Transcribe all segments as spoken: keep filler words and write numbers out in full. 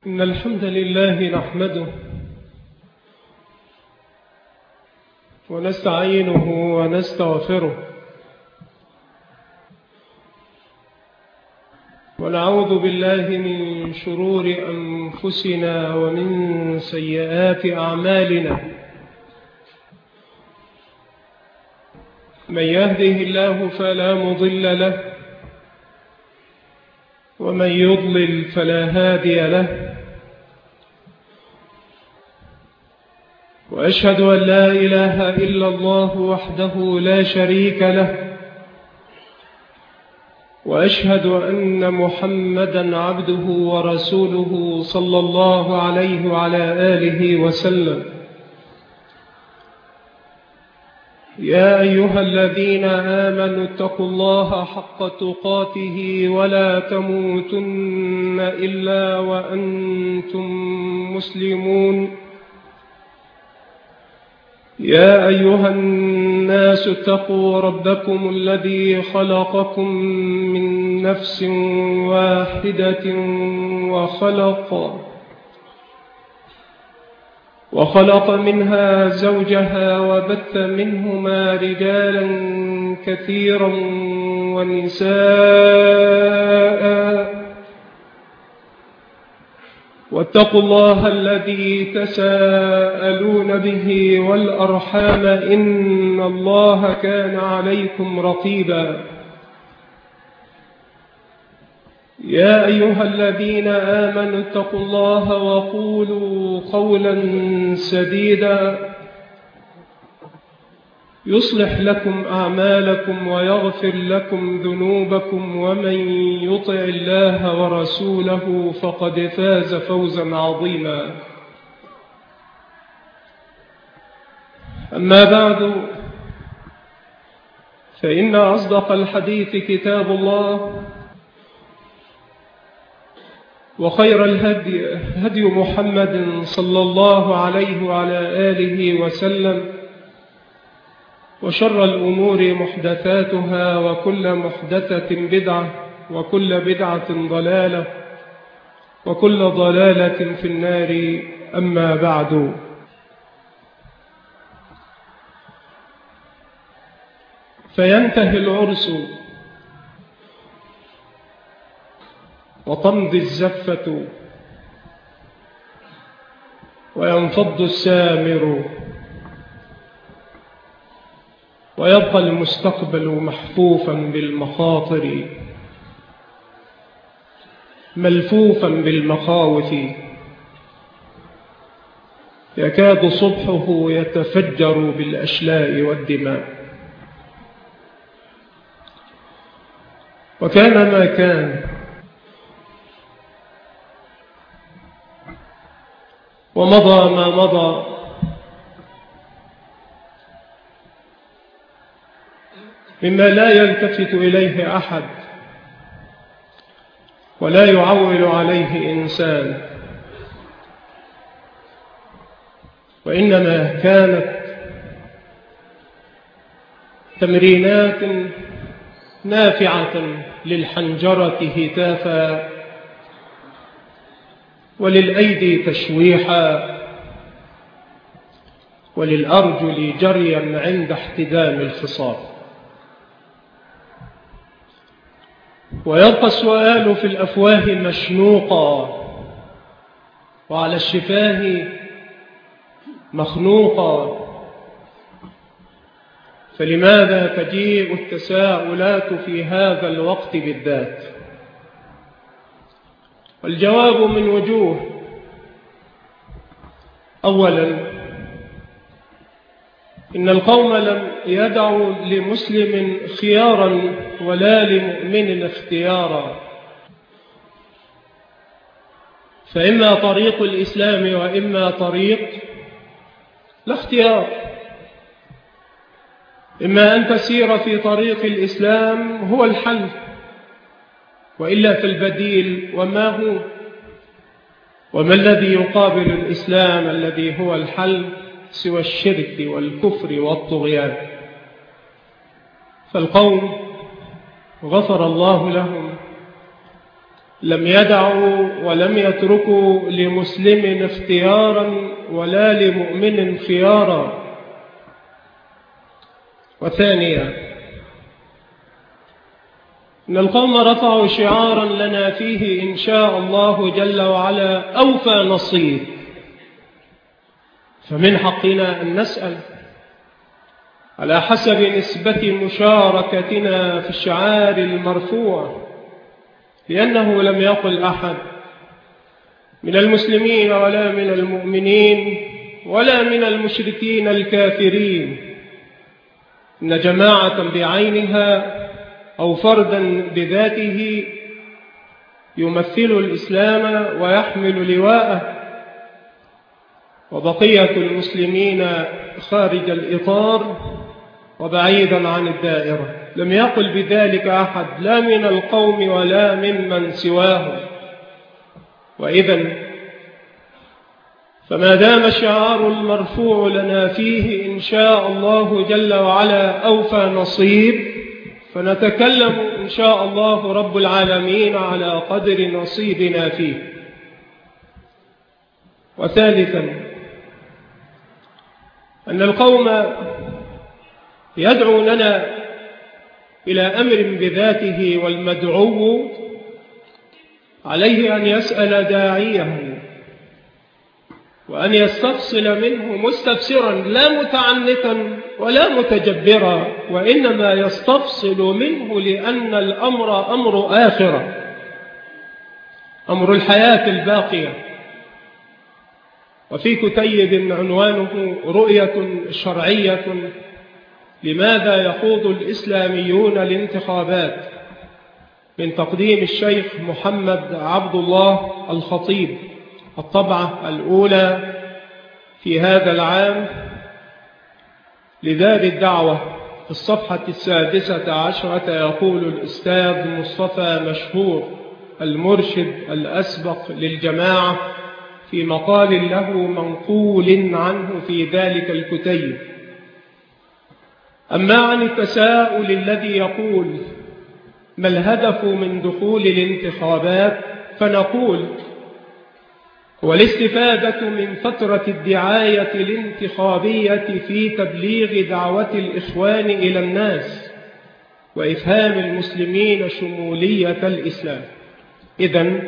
إن الحمد لله نحمده ونستعينه ونستغفره ونعوذ بالله من شرور أنفسنا ومن سيئات أعمالنا. من يهده الله فلا مضل له ومن يضلل فلا هادي له، وأشهد أن لا إله إلا الله وحده لا شريك له، وأشهد أن محمدًا عبده ورسوله صلى الله عليه وعلى آله وسلم. يا أيها الذين آمنوا اتقوا الله حق تقاته ولا تموتن إلا وأنتم مسلمون. يا أيها الناس اتقوا ربكم الذي خلقكم من نفس واحدة وخلق وخلق منها زوجها وبث منهما رجالا كثيرا ونساء، واتقوا الله الذي تساءلون به والأرحام إن الله كان عليكم رقيبا. يا أيها الذين آمنوا اتقوا الله وقولوا قولا سديدا يصلح لكم أعمالكم ويغفر لكم ذنوبكم، ومن يطع الله ورسوله فقد فاز فوزا عظيما. أما بعد، فإن أصدق الحديث كتاب الله، وخير الهدي هدي محمد صلى الله عليه وعلى آله وسلم، وشر الأمور محدثاتها، وكل محدثة بدعة، وكل بدعة ضلالة، وكل ضلالة في النار. أما بعد، فينتهي العرس وتمضي الزفة وينفض السامر، ويبقى المستقبل محفوفا بالمخاطر ملفوفا بالمخاوف، يكاد صبحه يتفجر بالأشلاء والدماء. وكان ما كان، ومضى ما مضى، مما لا يلتفت إليه أحد ولا يعول عليه إنسان، وإنما كانت تمرينات نافعة للحنجرة هتافا، وللأيدي تشويحا، وللأرجل جريا عند احتدام الخصام. ويبقى السؤال في الأفواه مشنوقا، وعلى الشفاه مخنوقا، فلماذا تجيء التساؤلات في هذا الوقت بالذات؟ والجواب من وجوه. أولا، إن القوم لم يدعوا لمسلم خيارا ولا لمؤمن اختيارا، فإما طريق الإسلام وإما طريق لا اختيار. إما أن تسير في طريق الإسلام هو الحل، وإلا فالبديل وما هو؟ وما الذي يقابل الإسلام الذي هو الحل سوى الشرك والكفر والطغيان؟ فالقوم غفر الله لهم لم يدعوا ولم يتركوا لمسلم اختيارا ولا لمؤمن خيارا. وثانيا إن القوم رفعوا شعارا لنا فيه إن شاء الله جل وعلا أوفى نصيب، فمن حقنا أن نسأل على حسب نسبة مشاركتنا في الشعار المرفوع، لأنه لم يقل أحد من المسلمين ولا من المؤمنين ولا من المشركين الكافرين إن جماعة بعينها أو فردا بذاته يمثل الإسلام ويحمل لواءه وبقية المسلمين خارج الإطار وبعيدا عن الدائرة. لم يقل بذلك أحد لا من القوم ولا ممن سواه. وإذن فما دام الشعار المرفوع لنا فيه إن شاء الله جل وعلا أوفى نصيب، فنتكلم إن شاء الله رب العالمين على قدر نصيبنا فيه. وثالثا أن القوم يدعوننا إلى أمر بذاته، والمدعو عليه أن يسأل داعيه وأن يستفصل منه مستفسرا لا متعنتا ولا متجبرا، وإنما يستفصل منه لأن الأمر أمر آخرة، أمر الحياة الباقية. وفي كتيب عنوانه رؤية شرعية لماذا يخوض الإسلاميون الانتخابات، من تقديم الشيخ محمد عبد الله الخطيب، الطبعة الأولى في هذا العام لدار الدعوة. في الصفحة السادسة عشرة يقول الأستاذ مصطفى مشهور المرشد الأسبق للجماعة في مقال له منقول عنه في ذلك الكتيب: أما عن التساؤل الذي يقول ما الهدف من دخول الانتخابات، فنقول هو الاستفادة من فترة الدعاية الانتخابية في تبليغ دعوة الإخوان إلى الناس وإفهام المسلمين شمولية الإسلام. إذن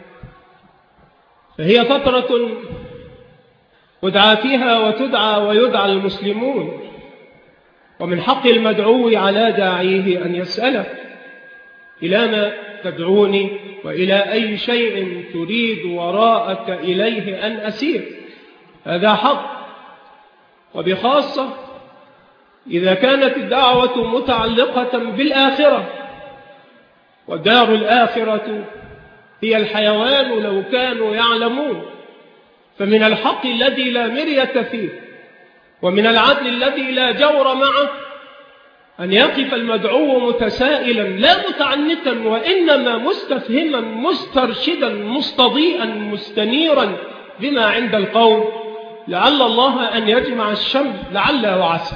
فهي فترة يدعى فيها وتدعى ويدعى المسلمون، ومن حق المدعو على داعيه أن يسأله إلى ما تدعوني وإلى أي شيء تريد وراءك إليه أن أسير. هذا حق، وبخاصة إذا كانت الدعوة متعلقة بالآخرة، ودار الآخرة هي الحيوان لو كانوا يعلمون. فمن الحق الذي لا مرية فيه ومن العدل الذي لا جور معه أن يقف المدعو متسائلا لا متعنتا، وإنما مستفهما مسترشدا مستضيئا مستنيرا بما عند القوم، لعل الله أن يجمع الشمل لعل وعسى.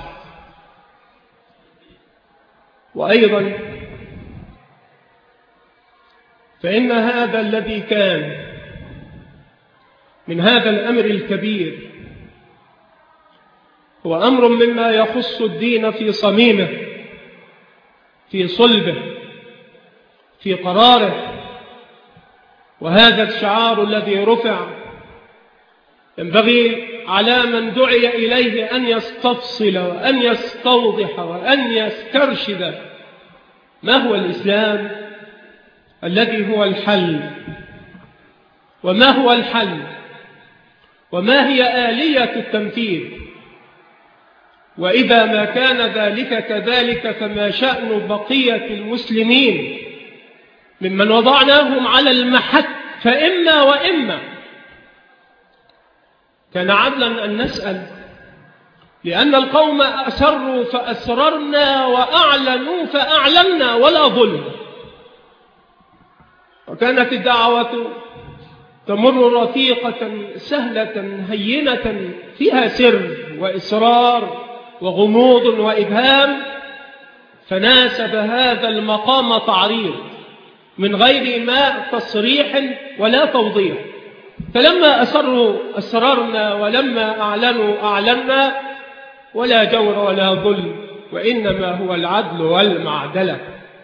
وأيضا فإن هذا الذي كان من هذا الأمر الكبير هو أمر مما يخص الدين في صميمه، في صلبه، في قراره. وهذا الشعار الذي رفع ينبغي على من دعي إليه أن يستفصل وأن يستوضح وأن يسترشد ما هو الإسلام الذي هو الحل، وما هو الحل، وما هي آلية التنفيذ. وإذا ما كان ذلك كذلك فما شأن بقية المسلمين ممن وضعناهم على المحك، فإما وإما. كان عدلا أن نسأل، لأن القوم أسروا فأسررنا وأعلنوا فأعلنا ولا ظلم. وكانت الدعوة تمر رفيقة سهلة هينة فيها سر وإصرار وغموض وإبهام، فناسب هذا المقام تعريض من غير ما تصريح ولا توضيح. فلما أسروا أسررنا ولما أعلنوا أعلنا، ولا جور ولا ظلم، وإنما هو العدل والمعدلة.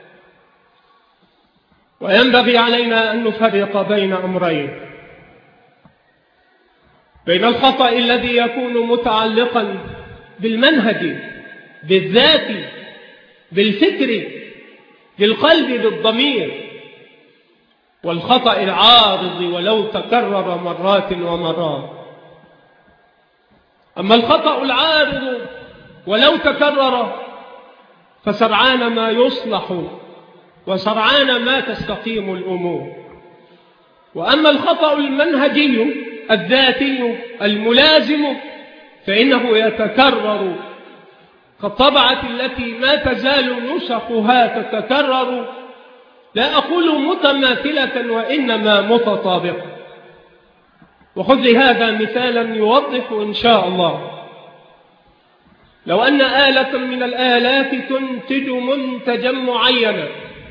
وينبغي علينا أن نفرق بين أمرين: بين الخطأ الذي يكون متعلقا بالمنهج، بالذات، بالفكر، بالقلب، بالضمير، والخطأ العارض ولو تكرر مرات ومرات. أما الخطأ العارض ولو تكرر فسرعان ما يصلح وسرعان ما تستقيم الأمور. وأما الخطأ المنهجي الذاتي الملازم فإنه يتكرر كالطبعة التي ما تزال نسخها تتكرر، لا أقول متماثلة وإنما متطابقة. وخذ لهذا مثالا يوضح إن شاء الله. لو أن آلة من الآلات تنتج منتجا معينا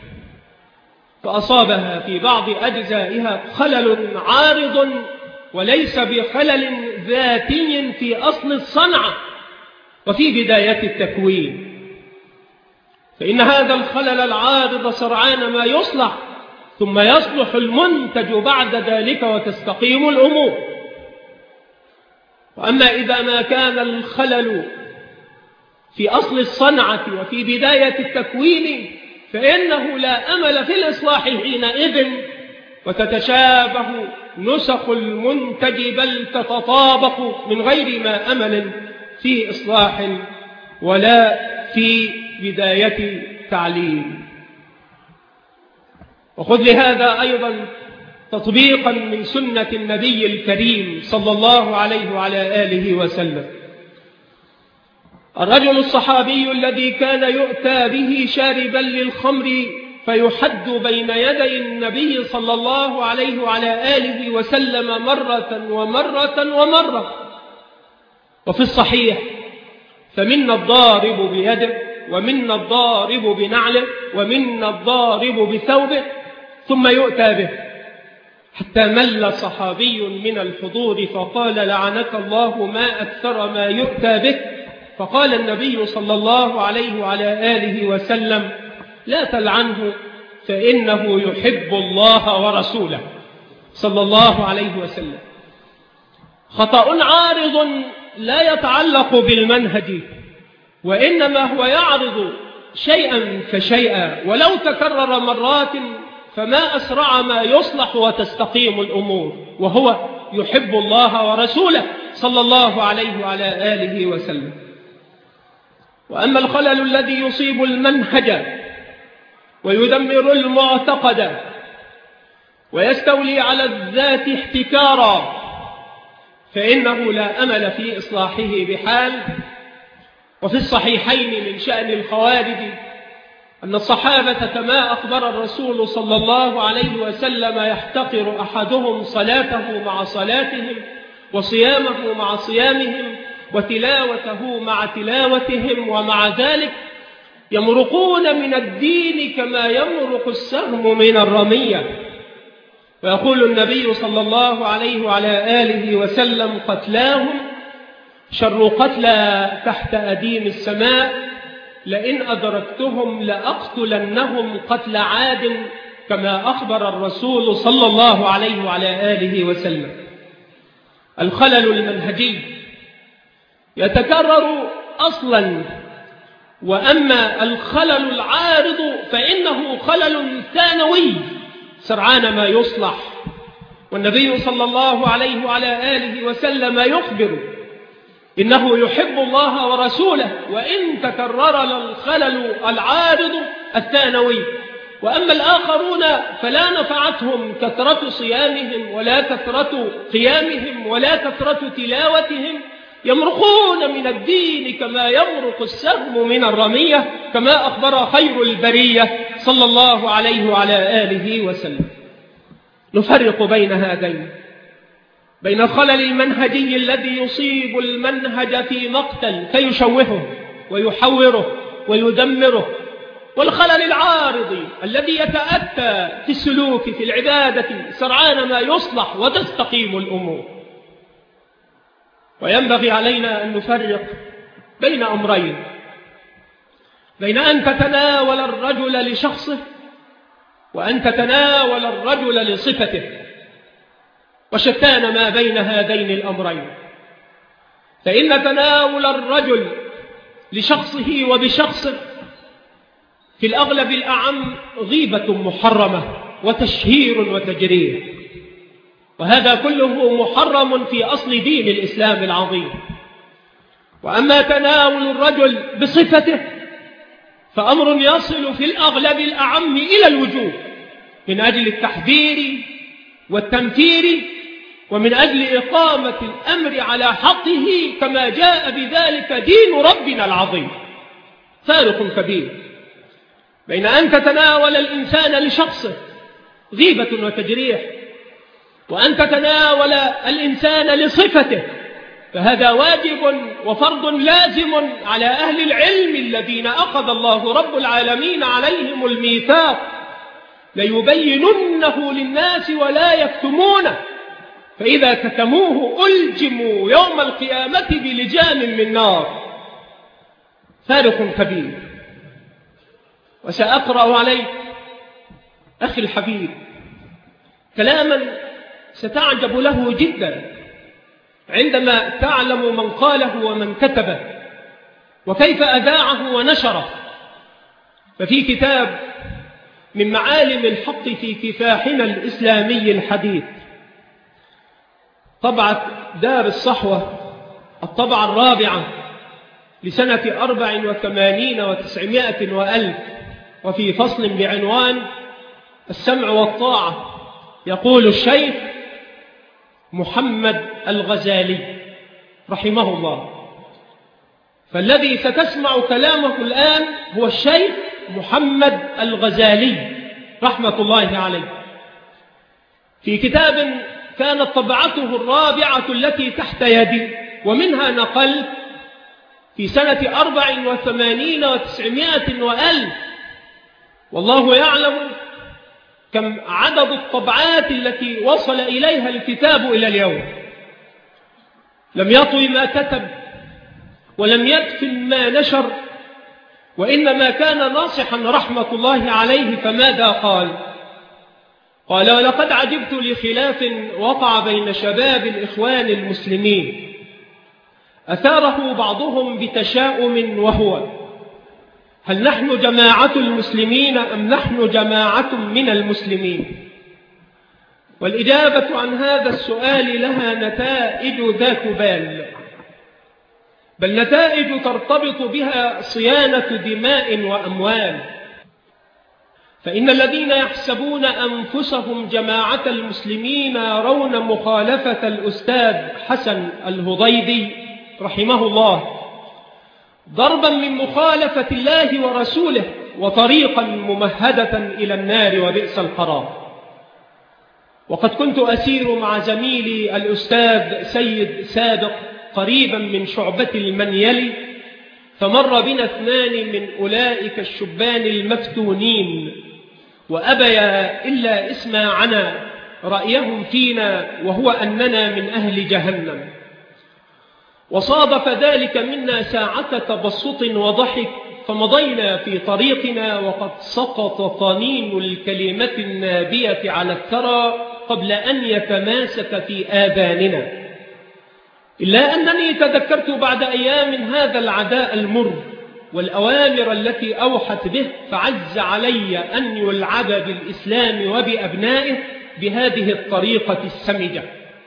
فأصابها في بعض أجزائها خلل عارض وليس بخلل ذاتي في أصل الصنعة وفي بداية التكوين، فإن هذا الخلل العارض سرعان ما يصلح، ثم يصلح المنتج بعد ذلك وتستقيم الأمور. وأما إذا ما كان الخلل في أصل الصنعة وفي بداية التكوين فإنه لا أمل في الإصلاح حينئذ، وتتشابه نسخ المنتج بل تتطابق من غير ما أمل في إصلاح ولا في بداية تعليم. وخذ لهذا أيضا تطبيقا من سنة النبي الكريم صلى الله عليه وعلى آله وسلم. الرجل الصحابي الذي كان يؤتى به شاربا للخمر فيحد بين يدي النبي صلى الله عليه وعلى آله وسلم مرة ومرة ومرة. وفي الصحيح: فمنا الضارب بيده، ومنا الضارب بنعله، ومنا الضارب بثوبه، ثم يؤتى به، حتى مل صحابي من الحضور فقال: لعنك الله ما أكثر ما يؤتى به. فقال النبي صلى الله عليه وعلى آله وسلم: لا تلعنه فإنه يحب الله ورسوله صلى الله عليه وسلم. خطأ عارض لا يتعلق بالمنهج، وإنما هو يعرض شيئا فشيئا، ولو تكرر مرات فما أسرع ما يصلح وتستقيم الأمور، وهو يحب الله ورسوله صلى الله عليه وعلى آله وسلم. وأما الخلل الذي يصيب المنهج ويدمر المعتقد ويستولي على الذات احتكارا فإنه لا أمل في إصلاحه بحال. وفي الصحيحين من شأن الخوارج أن الصحابة كما أخبر الرسول صلى الله عليه وسلم يحتقر أحدهم صلاته مع صلاتهم، وصيامه مع صيامهم، وتلاوته مع تلاوتهم، ومع ذلك يمرقون من الدين كما يمرق السهم من الرمية. ويقول النبي صلى الله عليه وعلى آله وسلم: قتلاهم شر قتلى تحت أديم السماء، لئن أدركتهم لأقتلنهم قتل عاد، كما أخبر الرسول صلى الله عليه وعلى آله وسلم. الخلل المنهجي يتكرر أصلا، وأما الخلل العارض فإنه خلل ثانوي سرعان ما يصلح. والنبي صلى الله عليه وعلى آله وسلم يخبر إنه يحب الله ورسوله وإن تكرر الخلل العارض الثانوي. وأما الآخرون فلا نفعتهم كثرة صيامهم ولا كثرة قيامهم ولا كثرة تلاوتهم، يمرقون من الدين كما يمرق السهم من الرمية، كما أخبر خير البرية صلى الله عليه وعلى آله وسلم. نفرق بين هذين، بين الخلل المنهجي الذي يصيب المنهج في مقتل فيشوهه ويحوره ويدمره، والخلل العارض الذي يتأتى في السلوك في العبادة سرعان ما يصلح وتستقيم الأمور. وينبغي علينا أن نفرق بين أمرين: بين أن تتناول الرجل لشخصه وأن تتناول الرجل لصفته، وشتان ما بين هذين الأمرين. فإن تناول الرجل لشخصه وبشخصه في الأغلب الأعم غيبة محرمة وتشهير وتجريح، وهذا كله محرم في أصل دين الإسلام العظيم. وأما تناول الرجل بصفته فأمر يصل في الأغلب الأعم إلى الوجوب من أجل التحذير والتمثيل ومن أجل إقامة الأمر على حقه كما جاء بذلك دين ربنا العظيم. فارق كبير بين أن تتناول الإنسان لشخصه غيبة وتجريح وأن تتناول الإنسان لصفته، فهذا واجب وفرض لازم على أهل العلم الذين أخذ الله رب العالمين عليهم الميثاق ليبيننه للناس ولا يكتمونه، فإذا كتموه ألجموا يوم القيامة بلجام من نار. فارق كبير. وسأقرأ عليك أخي الحبيب كلاما ستعجب له جدا عندما تعلم من قاله ومن كتبه وكيف أذاعه ونشره. ففي كتاب من معالم الحق في كفاحنا الإسلامي الحديث، طبعة دار الصحوة، الطبعة الرابعة لسنة أربع وثمانين وتسعمائة وألف، وفي فصل بعنوان السمع والطاعة، يقول الشيخ محمد الغزالي رحمه الله. فالذي ستسمع كلامه الآن هو الشيخ محمد الغزالي رحمة الله عليه، في كتاب كانت طبعته الرابعة التي تحت يدي، ومنها نقل في سنة أربع وثمانين وتسعمائة وألف. والله يعلم كم عدد الطبعات التي وصل إليها الكتاب إلى اليوم. لم يطوي ما كتب ولم يدفن ما نشر، وإنما كان ناصحا رحمة الله عليه. فماذا قال؟ قال: ولقد عجبت لخلاف وقع بين شباب الإخوان المسلمين أثاره بعضهم بتشاؤم، وهو: هل نحن جماعة المسلمين أم نحن جماعة من المسلمين؟ والإجابة عن هذا السؤال لها نتائج ذات بال، بل نتائج ترتبط بها صيانة دماء وأموال. فإن الذين يحسبون أنفسهم جماعة المسلمين يرون مخالفة الأستاذ حسن الهضيدي رحمه الله ضربا من مخالفة الله ورسوله وطريقا ممهدة إلى النار وبئس القرار. وقد كنت أسير مع زميلي الأستاذ سيد سابق قريبا من شعبة المنيل، فمر بنا اثنان من أولئك الشبان المفتونين وأبيا إلا اسماعنا رأيهم فينا، وهو أننا من أهل جهنم. وصادف ذلك منا ساعة تبسط وضحك، فمضينا في طريقنا وقد سقط طنين الكلمة النابية على الثرى قبل أن يتماسك في آذاننا، إلا أنني تذكرت بعد أيام هذا العداء المر والأوامر التي أوحت به، فعز علي أن يلعب بالإسلام وبأبنائه بهذه الطريقة السمجة.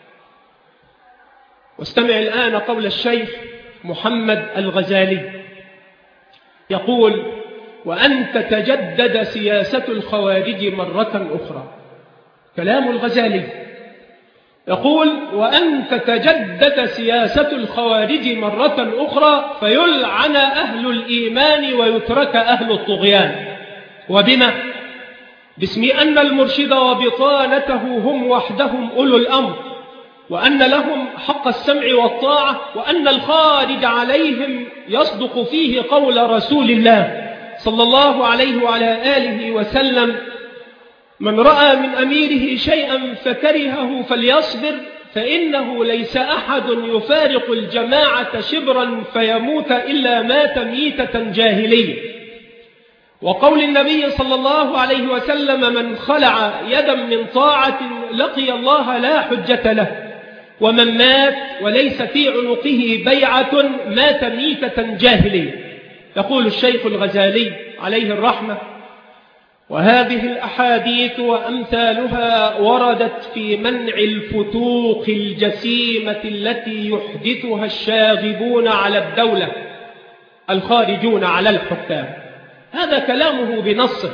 واستمع الآن قول الشيخ محمد الغزالي، يقول: وأن تتجدد سياسة الخوارج مرة أخرى. كلام الغزالي يقول: وأن تتجدد سياسة الخوارج مرة أخرى فيلعن أهل الإيمان ويترك أهل الطغيان. وبما؟ باسم أن المرشد وبطانته هم وحدهم أولو الأمر، وأن لهم حق السمع والطاعة، وأن الخارج عليهم يصدق فيه قول رسول الله صلى الله عليه وعلى آله وسلم: من رأى من أميره شيئا فكرهه فليصبر، فإنه ليس أحد يفارق الجماعة شبرا فيموت إلا مات ميتة جاهلية. وقول النبي صلى الله عليه وسلم: من خلع يدا من طاعة لقي الله لا حجة له، ومن مات وليس في عنقه بيعة مات ميتة جاهلية. يقول الشيخ الغزالي عليه الرحمة: وهذه الأحاديث وأمثالها وردت في منع الفتوق الجسيمة التي يحدثها الشاغبون على الدولة الخارجون على الحكام. هذا كلامه بنصه.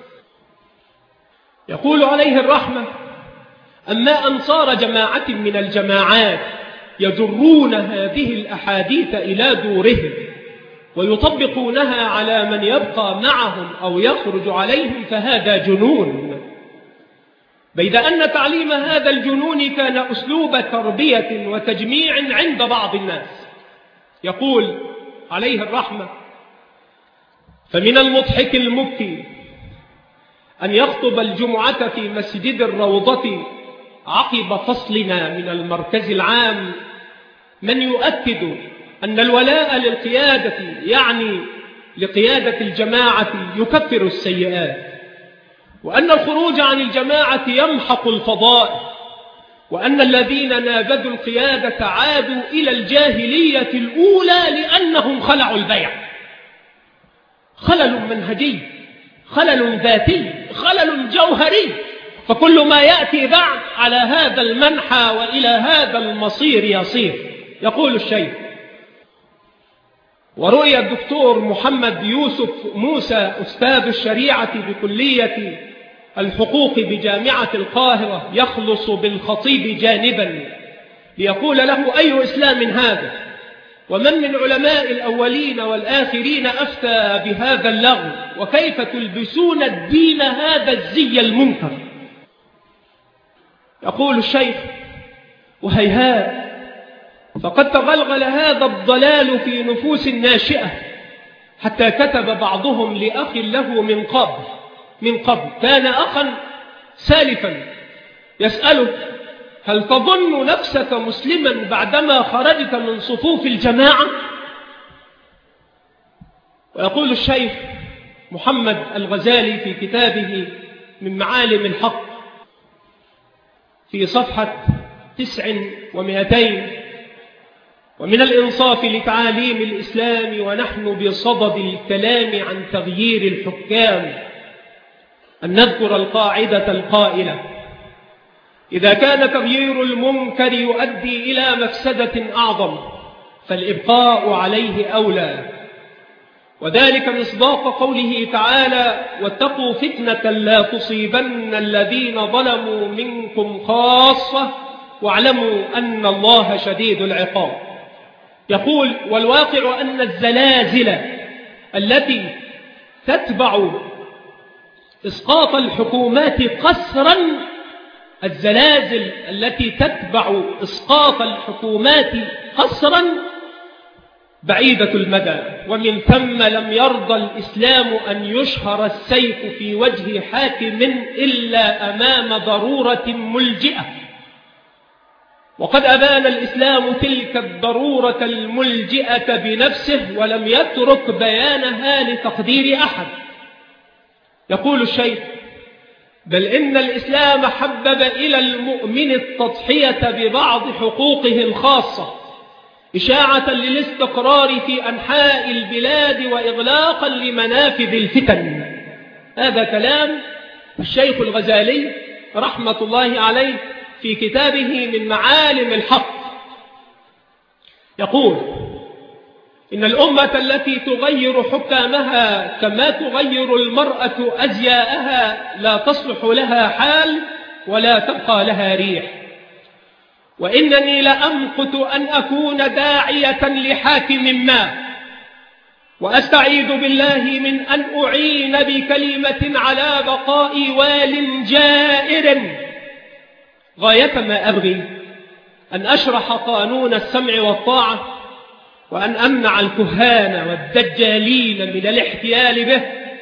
يقول عليه الرحمة: أما أنصار جماعة من الجماعات يجرون هذه الأحاديث إلى دورهم ويطبقونها على من يبقى معهم أو يخرج عليهم فهذا جنون، بيد أن تعليم هذا الجنون كان أسلوب تربية وتجميع عند بعض الناس. يقول عليه الرحمة: فمن المضحك المبكي أن يخطب الجمعة في مسجد الروضة عقب فصلنا من المركز العام من يؤكد أن الولاء للقيادة يعني لقيادة الجماعة يكفر السيئات، وأن الخروج عن الجماعة يمحق الفضائل، وأن الذين نابذوا القيادة عادوا إلى الجاهلية الأولى لأنهم خلعوا البيع. خلل منهجي، خلل ذاتي، خلل جوهري، فكل ما يأتي بعد على هذا المنحى وإلى هذا المصير يصير. يقول الشيخ: ورؤي الدكتور محمد يوسف موسى أستاذ الشريعة بكلية الحقوق بجامعة القاهرة يخلص بالخطيب جانبا ليقول له: أي إسلام هذا؟ ومن من علماء الأولين والآخرين أفتى بهذا اللغو؟ وكيف تلبسون الدين هذا الزي المنكر؟ يقول الشيخ: وهيهات، فقد تغلغل هذا الضلال في نفوس ناشئة، حتى كتب بعضهم لأخ له من قبل من قبل كان أخا سالفا يسأله: هل تظن نفسك مسلما بعدما خرجت من صفوف الجماعة؟ ويقول الشيخ محمد الغزالي في كتابه من معالم الحق في صفحة تسع ومئتين: ومن الإنصاف لتعاليم الإسلام ونحن بصدد الكلام عن تغيير الحكام أن نذكر القاعدة القائلة: إذا كان تغيير المنكر يؤدي إلى مفسدة أعظم فالإبقاء عليه أولى، وذلك مصداق قوله تعالى: واتقوا فتنة لا تصيبن الذين ظلموا منكم خاصة واعلموا أن الله شديد العقاب. يقول: والواقع أن الزلازل التي تتبع إسقاط الحكومات قسرا الزلازل التي تتبع إسقاط الحكومات قسرا بعيدة المدى، ومن ثم لم يرضى الإسلام أن يشهر السيف في وجه حاكم إلا أمام ضرورة ملجئة، وقد أبان الإسلام تلك الضرورة الملجئة بنفسه ولم يترك بيانها لتقدير أحد. يقول الشيخ: بل إن الإسلام حبب إلى المؤمن التضحية ببعض حقوقه الخاصة إشاعة للاستقرار في أنحاء البلاد وإغلاقا لمنافذ الفتن. هذا كلام الشيخ الغزالي رحمة الله عليه في كتابه من معالم الحق. يقول: إن الأمة التي تغير حكامها كما تغير المرأة أزياءها لا تصلح لها حال ولا تبقى لها ريح، وإنني لأمقت أن أكون داعية لحاكم ما، وأستعيذ بالله من أن أعين بكلمة على بقاء وال جائر. غاية ما أبغي أن أشرح قانون السمع والطاعة، وأن أمنع الكهان والدجالين من الاحتيال به،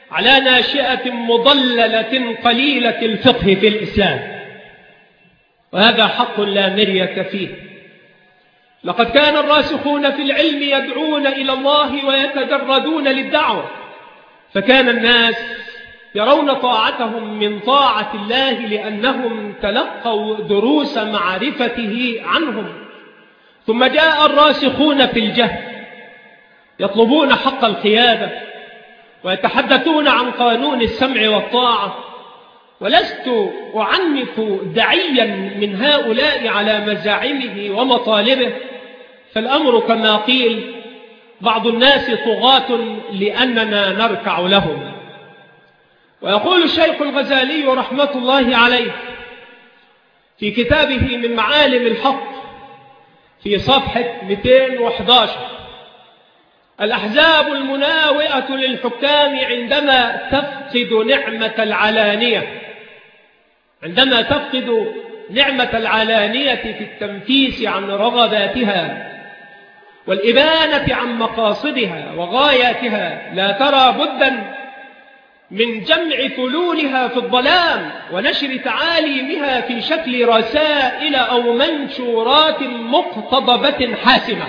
على ناشئة مضللة قليلة الفقه في الإسلام، وهذا حق لا مرية فيه. لقد كان الراسخون في العلم يدعون إلى الله ويتجردون للدعوة، فكان الناس يرون طاعتهم من طاعة الله لأنهم تلقوا دروس معرفته عنهم. ثم جاء الراسخون في الجهل يطلبون حق القيادة ويتحدثون عن قانون السمع والطاعة، ولست أعنف دعيا من هؤلاء على مزاعمه ومطالبه، فالأمر كما قيل بعض الناس طغاة لأننا نركع لهم. ويقول الشيخ الغزالي رحمة الله عليه في كتابه من معالم الحق في صفحة مئتين وأحد عشر: الأحزاب المناوئة للحكام عندما تفقد نعمة العلانية عندما تفقد نعمة العلانية في التنفيس عن رغباتها والإبانة عن مقاصدها وغاياتها، لا ترى بدا من جمع فلولها في الظلام ونشر تعاليمها في شكل رسائل أو منشورات مقتضبة حاسمة.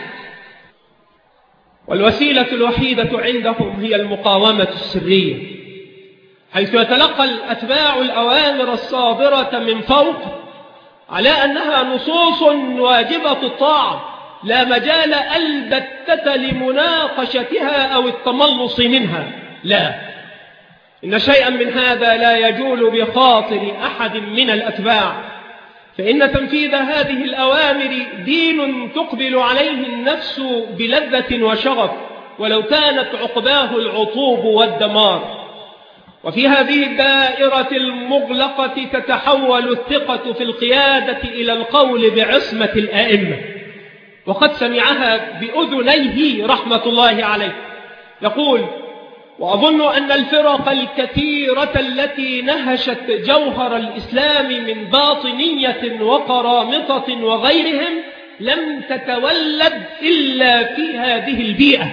والوسيلة الوحيدة عندهم هي المقاومة السرية، حيث يتلقى الأتباع الأوامر الصادرة من فوق على أنها نصوص واجبة الطاعة، لا مجال البتة لمناقشتها أو التملص منها. لا، إن شيئا من هذا لا يجول بخاطر أحد من الأتباع، فإن تنفيذ هذه الأوامر دين تقبل عليه النفس بلذة وشغف، ولو كانت عقباه العطوب والدمار. وفي هذه الدائرة المغلقة تتحول الثقة في القيادة إلى القول بعصمة الآئمة، وقد سمعها بأذنيه رحمة الله عليه يقول: وأظن أن الفرق الكثيرة التي نهشت جوهر الإسلام من باطنية وقرامطة وغيرهم لم تتولد إلا في هذه البيئة،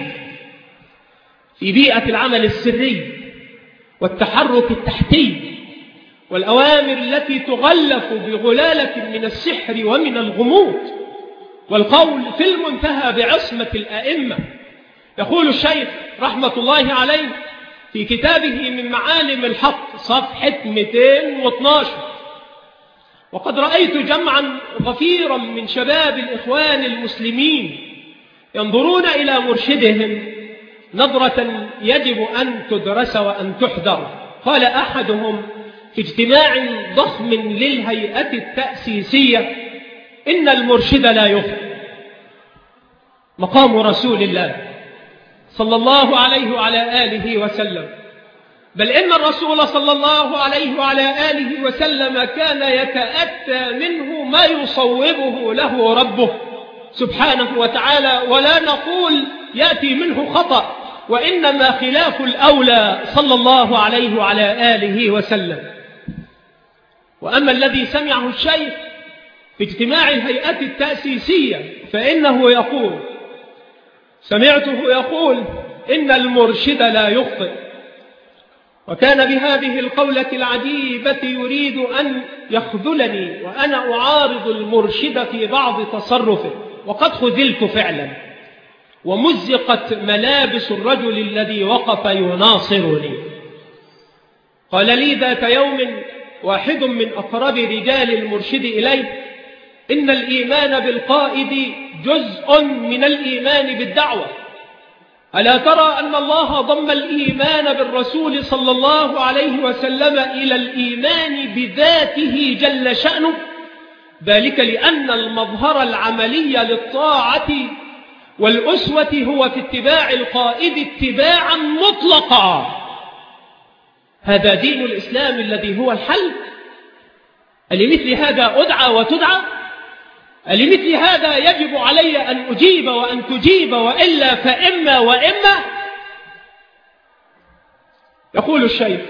في بيئة العمل السري والتحرك التحتي والأوامر التي تغلف بغلالة من السحر ومن الغموض، والقول في المنتهى بعصمة الأئمة. يقول الشيخ رحمة الله عليه في كتابه من معالم الحق صفحة مئتين واثني عشر: وقد رأيت جمعا غفيرا من شباب الإخوان المسلمين ينظرون إلى مرشدهم نظرة يجب أن تدرس وأن تحذر. قال أحدهم في اجتماع ضخم للهيئة التأسيسية: إن المرشد لا يخطئ. مقام رسول الله صلى الله عليه وعلى آله وسلم، بل إن الرسول صلى الله عليه وعلى آله وسلم كان يتأتى منه ما يصوبه له ربه سبحانه وتعالى، ولا نقول يأتي منه خطأ، وإنما خلاف الأولى صلى الله عليه وعلى آله وسلم. وأما الذي سمعه الشيخ في اجتماع الهيئة التأسيسية فإنه يقول: سمعته يقول إن المرشد لا يخطئ، وكان بهذه القولة العجيبة يريد أن يخذلني وأنا أعارض المرشد في بعض تصرفه، وقد خذلت فعلا، ومزقت ملابس الرجل الذي وقف يناصرني. قال لي ذات يوم واحد من أقرب رجال المرشد إليه: إن الإيمان بالقائد جزء من الإيمان بالدعوة. ألا ترى أن الله ضم الإيمان بالرسول صلى الله عليه وسلم إلى الإيمان بذاته جل شأنه؟ ذلك لأن المظهر العملي للطاعة والأسوة هو في اتباع القائد اتباعا مطلقا. هذا دين الإسلام الذي هو الحل. ألمثل هذا أدعى وتدعى؟ ألمثل هذا يجب علي أن أجيب وأن تجيب، وإلا فإما وإما؟ يقول الشيخ: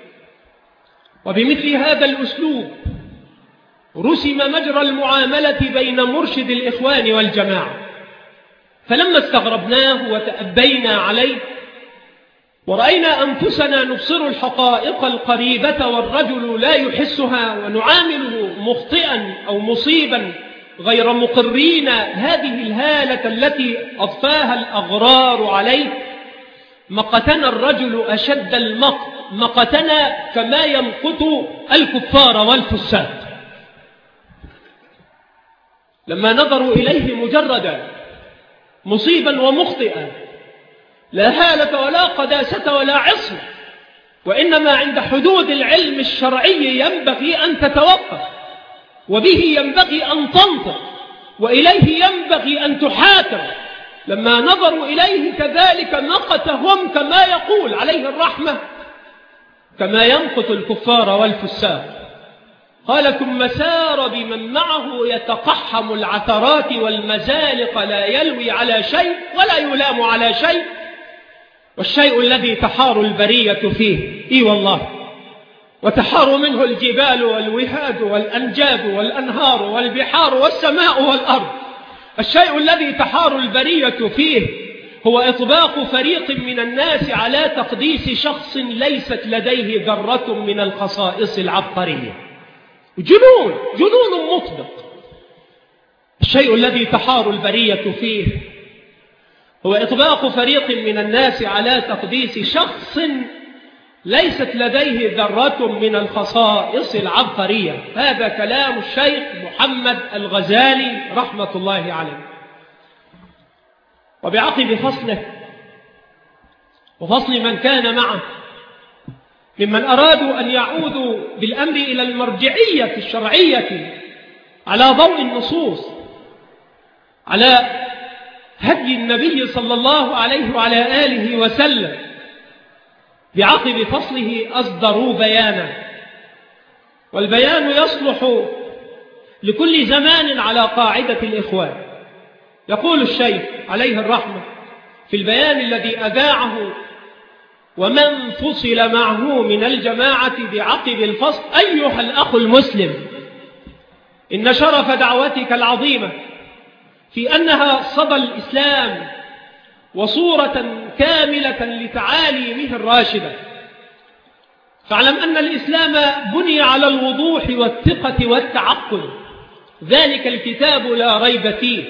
وبمثل هذا الأسلوب رسم مجرى المعاملة بين مرشد الإخوان والجماعة، فلما استغربناه وتأبينا عليه ورأينا أنفسنا نبصر الحقائق القريبة والرجل لا يحسها، ونعامله مخطئا أو مصيبا غير مقرين هذه الهالة التي أضفاها الأغرار عليه. مقتنا الرجل أشد المقت، مقتنا كما يمقت الكفار والفساد. لما نظروا إليه مجردا مصيبا ومخطئا، لا هالة ولا قداسة ولا عصمة، وإنما عند حدود العلم الشرعي ينبغي أن تتوقف، وبه ينبغي أن تنطق، وإليه ينبغي أن تحاكم. لما نظروا إليه كذلك نقتهم كما يقول عليه الرحمة، كما ينقت الكفار والفساد. قال ثم سار بمن معه يتقحم العثرات والمزالق، لا يلوي على شيء ولا يلام على شيء، والشيء الذي تحار البرية فيه إي والله، وتحار منه الجبال والوهاد والأنجاد والأنهار والبحار والسماء والأرض. الشيء الذي تحار البرية فيه هو إطباق فريق من الناس على تقديس شخص ليست لديه ذرة من الخصائص العبقرية. جنون جنون مطبق. الشيء الذي تحار البرية فيه هو إطباق فريق من الناس على تقديس شخص ليست لديه ذرة من الخصائص العبقرية. هذا كلام الشيخ محمد الغزالي رحمة الله عليه. وبعقب فصله وفصل من كان معه ممن أرادوا أن يعودوا بالأمر إلى المرجعية الشرعية على ضوء النصوص، على هدي النبي صلى الله عليه وعلى آله وسلم، بعقب فصله أصدروا بيانا، والبيان يصلح لكل زمان على قاعدة الإخوان. يقول الشيخ عليه الرحمة في البيان الذي أذاعه ومن فصل معه من الجماعة بعقب الفصل: أيها الأخ المسلم، إن شرف دعوتك العظيمة في أنها صدى الإسلام وصورة كاملة لتعاليمه الراشدة، فاعلم أن الإسلام بني على الوضوح والثقة والتعقل، ذلك الكتاب لا ريب فيه،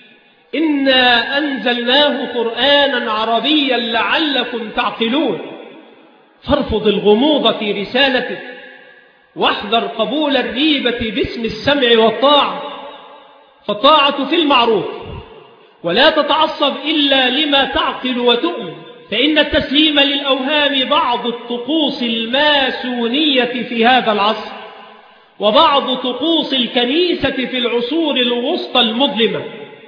إنا أنزلناه قرآنا عربيا لعلكم تعقلون، فارفض الغموض في رسالته، واحذر قبول الريبة باسم السمع والطاعة، فالطاعة في المعروف، ولا تتعصب إلا لما تعقل وتؤمن، فإن التسليم للأوهام بعض الطقوس الماسونية في هذا العصر، وبعض طقوس الكنيسة في العصور الوسطى المظلمة.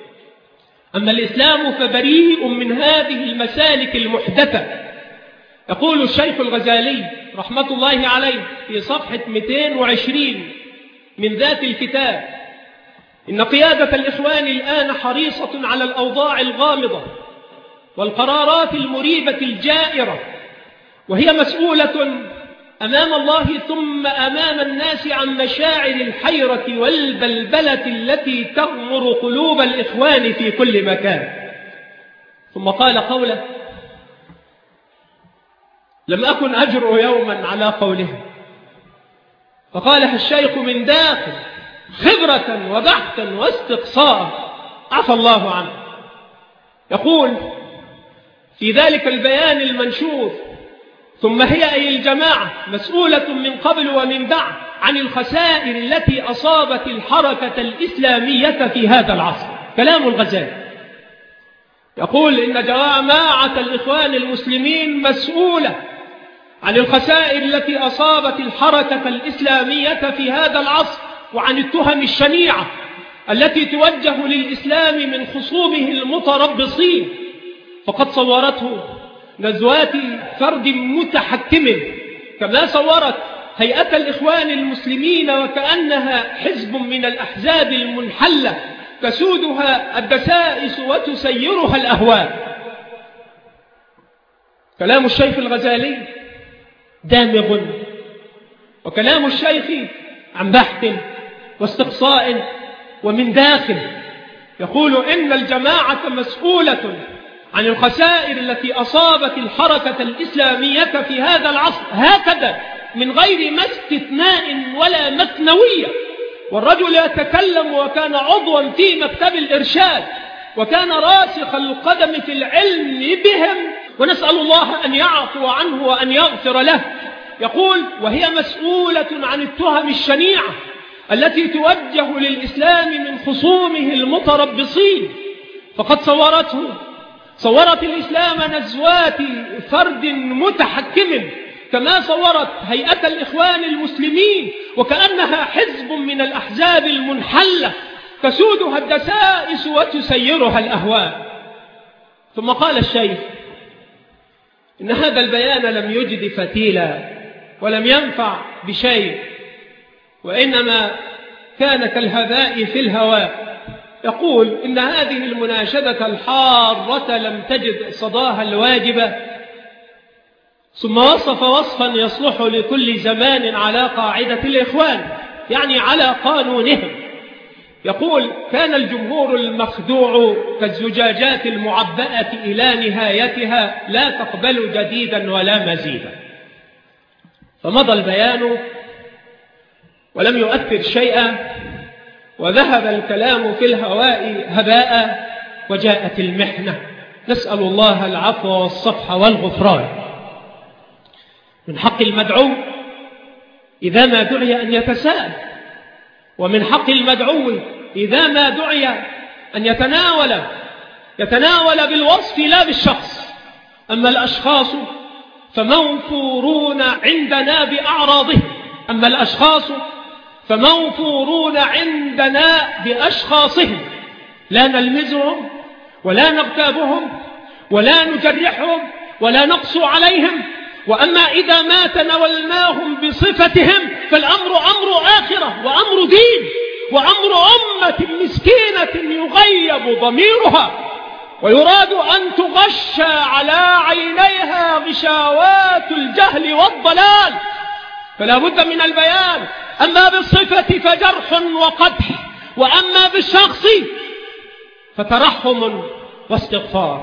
أما الإسلام فبريء من هذه المسالك المحدثة. يقول الشيخ الغزالي رحمة الله عليه في صفحة مئتين وعشرين من ذات الكتاب: إن قيادة الإخوان الآن حريصة على الأوضاع الغامضة والقرارات المريبة الجائرة، وهي مسؤولة أمام الله ثم أمام الناس عن مشاعر الحيرة والبلبلة التي تغمر قلوب الإخوان في كل مكان. ثم قال قوله: لم أكن أجرؤ يوما على قولها، فقالها الشيخ من داخل خبرة وبحثا واستقصاء عفى الله عنه. يقول في ذلك البيان المنشور: ثم هي أي الجماعة مسؤولة من قبل ومن بعد عن الخسائر التي أصابت الحركة الإسلامية في هذا العصر. كلام الغزالي يقول إن جماعة الإخوان المسلمين مسؤولة عن الخسائر التي أصابت الحركة الإسلامية في هذا العصر، وعن التهم الشنيعة التي توجه للإسلام من خصومه المتربصين، فقد صورته نزوات فرد متحكم، كما صورت هيئة الإخوان المسلمين وكأنها حزب من الأحزاب المنحلة تسودها الدسائس وتسيرها الأهواء. كلام الشيخ الغزالي دامغ، وكلام الشيخ عن بحث واستقصاء ومن داخل. يقول إن الجماعة مسؤولة عن الخسائر التي أصابت الحركة الإسلامية في هذا العصر هكذا من غير ما استثناء ولا مثنوية. والرجل يتكلم وكان عضوا في مكتب الإرشاد وكان راسخ القدم في العلم بهم، ونسأل الله أن يعفو عنه وأن يغفر له. يقول: وهي مسؤولة عن التهم الشنيعة التي توجه للإسلام من خصومه المتربصين، فقد صورته صورت الإسلام نزوات فرد متحكم، كما صورت هيئة الإخوان المسلمين وكأنها حزب من الأحزاب المنحلة تسودها الدسائس وتسيرها الأهواء. ثم قال الشيخ: إن هذا البيان لم يجد فتيلا ولم ينفع بشيء، وإنما كان كالهباء في الهواء. يقول: إن هذه المناشدة الحارة لم تجد صداها الواجبة. ثم وصف وصفا يصلح لكل زمان على قاعدة الإخوان، يعني على قانونهم. يقول: كان الجمهور المخدوع كالزجاجات المعبأة إلى نهايتها لا تقبل جديدا ولا مزيدا. فمضى البيان ولم يؤثر شيئا، وذهب الكلام في الهواء هباء، وجاءت المحنة. نسأل الله العفو والصفح والغفران. من حق المدعو إذا ما دعي أن يتساءل، ومن حق المدعو إذا ما دعي أن يتناول يتناول بالوصف لا بالشخص. أما الأشخاص فموفورون عندنا بأعراضهم أما الأشخاص فموفورون عندنا بأشخاصهم، لا نلمزهم ولا نغتابهم ولا نجرحهم ولا نقسو عليهم. وأما إذا ما تناولناهم بصفتهم فالأمر أمر آخرة وأمر دين وأمر أمة مسكينة يغيب ضميرها ويراد أن تغشى على عينيها غشاوات الجهل والضلال، فلا بد من البيان. أما بالصفة فجرح وقدح، وأما بالشخص فترحم واستغفار.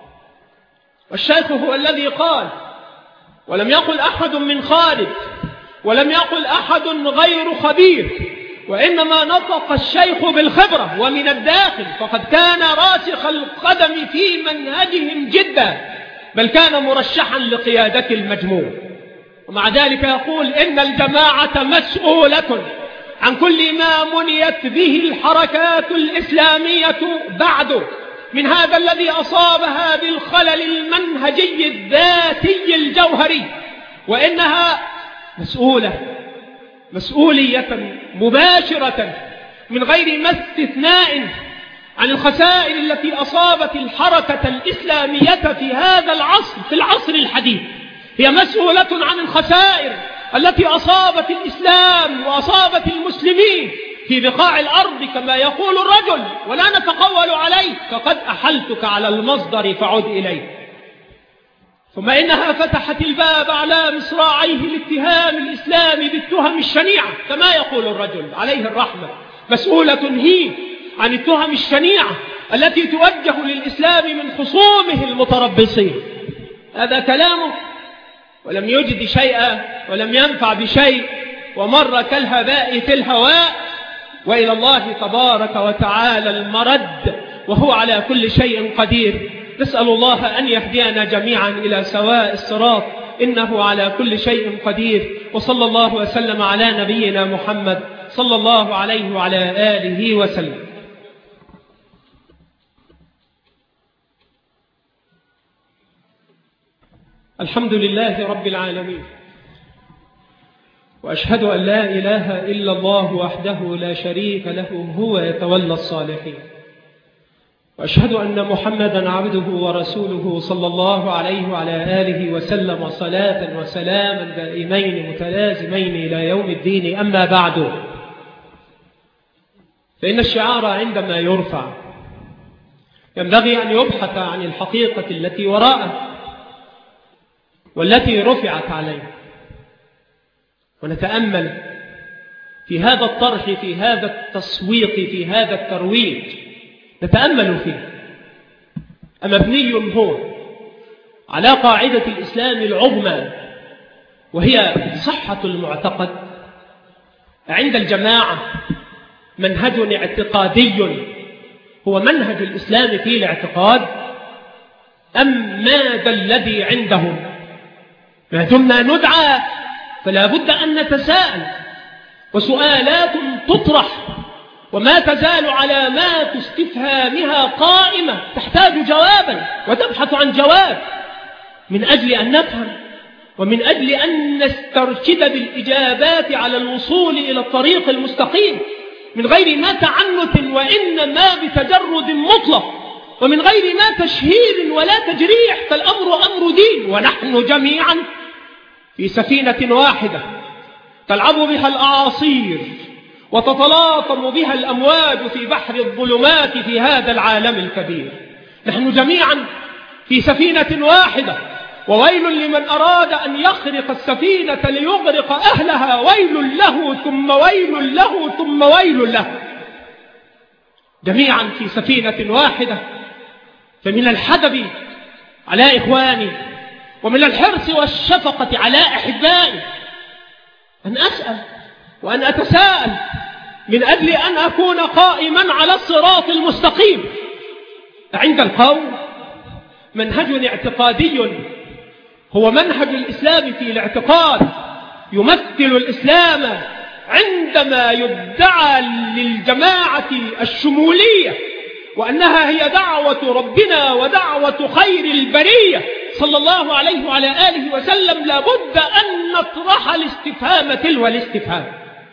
والشيخ هو الذي قال، ولم يقل أحد من خارج، ولم يقل أحد غير خبير، وإنما نطق الشيخ بالخبرة ومن الداخل، فقد كان راسخ القدم في منهجهم جدا، بل كان مرشحا لقيادة المجموع. ومع ذلك يقول: إن الجماعة مسؤولة عن كل ما منيت به الحركات الإسلامية بعد من هذا الذي أصابها بالخلل المنهجي الذاتي الجوهري، وإنها مسؤولة مسؤولية مباشرة من غير ما استثناء عن الخسائر التي أصابت الحركة الإسلامية في هذا العصر، في العصر الحديث. هي مسؤولة عن الخسائر التي أصابت الإسلام وأصابت المسلمين في بقاع الأرض، كما يقول الرجل، ولا نتقول عليه، فقد أحلتك على المصدر فعد إليه. ثم إنها فتحت الباب على مصراعيه لاتهام الإسلام بالتهم الشنيعة، كما يقول الرجل عليه الرحمة. مسؤولة هي عن التهم الشنيعة التي توجه للإسلام من خصومه المتربصين. هذا كلامه، ولم يجد شيئا ولم ينفع بشيء، ومر كالهباء في الهواء. وإلى الله تبارك وتعالى المرد، وهو على كل شيء قدير. نسأل الله أن يهدينا جميعا إلى سواء الصراط، إنه على كل شيء قدير. وصلى الله وسلم على نبينا محمد صلى الله عليه وعلى آله وسلم. الحمد لله رب العالمين، وأشهد أن لا إله إلا الله وحده لا شريك له، هو يتولى الصالحين. وأشهد أن محمدا عبده ورسوله صلى الله عليه وعلى آله وسلم، صلاة وسلاما دائمين متلازمين إلى يوم الدين. أما بعد، فإن الشعار عندما يرفع ينبغي أن يبحث عن الحقيقة التي وراءه والتي رفعت عليه، ونتأمل في هذا الطرح، في هذا التسويق، في هذا الترويج، نتأمل فيه. مبني هو على قاعدة الإسلام العظمى، وهي صحة المعتقد. عند الجماعة منهج اعتقادي هو منهج الإسلام في الاعتقاد، أم ماذا الذي عندهم؟ ما دمنا ندعى فلا بد أن نتساءل، وسؤالات تطرح وما تزال علامات استفهامها قائمة تحتاج جوابا وتبحث عن جواب، من أجل أن نفهم ومن أجل أن نسترشد بالإجابات على الوصول إلى الطريق المستقيم، من غير ما تعنت وإنما بتجرد مطلق، ومن غير ما تشهير ولا تجريح، فالأمر أمر دين، ونحن جميعا في سفينة واحدة تلعب بها الأعاصير وتتلاطم بها الأمواج في بحر الظلمات في هذا العالم الكبير. نحن جميعا في سفينة واحدة، وويل لمن أراد أن يخرق السفينة ليغرق أهلها، ويل له ثم ويل له ثم ويل له. جميعا في سفينة واحدة، فمن الحدب على إخواني ومن الحرص والشفقة على أحبائي أن أسأل وأن أتساءل من أجل أن أكون قائما على الصراط المستقيم. عند القوم منهج اعتقادي هو منهج الإسلام في الاعتقاد، يمثل الإسلام عندما يدعى للجماعة الشمولية وأنها هي دعوة ربنا ودعوة خير البرية صلى الله عليه وعلى آله وسلم. لابد أن نطرح الاستفهام تلو الاستفهام.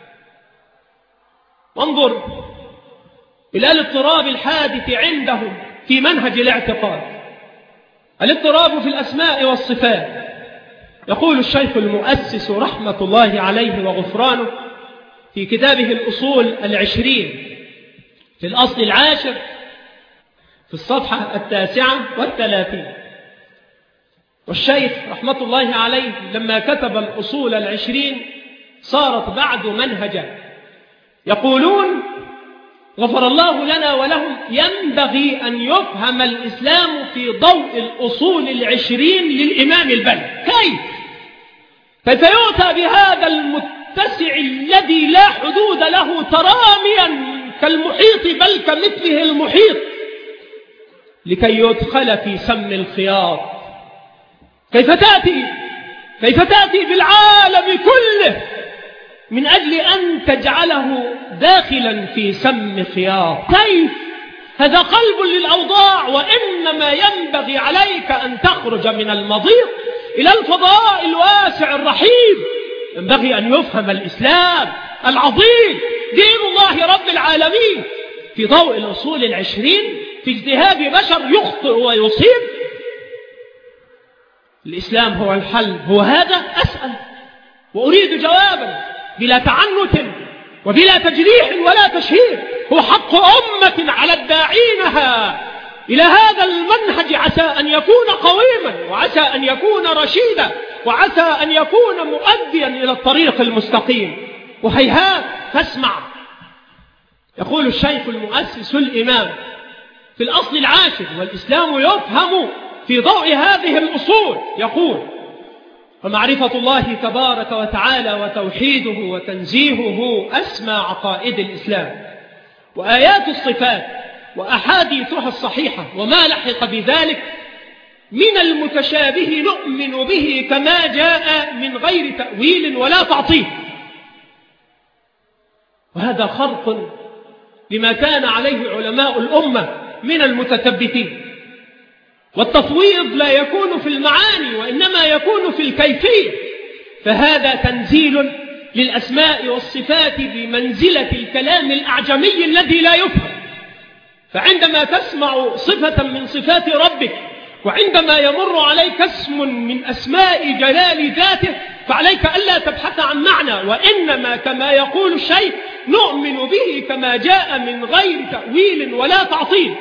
وانظر إلى الاضطراب الحادث عندهم في منهج الاعتقاد، الاضطراب في الأسماء والصفات. يقول الشيخ المؤسس رحمة الله عليه وغفرانه في كتابه الأصول العشرين في الأصل العاشر في الصفحة التاسعة والثلاثين، والشيخ رحمة الله عليه لما كتب الأصول العشرين صارت بعد منهجا. يقولون غفر الله لنا ولهم ينبغي أن يفهم الإسلام في ضوء الأصول العشرين للإمام البلخي. كيف؟ كيف يؤتى بهذا المتسع الذي لا حدود له تراميا كالمحيط بل كمثله المحيط لكي يدخل في سم الخياط؟ كيف تأتي كيف تأتي بالعالم كله من أجل أن تجعله داخلا في سم خياط؟ كيف؟ هذا قلب للأوضاع، وإنما ينبغي عليك أن تخرج من المضيق إلى الفضاء الواسع الرحيم. ينبغي أن يفهم الإسلام العظيم دين الله رب العالمين في ضوء الأصول العشرين في اجتهاد بشر يخطئ ويصيب. الإسلام هو الحل، هو هذا؟ أسأل وأريد جوابا بلا تعنت وبلا تجريح ولا تشهير. هو حق أمة على الداعينها إلى هذا المنهج، عسى أن يكون قويما وعسى أن يكون رشيدا وعسى أن يكون مؤديا إلى الطريق المستقيم. وهيهات فاسمع. يقول الشيخ المؤسس الإمام في الأصل العاشر: والإسلام يفهم في ضوء هذه الأصول. يقول: ومعرفة الله تبارك وتعالى وتوحيده وتنزيهه أسمى عقائد الإسلام، وآيات الصفات وأحاديثها الصحيحة وما لحق بذلك من المتشابه نؤمن به كما جاء من غير تأويل ولا تعطيل. وهذا خرق لما كان عليه علماء الأمة من المتثبتين. والتفويض لا يكون في المعاني وإنما يكون في الكيفية، فهذا تنزيل للأسماء والصفات بمنزلة الكلام الأعجمي الذي لا يفهم. فعندما تسمع صفة من صفات ربك وعندما يمر عليك اسم من أسماء جلال ذاته فعليك ألا تبحث عن معنى، وإنما كما يقول الشيخ نؤمن به كما جاء من غير تأويل ولا تعطيل.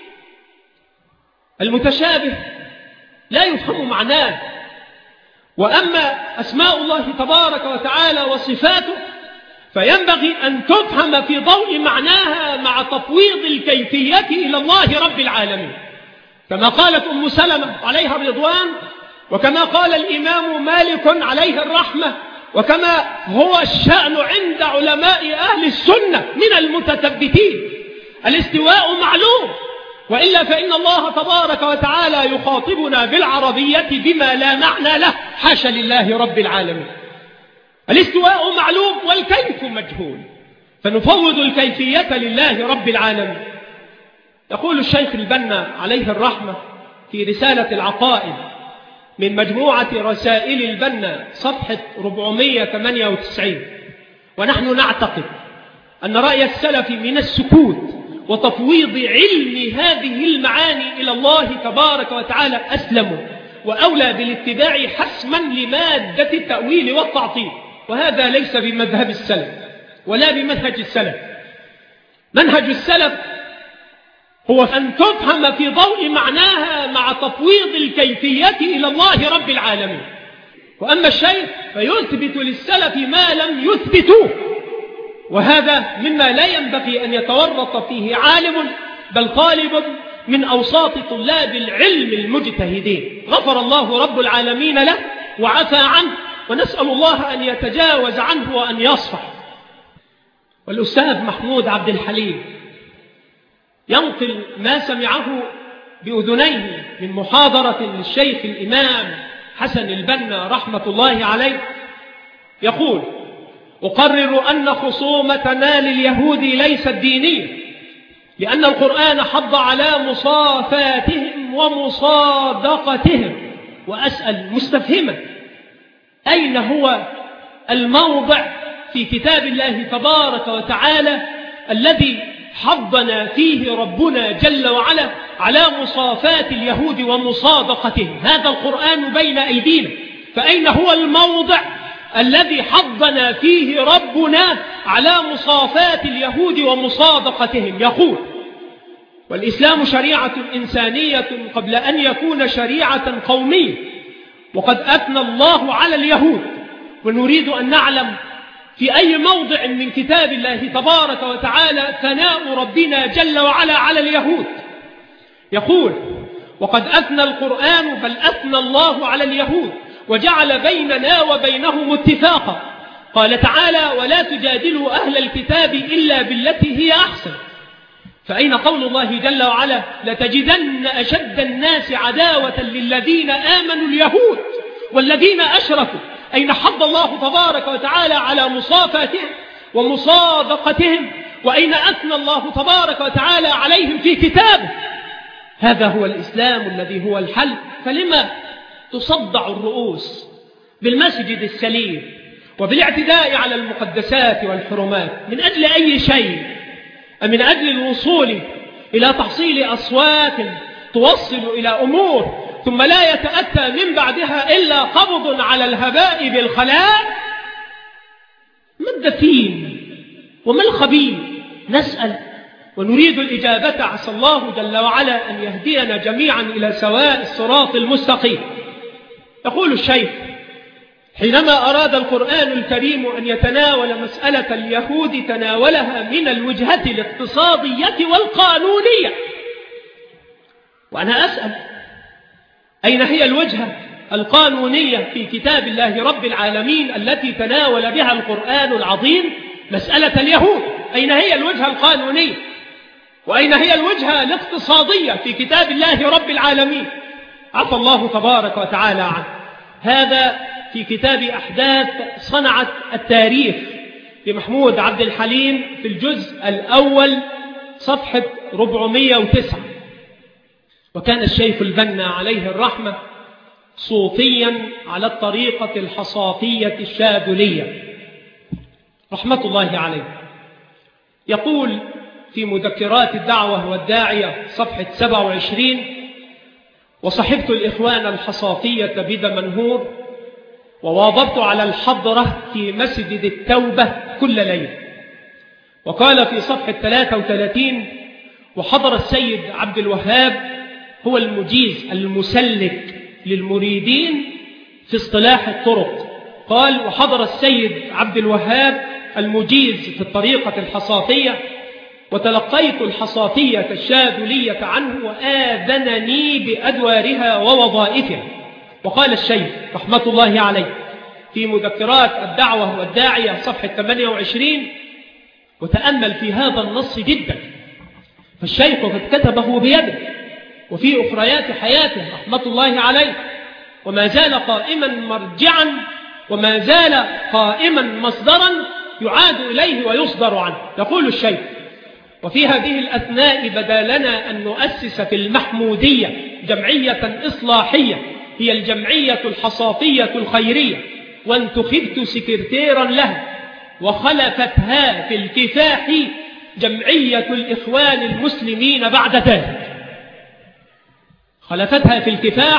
المتشابه لا يفهم معناه، وأما أسماء الله تبارك وتعالى وصفاته فينبغي أن تفهم في ضوء معناها مع تفويض الكيفية إلى الله رب العالمين. كما قالت أم سلمة عليها الرضوان، وكما قال الإمام مالك عليه الرحمة، وكما هو الشأن عند علماء أهل السنة من المتثبتين. الاستواء معلوم، وإلا فإن الله تبارك وتعالى يخاطبنا بالعربية بما لا معنى له، حاشا لله رب العالمين. الاستواء معلوم والكيف مجهول، فنفوض الكيفية لله رب العالمين. يقول الشيخ البنا عليه الرحمة في رسالة العقائد من مجموعة رسائل البنا صفحة أربعمائة وثمانية وتسعين: ونحن نعتقد أن رأي السلف من السكوت وتفويض علم هذه المعاني إلى الله تبارك وتعالى أسلم وأولى بالاتباع حسما لمادة التأويل والتعطيل، وهذا ليس بمذهب السلف ولا بمنهج السلف. منهج السلف هو أن تفهم في ضوء معناها مع تفويض الكيفية إلى الله رب العالمين. وأما الشيخ فيثبت للسلف ما لم يثبتوه، وهذا مما لا ينبغي أن يتورط فيه عالم بل طالب من أوساط طلاب العلم المجتهدين، غفر الله رب العالمين له وعفى عنه، ونسأل الله أن يتجاوز عنه وأن يصفح. والأستاذ محمود عبد الحليم ينقل ما سمعه بأذنيه من محاضرة للشيخ الإمام حسن البنا رحمة الله عليه، يقول: أقرر أن خصومتنا لليهود ليست دينية، لأن القرآن حض على مصافاتهم ومصادقتهم. وأسأل مستفهما: أين هو الموضع في كتاب الله تبارك وتعالى الذي حضنا فيه ربنا جل وعلا على مصافات اليهود ومصادقتهم؟ هذا القرآن بين أيدينا، فأين هو الموضع الذي حضنا فيه ربنا على مصافات اليهود ومصادقتهم؟ يقول: والإسلام شريعة إنسانية قبل أن يكون شريعة قومية، وقد أثنى الله على اليهود، ونريد أن نعلم في أي موضع من كتاب الله تبارك وتعالى ثناء ربنا جل وعلا على اليهود. يقول: وقد أثنى القرآن بل أثنى الله على اليهود وجعل بيننا وبينهم اتفاقا. قال تعالى: ولا تجادلوا أهل الكتاب إلا بالتي هي أحسن. فأين قول الله جل وعلا: لتجدن أشد الناس عداوة للذين آمنوا اليهود والذين أشركوا؟ أين حض الله تبارك وتعالى على مصافاتهم ومصادقتهم؟ وأين أثنى الله تبارك وتعالى عليهم في كتابه؟ هذا هو الإسلام الذي هو الحل. فلما تصدع الرؤوس بالمسجد السليم وبالاعتداء على المقدسات والحرمات من أجل أي شيء؟ من أجل الوصول إلى تحصيل أصوات توصل إلى أمور ثم لا يتأتى من بعدها إلا قبض على الهباء بالخلاء؟ ما الدفين وما الخبيث؟ نسأل ونريد الإجابة، عسى الله جل وعلا أن يهدينا جميعا إلى سواء الصراط المستقيم. يقول الشيخ: حينما أراد القرآن الكريم أن يتناول مسألة اليهود تناولها من الوجهة الاقتصادية والقانونية. وأنا أسأل: أين هي الوجهة القانونية في كتاب الله رب العالمين التي تناول بها القرآن العظيم مسألة اليهود؟ أين هي الوجهة القانونية؟ وأين هي الوجهة الاقتصادية في كتاب الله رب العالمين؟ عفى الله تبارك وتعالى عنه. هذا في كتاب أحداث صنعت التاريخ لمحمود عبد الحليم في الجزء الأول صفحة أربعمائة وتسعة. وكان الشيخ البنا عليه الرحمة صوفيا على الطريقة الحصافية الشاذلية رحمة الله عليه. يقول في مذكرات الدعوة والداعية صفحة سبعة وعشرين: وصحبت الإخوان الحصافية بدمنهور، وواظبت على الحضرة في مسجد التوبة كل ليلة. وقال في صفحة ثلاثة وثلاثين: وحضر السيد عبد الوهاب، هو المجيز المسلك للمريدين في اصطلاح الطرق. قال: وحضر السيد عبد الوهاب المجيز في الطريقة الحصافية، وتلقيت الحصافية الشاذلية عنه وآذنني بأدوارها ووظائفها. وقال الشيخ رحمة الله عليه في مذكرات الدعوة والداعية صفحة ثمانية وعشرين، وتأمل في هذا النص جدا، فالشيخ قد كتبه بيده وفي أخريات حياته رحمة الله عليه، وما زال قائما مرجعا وما زال قائما مصدرا يعاد إليه ويصدر عنه. يقول الشيخ: وفي هذه الأثناء بدا لنا أن نؤسس في المحمودية جمعية إصلاحية هي الجمعية الحصافية الخيرية، وانتخبت سكرتيرا لها، وخلفتها في الكفاح جمعية الإخوان المسلمين بعد ذلك. خلفتها في الكفاح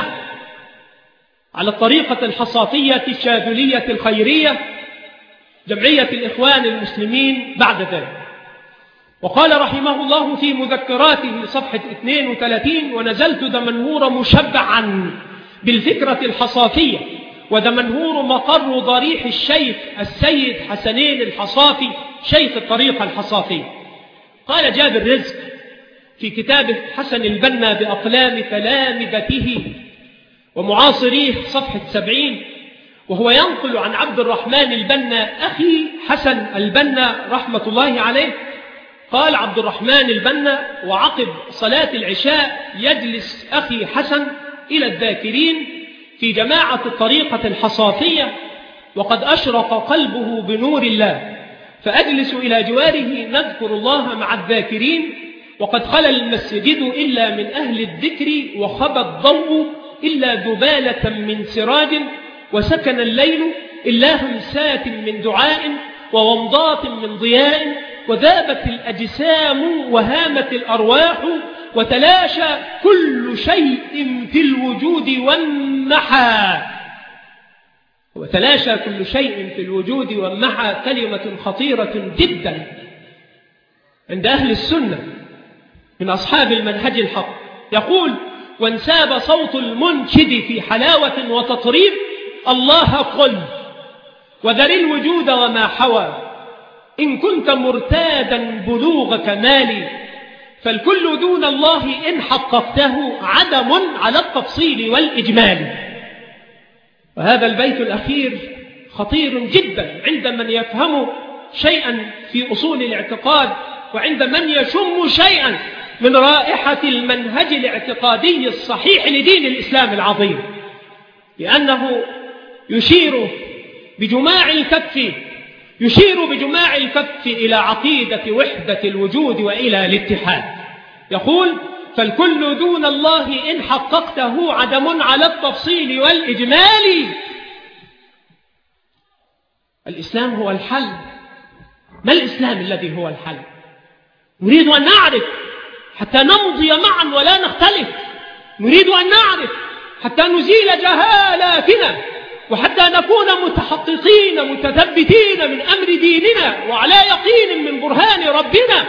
على الطريقة الحصافية الشاذلية الخيرية جمعية الإخوان المسلمين بعد ذلك. وقال رحمه الله في مذكراته صفحة اثنين وثلاثين: ونزلت دمنهور مشبعا بالفكرة الحصافية، ودمنهور مقر ضريح الشيخ السيد حسنين الحصافي شيخ الطريقة الحصافية. قال جابر رزق في كتابه حسن البنا بأقلام تلامذته ومعاصريه صفحة سبعين، وهو ينقل عن عبد الرحمن البنا أخي حسن البنا رحمة الله عليه، قال عبد الرحمن البنا: وعقب صلاة العشاء يجلس أخي حسن إلى الذاكرين في جماعة الطريقة الحصافية وقد أشرق قلبه بنور الله، فأجلس إلى جواره نذكر الله مع الذاكرين، وقد خلى المسجد إلا من أهل الذكر وخبى الضوء إلا ذبالة من سراج، وسكن الليل إلا همسات من دعاء وومضات من ضياء، وذابت الأجسام وهامت الأرواح، وتلاشى كل شيء في الوجود وانمحى. وتلاشى كل شيء في الوجود وانمحى كلمة خطيرة جدا عند أهل السنة من أصحاب المنهج الحق. يقول: وانساب صوت المنشد في حلاوة وتطريب: الله قل وذر الوجود وما حوى، إن كنت مرتادا بلوغ كمالي، فالكل دون الله إن حققته عدم على التفصيل والإجمال. وهذا البيت الأخير خطير جدا عند من يفهم شيئا في أصول الاعتقاد، وعند من يشم شيئا من رائحة المنهج الاعتقادي الصحيح لدين الإسلام العظيم، لأنه يشير بجماع الكف يشير بجماع الكف إلى عقيدة وحدة الوجود وإلى الاتحاد. يقول: فالكل دون الله إن حققته عدم على التفصيل والإجمال. الإسلام هو الحل. ما الإسلام الذي هو الحل؟ نريد أن نعرف حتى نمضي معا ولا نختلف، نريد أن نعرف حتى نزيل جهالاتنا، وحتى نكون متحققين متثبتين من أمر ديننا وعلى يقين من برهان ربنا.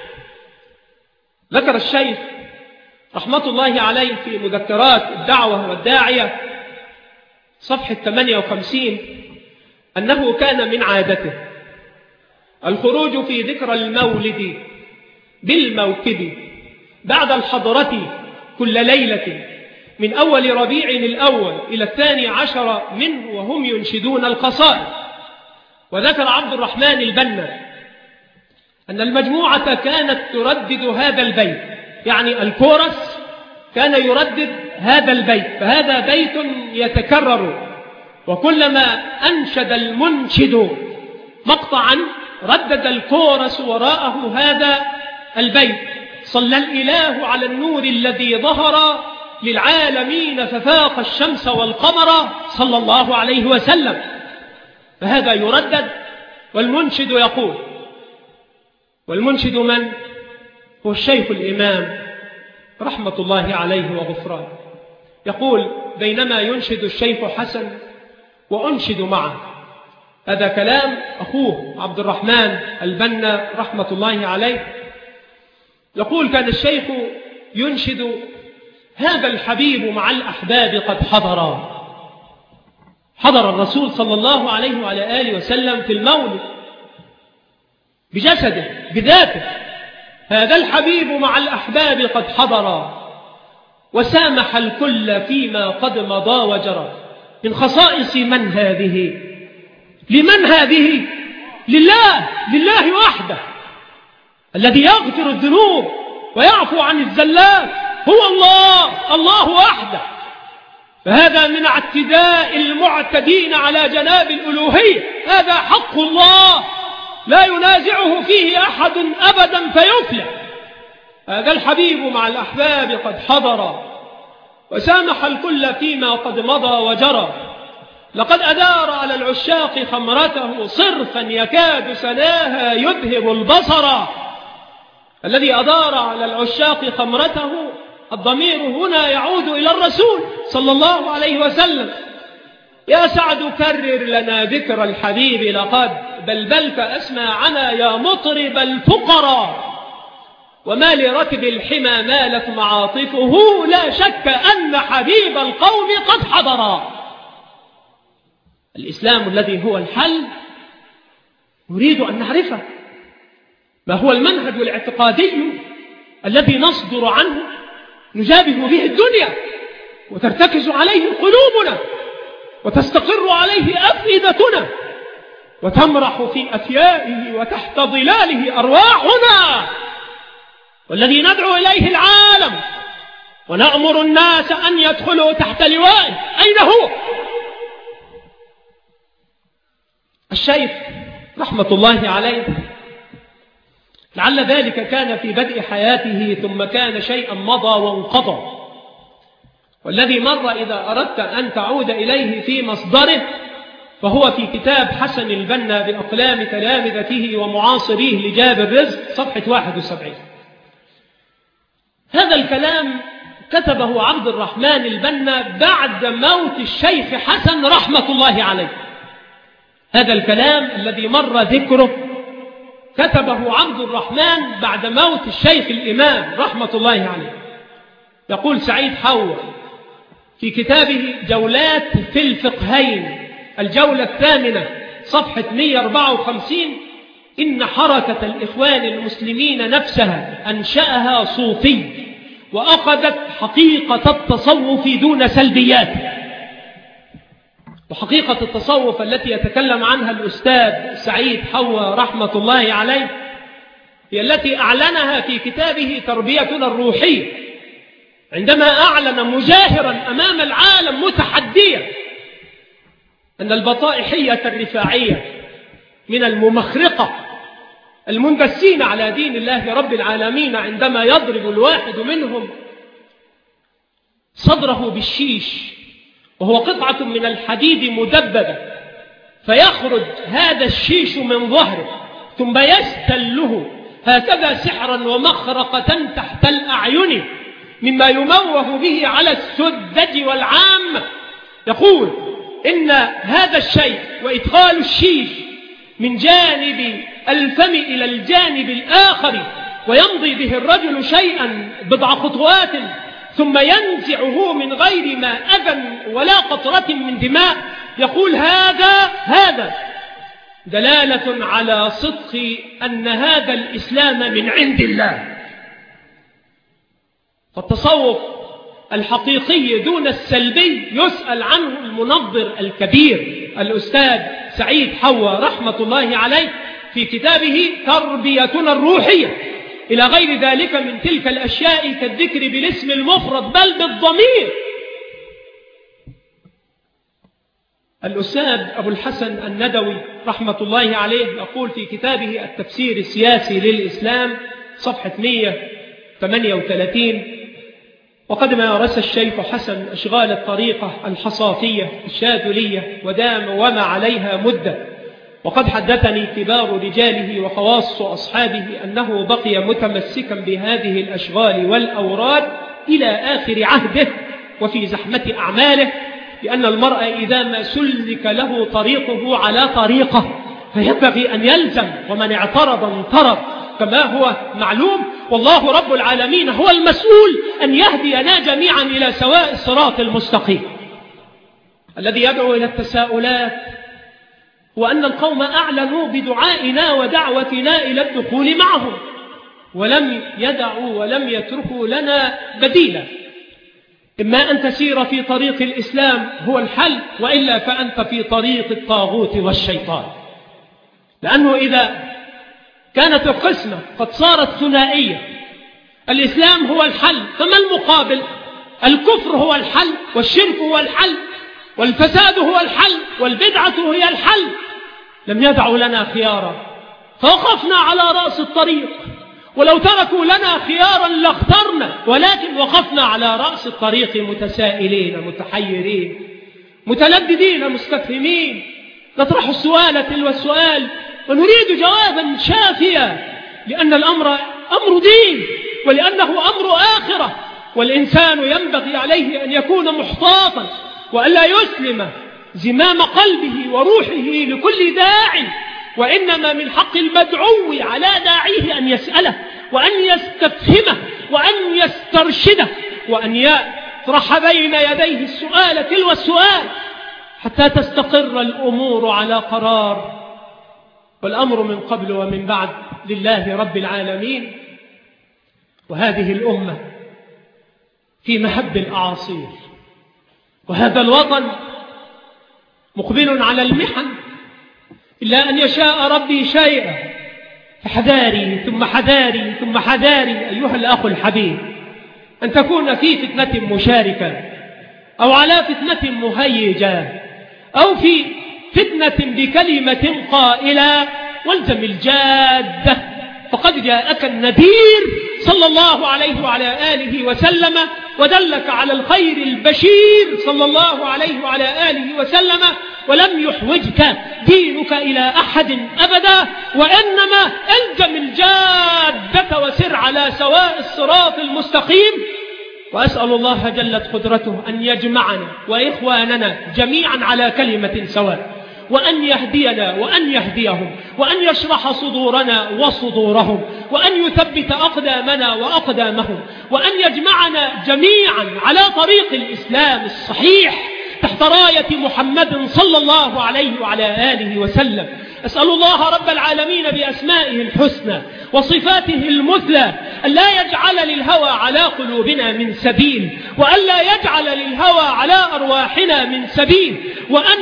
ذكر الشيخ رحمة الله عليه في مذكرات الدعوة والداعية صفحة ثمانية وخمسين أنه كان من عادته الخروج في ذكرى المولد بالموكب بعد الحضرة كل ليلة من أول ربيع الأول إلى الثاني عشر منه، وهم ينشدون القصائد. وذكر عبد الرحمن البنا أن المجموعة كانت تردد هذا البيت، يعني الكورس كان يردد هذا البيت، فهذا بيت يتكرر، وكلما أنشد المنشد مقطعا ردد الكورس وراءه هذا البيت: صلى الإله على النور الذي ظهر للعالمين ففاق الشمس والقمر صلى الله عليه وسلم. فهذا يردد والمنشد يقول. والمنشد من؟ هو الشيخ الإمام رحمة الله عليه وغفرانه. يقول: بينما ينشد الشيخ حسن وأنشد معه. هذا كلام أخوه عبد الرحمن البنا رحمة الله عليه. يقول: كان الشيخ ينشد: هذا الحبيب مع الأحباب قد حضر حضر الرسول صلى الله عليه وعلى آله وسلم في المولد بجسده بذاته، هذا الحبيب مع الأحباب قد حضر وسامح الكل فيما قد مضى وجرى. من خصائص من هذه؟ لمن هذه؟ لله، لله وحده الذي يغفر الذنوب ويعفو عن الزلات، هو الله، الله وحده. فهذا من اعتداء المعتدين على جناب الألوهية، هذا حق الله لا ينازعه فيه أحد أبدا فيفلح. هذا الحبيب مع الأحباب قد حضر وسامح الكل فيما قد مضى وجرى. لقد أدار على العشاق خمرته صرفا يكاد سناها يذهب البصر. الذي أدار على العشاق خمرته الضمير هنا يعود إلى الرسول صلى الله عليه وسلم. يا سعد كرر لنا ذكر الحبيب لقد بلبلت أسماعنا يا مطرب الفقراء. وما لركب الحمى مالت معاطفه لا شك أن حبيب القوم قد حضر. الإسلام الذي هو الحل نريد أن نعرفه. ما هو المنهج الاعتقادي الذي نصدر عنه نجابه به الدنيا وترتكز عليه قلوبنا وتستقر عليه أفئدتنا وتمرح في أفيائه وتحت ظلاله أرواحنا، والذي ندعو إليه العالم ونأمر الناس أن يدخلوا تحت لوائه. أين هو؟ الشيخ رحمة الله عليه لعل ذلك كان في بدء حياته ثم كان شيئا مضى وانقضى، والذي مر إذا أردت أن تعود إليه في مصدره فهو في كتاب حسن البنا بأقلام تلامذته ومعاصريه لجابر رزق صفحة واحد وسبعين. هذا الكلام كتبه عبد الرحمن البنا بعد موت الشيخ حسن رحمة الله عليه. هذا الكلام الذي مر ذكره كتبه عبد الرحمن بعد موت الشيخ الإمام رحمة الله عليه. يقول سعيد حوا في كتابه جولات في الفقهين الجولة الثامنة صفحة مئة وأربعة وخمسين: إن حركة الإخوان المسلمين نفسها أنشأها صوفي وأخذت حقيقة التصوف دون سلبيات. وحقيقة التصوف التي يتكلم عنها الأستاذ سعيد حوا رحمة الله عليه هي التي أعلنها في كتابه تربيتنا الروحية، عندما أعلن مجاهرا أمام العالم متحديا أن البطائحية الرفاعية من الممخرقة المندسين على دين الله رب العالمين عندما يضرب الواحد منهم صدره بالشيش وهو قطعة من الحديد مدببة فيخرج هذا الشيش من ظهره ثم يستله هكذا سحرا ومخرقة تحت الأعين مما يموه به على السذج والعام. يقول إن هذا الشيء وإدخال الشيش من جانب الفم إلى الجانب الآخر ويمضي به الرجل شيئا بضع خطوات ثم ينزعه من غير ما أذى ولا قطرة من دماء، يقول هذا هذا دلالة على صدق أن هذا الإسلام من عند الله. فالتصوف الحقيقي دون السلبي يسأل عنه المنظر الكبير الأستاذ سعيد حوا رحمة الله عليه في كتابه تربيتنا الروحية، إلى غير ذلك من تلك الأشياء كالذكر بالاسم المفرد بل بالضمير. الأستاذ أبو الحسن الندوي رحمة الله عليه يقول في كتابه التفسير السياسي للإسلام صفحة مئة وثمانية وثلاثين: وقد مارس الشيخ حسن أشغال الطريقة الحصافية الشاذلية ودام وما عليها مدة، وقد حدثني كبار رجاله وخواص أصحابه أنه بقي متمسكا بهذه الأشغال والأوراد إلى آخر عهده وفي زحمة أعماله، لأن المرء إذا ما سلك له طريقه على طريقه فينبغي أن يلزم، ومن اعترض انطرد كما هو معلوم. والله رب العالمين هو المسؤول أن يهدينا جميعا إلى سواء الصراط المستقيم. الذي يدعو إلى التساؤلات وأن القوم أعلنوا بدعائنا ودعوتنا إلى الدخول معهم، ولم يدعوا ولم يتركوا لنا بديلا. إما أن تسير في طريق الإسلام هو الحل، وإلا فأنت في طريق الطاغوت والشيطان. لأنه إذا كانت القسمة قد صارت ثنائية، الإسلام هو الحل، فما المقابل؟ الكفر هو الحل، والشرك هو الحل، والفساد هو الحل، والبدعة هي الحل. لم يدعوا لنا خيارا، فوقفنا على رأس الطريق. ولو تركوا لنا خيارا لاخترنا، ولكن وقفنا على رأس الطريق متسائلين متحيرين متلددين مستفهمين، نطرح السؤال تلو السؤال ونريد جوابا شافيا، لأن الأمر أمر دين، ولأنه أمر آخرة، والإنسان ينبغي عليه أن يكون محتاطا، وألا يسلم زمام قلبه وروحه لكل داع، وإنما من حق المدعو على داعيه أن يسأله، وأن يستفهمه، وأن يسترشده، وأن يطرح بين يديه السؤال تلو السؤال حتى تستقر الأمور على قرار. والأمر من قبل ومن بعد لله رب العالمين، وهذه الأمة في مهب الأعاصير، وهذا الوطن مقبل على المحن، إلا أن يشاء ربي شيئا. فحذاري ثم حذاري ثم حذاري أيها الأخ الحبيب أن تكون في فتنة مشاركة، أو على فتنة مهيجة، أو في فتنة بكلمة قائلة، والزم الجادة، فقد جاءك النذير صلى الله عليه وعلى آله وسلم، ودلك على الخير البشير صلى الله عليه وعلى آله وسلم، ولم يحوجك دينك إلى أحد أبدا، وإنما ألزم الجادة وسر على سواء الصراط المستقيم. وأسأل الله جلت قدرته أن يجمعنا وإخواننا جميعا على كلمة سواء، وأن يهدينا وأن يهديهم، وأن يشرح صدورنا وصدورهم، وأن يثبت أقدامنا وأقدامهم، وأن يجمعنا جميعا على طريق الإسلام الصحيح تحت راية محمد صلى الله عليه وعلى آله وسلم. أسأل الله رب العالمين بأسمائه الحسنى وصفاته المثلى أن لا يجعل للهوى على قلوبنا من سبيل، وأن لا يجعل للهوى على أرواحنا من سبيل، وأن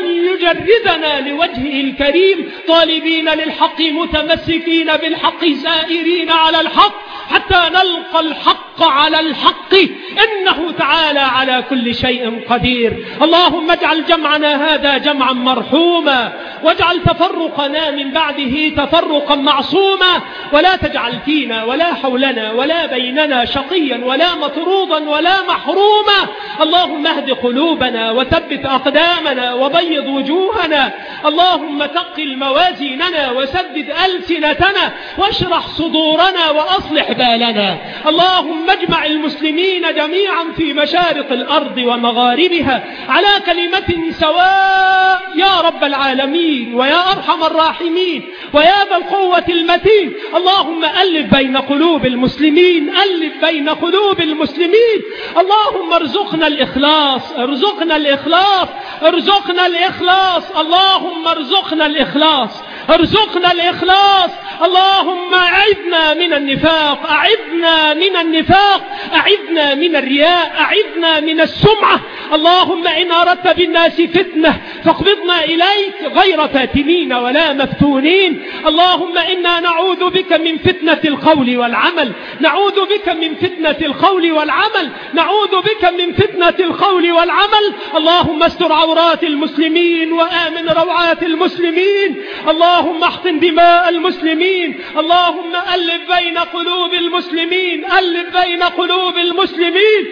يجردنا لوجهه الكريم طالبين للحق متمسكين بالحق سائرين على الحق حتى نلقى الحق على الحق، إنه تعالى على كل شيء قدير. اللهم اجعل جمعنا هذا جمعا مرحوما، واجعل تفرقنا من بعده تفرقا معصوما، ولا تجعل فينا ولا حولنا ولا بيننا شقيا ولا مطرودا ولا محروما. اللهم اهد قلوبنا وثبت أقدامنا وبيض وجوهنا، اللهم ثقل موازيننا وسدد ألسنتنا واشرح صدورنا وأصلح بالنا. اللهم اجمع المسلمين جميعا في مشارق الأرض ومغاربها على كلمة سواء يا رب العالمين ويا أرحم الراحمين ويا ذا القوة المتين. اللهم ألف بين قلوب المسلمين، ألف بين قلوب المسلمين. اللهم ارزقنا الإخلاص، ارزقنا الإخلاص، ارزقنا الإخلاص. اللهم ارزقنا الإخلاص، ارزقنا الإخلاص. اللهم أعذنا من النفاق، أعذنا من النفاق، أعذنا من الرياء، أعذنا من السمعة. اللهم إن أردت بالناس فتنة فاقبضنا إليك غير فاتنين ولا مفتونين. اللهم إنا نعوذ بك من فتنة القول والعمل، نعوذ بك من فتنة القول والعمل، نعوذ بك من فتنة القول والعمل. اللهم استر عورات المسلمين وآمن روعات المسلمين. اللهم احقن دماء المسلمين. اللهم ألف بين قلوب المسلمين، ألف بين قلوب المسلمين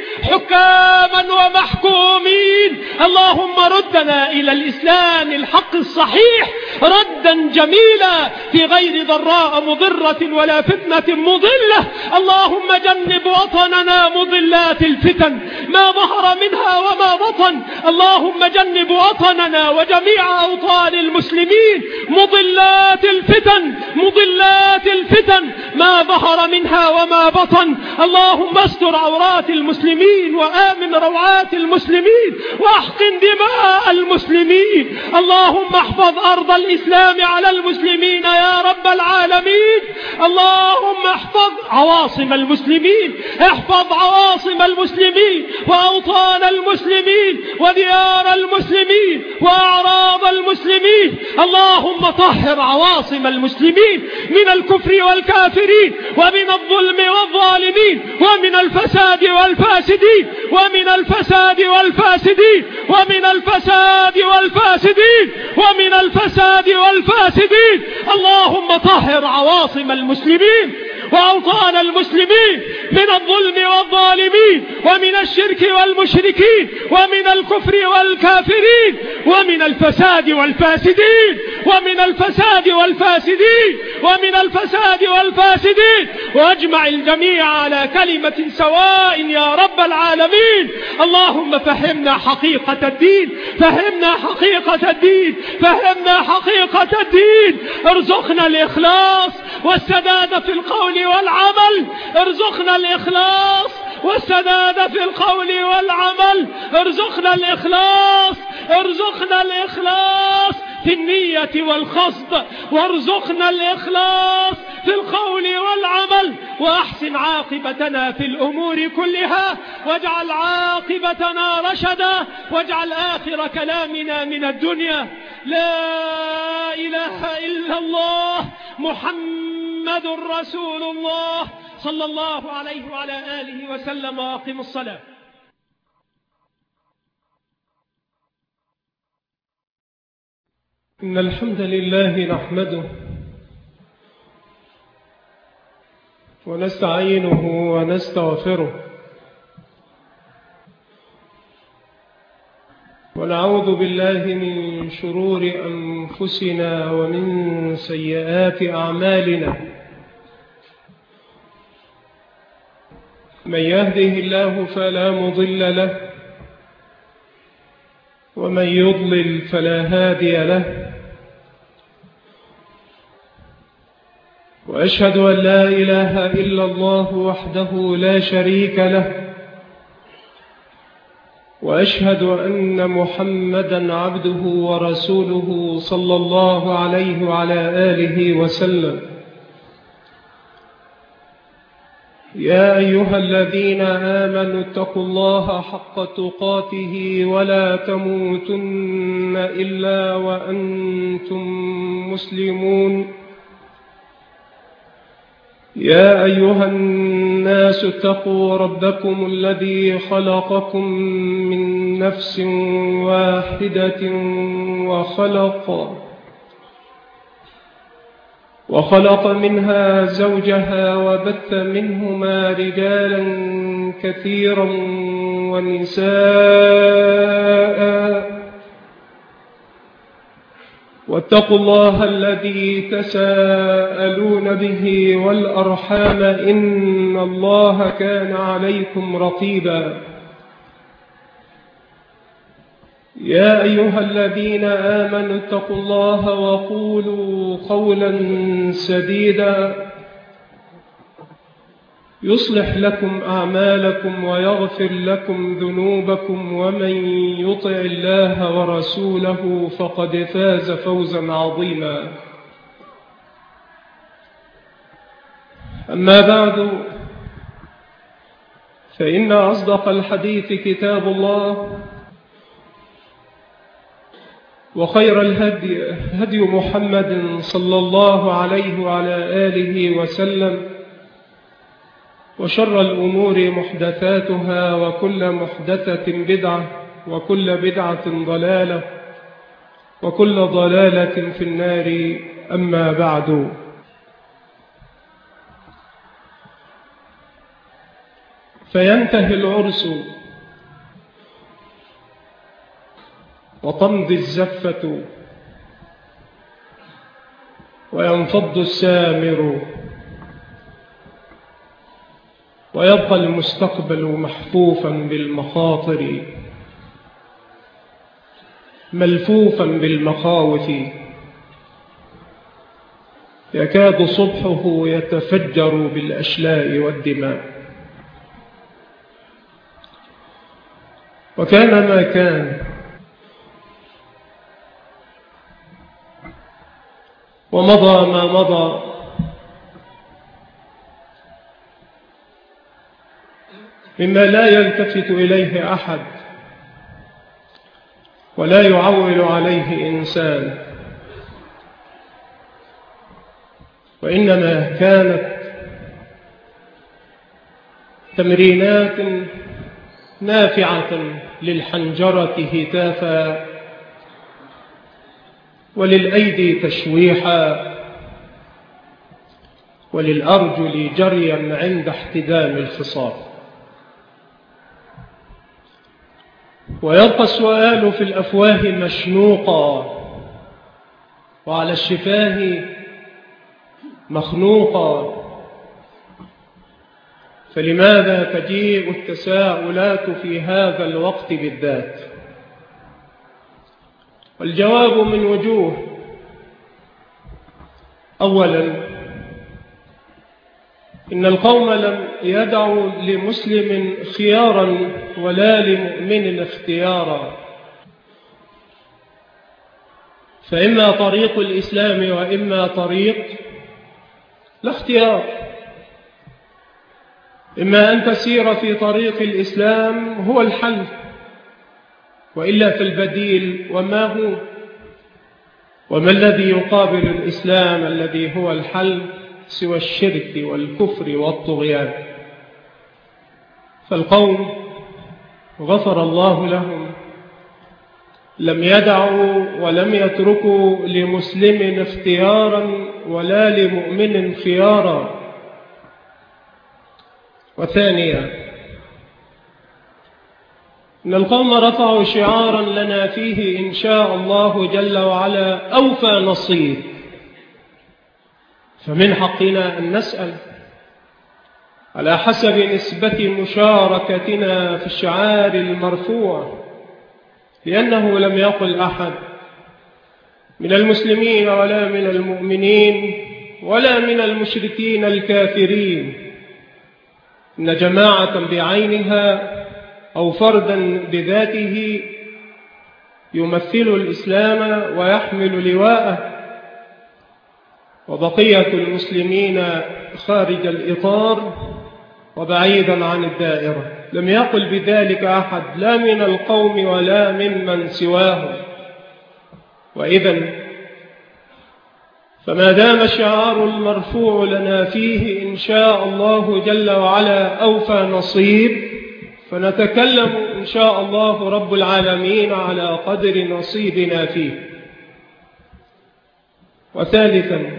حكاما ومحكومين. اللهم ردنا إلى الإسلام الحق الصحيح ردا جميلا في غير ضراء مضرة ولا فتنة مضلة. اللهم جنب وطننا مضلات الفتن ما ظهر منها وما بطن. اللهم جنب وطننا وجميع أوطان المسلمين مضلات الفتن، مضلات الفتن ما ظهر منها وما بطن. اللهم استر عورات المسلمين وآمن روعات المسلمين، واحقن دماء المسلمين. اللهم احفظ أرض الإسلام على المسلمين يا رب العالمين. اللهم احفظ عواصم المسلمين، احفظ عواصم المسلمين وأوطان المسلمين وديار المسلمين وأعراض المسلمين. اللهم طهر عواصم المسلمين من الكفر والكافرين ومن الظلم والظالمين ومن الفساد والفاسدين ومن الفساد والفاسدين ومن الفساد والفاسدين ومن الفساد والفاسدين. اللهم طهر عواصم المسلمين وأوطان المسلمين من الظلم والظالمين ومن الشرك والمشركين ومن الكفر والكافرين ومن الفساد والفاسدين ومن الفساد والفاسدين ومن الفساد والفاسدين واجمع الجميع على كلمة سواء يا رب العالمين. اللهم فهمنا حقيقة الدين، فهمنا حقيقة الدين، فهمنا حقيقة الدين. ارزقنا الإخلاص والسداد في القول والعمل، ارزقنا الإخلاص والسداد في القول والعمل، ارزقنا الإخلاص، ارزقنا الإخلاص في النية والقصد، وارزقنا الإخلاص في القول والعمل، وأحسن عاقبتنا في الأمور كلها، واجعل عاقبتنا رشدا، واجعل آخر كلامنا من الدنيا لا إله إلا الله محمد رسول الله صلى الله عليه وعلى آله وسلم. وأقم الصلاة. إن الحمد لله نحمده ونستعينه ونستغفره ونعوذ بالله من شرور أنفسنا ومن سيئات أعمالنا. من يهده الله فلا مضل له ومن يضلل فلا هادي له. وأشهد أن لا إله إلا الله وحده لا شريك له، وأشهد أن محمدًا عبده ورسوله صلى الله عليه وعلى آله وسلم. يا أيها الذين آمنوا اتقوا الله حق تقاته ولا تموتن إلا وأنتم مسلمون. يا أيها الناس اتقوا ربكم الذي خلقكم من نفس واحدة وخلق وخلق منها زوجها وبث منهما رجالا كثيرا ونساء. واتقوا الله الذي تساءلون به والأرحام إن الله كان عليكم رقيبا. يا أيها الذين آمنوا اتقوا الله وقولوا قولا سديدا يصلح لكم أعمالكم ويغفر لكم ذنوبكم، ومن يطع الله ورسوله فقد فاز فوزا عظيما. أما بعد، فإن أصدق الحديث كتاب الله، وخير الهدي هدي محمد صلى الله عليه وعلى آله وسلم، وشر الأمور محدثاتها، وكل محدثة بدعة، وكل بدعة ضلالة، وكل ضلالة في النار. أما بعد، فينتهي العرس وتمضي الزفة وينفض السامر، ويبقى المستقبل محفوفا بالمخاطر ملفوفا بالمخاوف، يكاد صبحه يتفجر بالأشلاء والدماء. وكان ما كان، ومضى ما مضى مما لا يلتفت إليه أحد ولا يعول عليه إنسان، وإنما كانت تمرينات نافعة للحنجرة هتافا وللأيدي تشويحا وللأرجل جريا عند احتدام الخصام. ويبقى السؤال في الأفواه مشنوقا وعلى الشفاه مخنوقا، فلماذا تجيء التساؤلات في هذا الوقت بالذات؟ والجواب من وجوه. أولا، إن القوم لم يدعوا لمسلم خيارا ولا لمؤمن اختيارا، فإما طريق الإسلام وإما طريق لا اختيار. إما أن تسير في طريق الإسلام هو الحل، وإلا فالبديل وما هو؟ وما الذي يقابل الإسلام الذي هو الحل سوى الشرك والكفر والطغيان؟ فالقوم غفر الله لهم لم يدعوا ولم يتركوا لمسلم اختيارا ولا لمؤمن خيارا. وثانيا، إن القوم رفعوا شعارا لنا فيه إن شاء الله جل وعلا أوفى نصيب، فمن حقنا أن نسأل على حسب نسبة مشاركتنا في الشعار المرفوع، لأنه لم يقل أحد من المسلمين ولا من المؤمنين ولا من المشركين الكافرين إن جماعة بعينها أو فردا بذاته يمثل الإسلام ويحمل لواءه وبقية المسلمين خارج الإطار وبعيدا عن الدائرة. لم يقل بذلك أحد لا من القوم ولا ممن سواهم. وإذن فما دام الشعار المرفوع لنا فيه إن شاء الله جل وعلا أوفى نصيب، فنتكلم إن شاء الله رب العالمين على قدر نصيبنا فيه. وثالثا،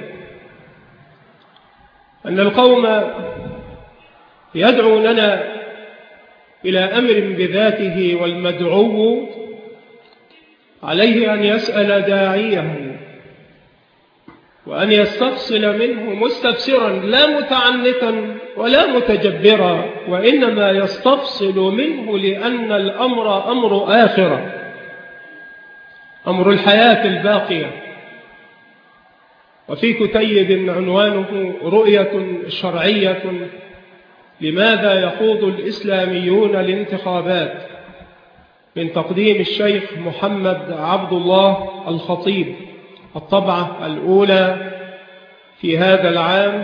أن القوم يدعوننا إلى أمر بذاته، والمدعو عليه أن يسأل داعيه وأن يستفصل منه مستفسرا لا متعنتا ولا متجبرا، وإنما يستفصل منه لأن الأمر أمر آخرة، أمر الحياة الباقية. وفي كتيب عنوانه رؤية شرعية لماذا يخوض الإسلاميون الانتخابات، من تقديم الشيخ محمد عبد الله الخطيب، الطبعة الأولى في هذا العام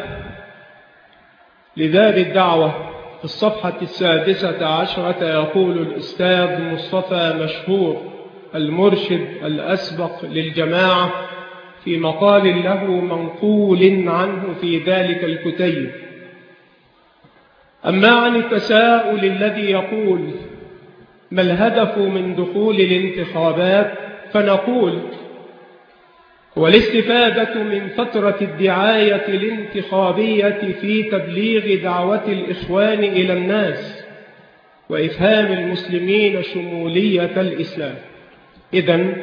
لدار الدعوة، في الصفحة السادسة عشرة، يقول الأستاذ مصطفى مشهور المرشد الأسبق للجماعة في مقال له منقول عنه في ذلك الكتيب: أما عن التساؤل الذي يقول ما الهدف من دخول الانتخابات، فنقول والاستفادة من فترة الدعاية الانتخابية في تبليغ دعوة الإخوان إلى الناس وإفهام المسلمين شمولية الإسلام. إذن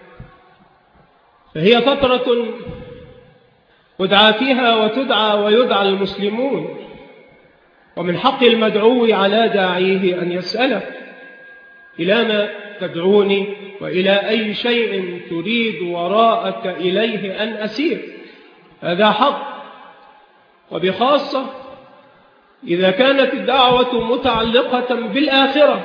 فهي فترة يدعى فيها وتدعى ويدعى المسلمون، ومن حق المدعو على داعيه أن يسأله إلى ما تدعوني وإلى أي شيء تريد وراءك إليه أن أسير. هذا حق، وبخاصة إذا كانت الدعوة متعلقة بالآخرة،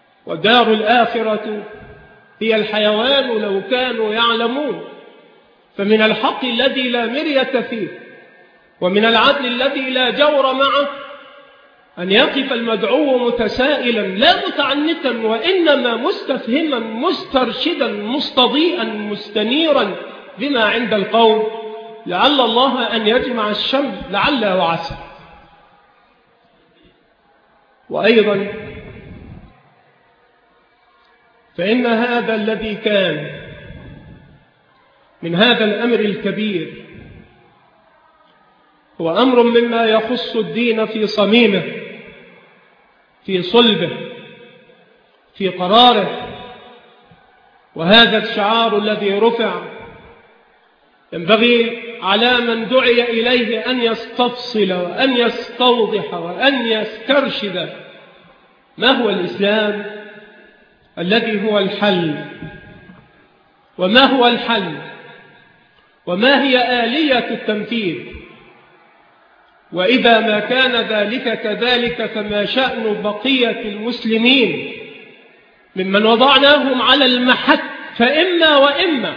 والدار الآخرة هي الحيوان لو كانوا يعلمون. فمن الحق الذي لا مرية فيه ومن العدل الذي لا جور معه أن يقف المدعو متسائلا لا متعنتا، وإنما مستفهما مسترشدا مستضيئا مستنيرا بما عند القوم، لعل الله أن يجمع الشمل لعل وعسى. وأيضا فإن هذا الذي كان من هذا الأمر الكبير هو أمر مما يخص الدين في صميمه، في صلبه، في قراره. وهذا الشعار الذي رفع ينبغي على من دعي إليه أن يستفصل وأن يستوضح وأن يسترشد ما هو الإسلام الذي هو الحل، وما هو الحل، وما هي آلية التنفيذ. وإذا ما كان ذلك كذلك فما شأن بقية المسلمين ممن وضعناهم على المحك، فإما وإما.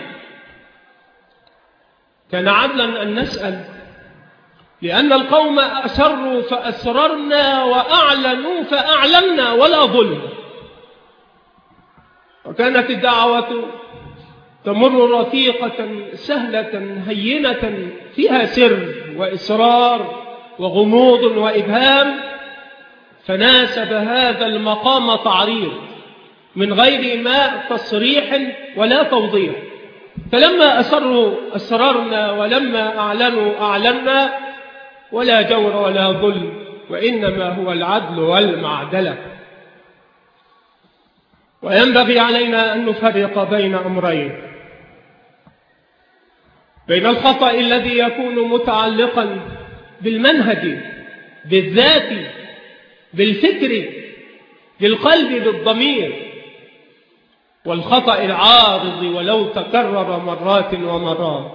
كان عدلا أن نسأل، لأن القوم أسروا فأسررنا وأعلنوا فأعلنا ولا ظلم. وكانت الدعوة تمر رفيقة سهلة هينة فيها سر وإسرار وغموض وإبهام، فناسب هذا المقام تعريض من غير ما تصريح ولا توضيح. فلما أسروا أسررنا ولما أعلنوا أعلنا، ولا جور ولا ظلم، وإنما هو العدل والمعدلة. وينبغي علينا أن نفرق بين أمرين: بين الخطأ الذي يكون متعلقا بالمنهج، بالذات، بالفكر، بالقلب، بالضمير، والخطأ العارض ولو تكرر مرات ومرات.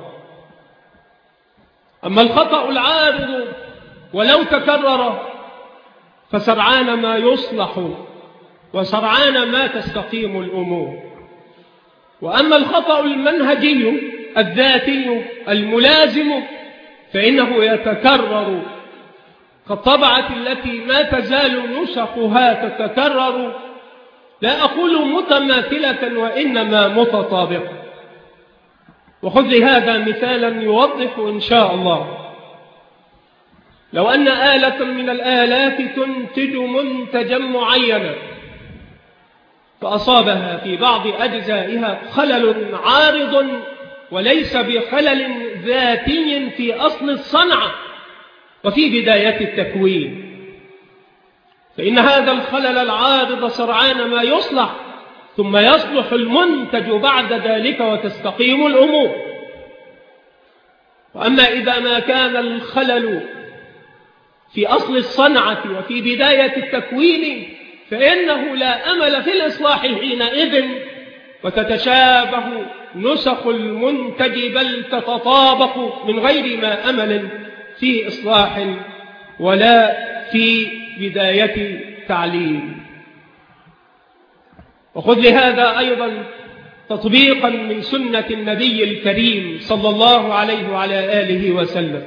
أما الخطأ العارض ولو تكرر فسرعان ما يصلح وسرعان ما تستقيم الأمور. وأما الخطأ المنهجي الذاتي الملازم فإنه يتكرر كالطبعة التي ما تزال نسخها تتكرر، لا أقول متماثلة وإنما متطابقة. وخذ لهذا مثالا يوضح إن شاء الله. لو أن آلة من الآلات تنتج منتجا معينا فأصابها في بعض أجزائها خلل عارض وليس بخلل ذاتي في أصل الصنعة وفي بداية التكوين، فإن هذا الخلل العارض سرعان ما يصلح، ثم يصلح المنتج بعد ذلك وتستقيم الأمور. وأما إذا ما كان الخلل في أصل الصنعة وفي بداية التكوين فإنه لا أمل في الإصلاح حينئذ، وتتشابه نسخ المنتج بل تتطابق من غير ما أمل في إصلاح ولا في بداية تعليم. وخذ لهذا أيضا تطبيقا من سنة النبي الكريم صلى الله عليه وعلى آله وسلم.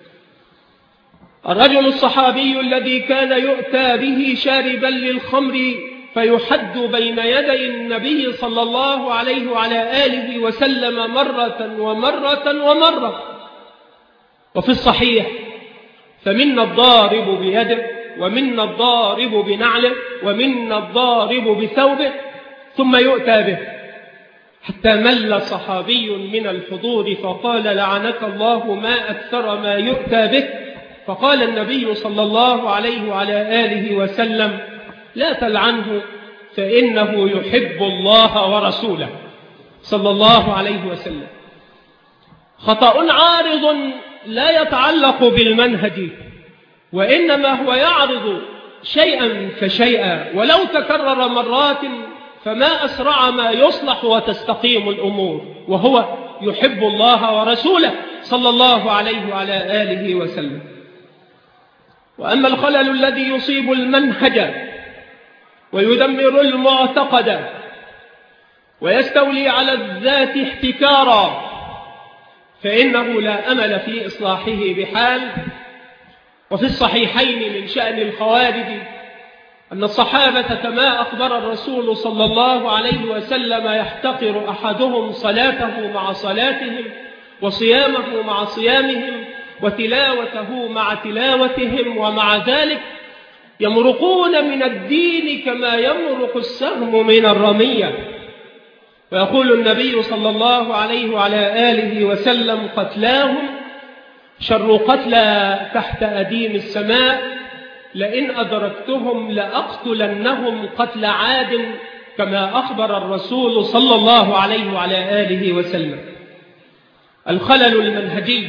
الرجل الصحابي الذي كان يؤتى به شاربا للخمر فيحد بين يدي النبي صلى الله عليه وعلى آله وسلم مرة ومرة ومرة. وفي الصحيح فمنا الضارب بيده ومنا الضارب بنعله ومنا الضارب بثوبه، ثم يؤتى به حتى مل صحابي من الحضور فقال: لعنك الله ما أكثر ما يؤتى به. فقال النبي صلى الله عليه وعلى آله وسلم: لا تلعنه فإنه يحب الله ورسوله صلى الله عليه وسلم. خطأ عارض لا يتعلق بالمنهج، وإنما هو يعرض شيئا فشيئا، ولو تكرر مرات فما أسرع ما يصلح وتستقيم الأمور، وهو يحب الله ورسوله صلى الله عليه وعلى آله وسلم. وأما الخلل الذي يصيب المنهج ويدمر المعتقد ويستولي على الذات احتكارا فإنه لا أمل في إصلاحه بحال. وفي الصحيحين من شأن الخوارج أن الصحابة كما أخبر الرسول صلى الله عليه وسلم يحتقر أحدهم صلاته مع صلاتهم وصيامه مع صيامهم وتلاوته مع تلاوتهم، ومع ذلك يمرقون من الدين كما يمرق السهم من الرمية. ويقول النبي صلى الله عليه وعلى آله وسلم: قتلاهم شر قتلى تحت أديم السماء، لئن أدركتهم لأقتلنهم قتل عاد، كما أخبر الرسول صلى الله عليه وعلى آله وسلم. الخلل المنهجي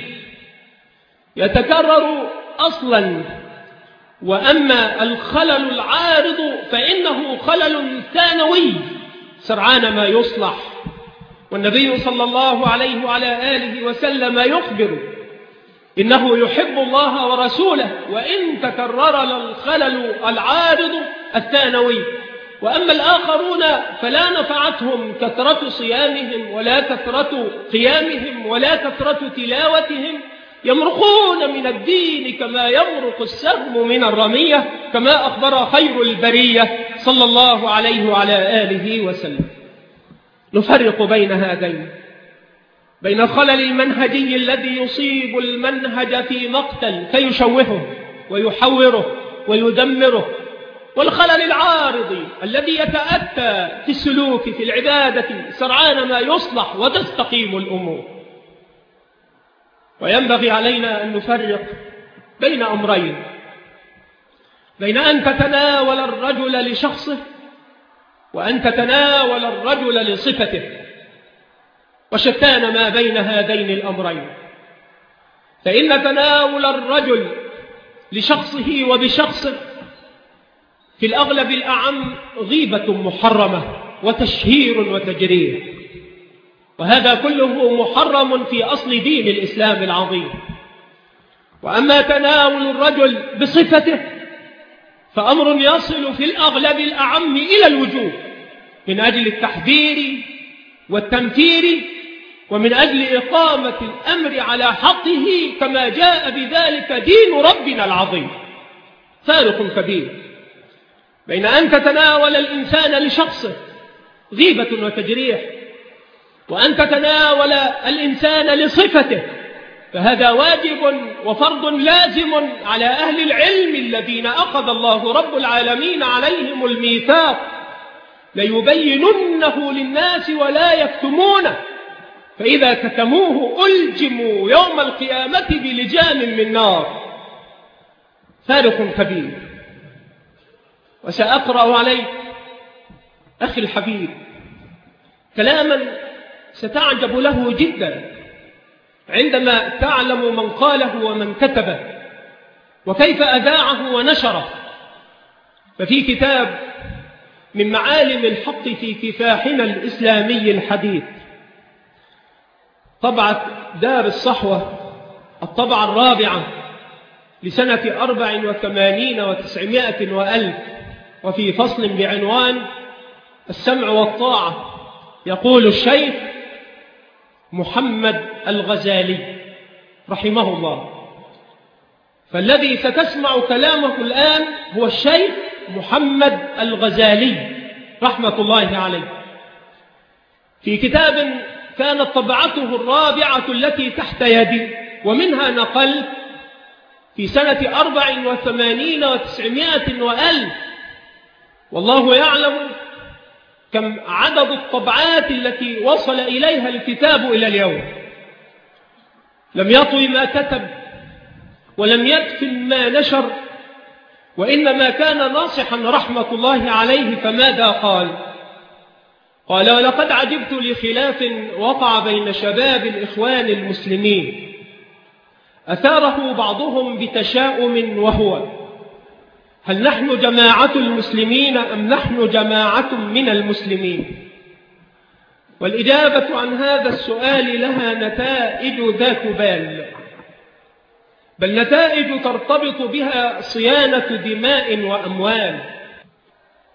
يتكرر أصلا، وأما الخلل العارض فإنه خلل ثانوي سرعان ما يصلح. والنبي صلى الله عليه وعلى آله وسلم يخبر إنه يحب الله ورسوله وإن تكرر الخلل العارض الثانوي. وأما الآخرون فلا نفعتهم كثرة صيامهم ولا كثرة قيامهم ولا كثرة تلاوتهم، يمرقون من الدين كما يمرق السهم من الرمية، كما أخبر خير البرية صلى الله عليه وعلى آله وسلم. نفرق بين هذين، بين الخلل المنهجي الذي يصيب المنهج في مقتل فيشوهه ويحوره ويدمره، والخلل العارض الذي يتأتى في السلوك في العبادة سرعان ما يصلح وتستقيم الأمور. وينبغي علينا أن نفرق بين أمرين، بين أن تتناول الرجل لشخصه وأن تتناول الرجل لصفته، وشتان ما بين هذين الأمرين. فإن تناول الرجل لشخصه وبشخصه في الأغلب الأعم غيبة محرمة وتشهير وتجريح، وهذا كله محرم في أصل دين الإسلام العظيم. وأما تناول الرجل بصفته فأمر يصل في الأغلب الأعم إلى الوجوب من أجل التحذير والتنفير ومن أجل إقامة الأمر على حقه كما جاء بذلك دين ربنا العظيم. فارق كبير بين أن تتناول الإنسان لشخصه غيبة وتجريح، وأن تتناول الإنسان لصفته، فهذا واجب وفرض لازم على أهل العلم الذين أخذ الله رب العالمين عليهم الميثاق، ليبيننه للناس ولا يكتمونه، فإذا كتموه ألجموا يوم القيامة بلجام من نار. فارق كبير. وسأقرأ عليك أخي الحبيب كلاما ستعجب له جدا عندما تعلم من قاله ومن كتبه وكيف أذاعه ونشره. ففي كتاب من معالم الحق في كفاحنا الإسلامي الحديث، طبعة دار الصحوة الطبعة الرابعة لسنة أربع وثمانين وتسعمائة وألف، وفي فصل بعنوان السمع والطاعة، يقول الشيخ محمد الغزالي رحمه الله. فالذي ستسمع كلامه الآن هو الشيخ محمد الغزالي رحمة الله عليه، في كتاب كانت طبعته الرابعة التي تحت يدي، ومنها نقل في سنة أربع وثمانين وتسعمائة وألف. والله يعلم كم عدد الطبعات التي وصل إليها الكتاب إلى اليوم. لم يطوي ما كتب ولم يدفن ما نشر، وإنما كان ناصحا رحمة الله عليه. فماذا قال؟ قال: ولقد عجبت لخلاف وقع بين شباب الإخوان المسلمين أثاره بعضهم بتشاؤم، وهو: هل نحن جماعة المسلمين أم نحن جماعة من المسلمين؟ والإجابة عن هذا السؤال لها نتائج ذات بال، بل نتائج ترتبط بها صيانة دماء وأموال.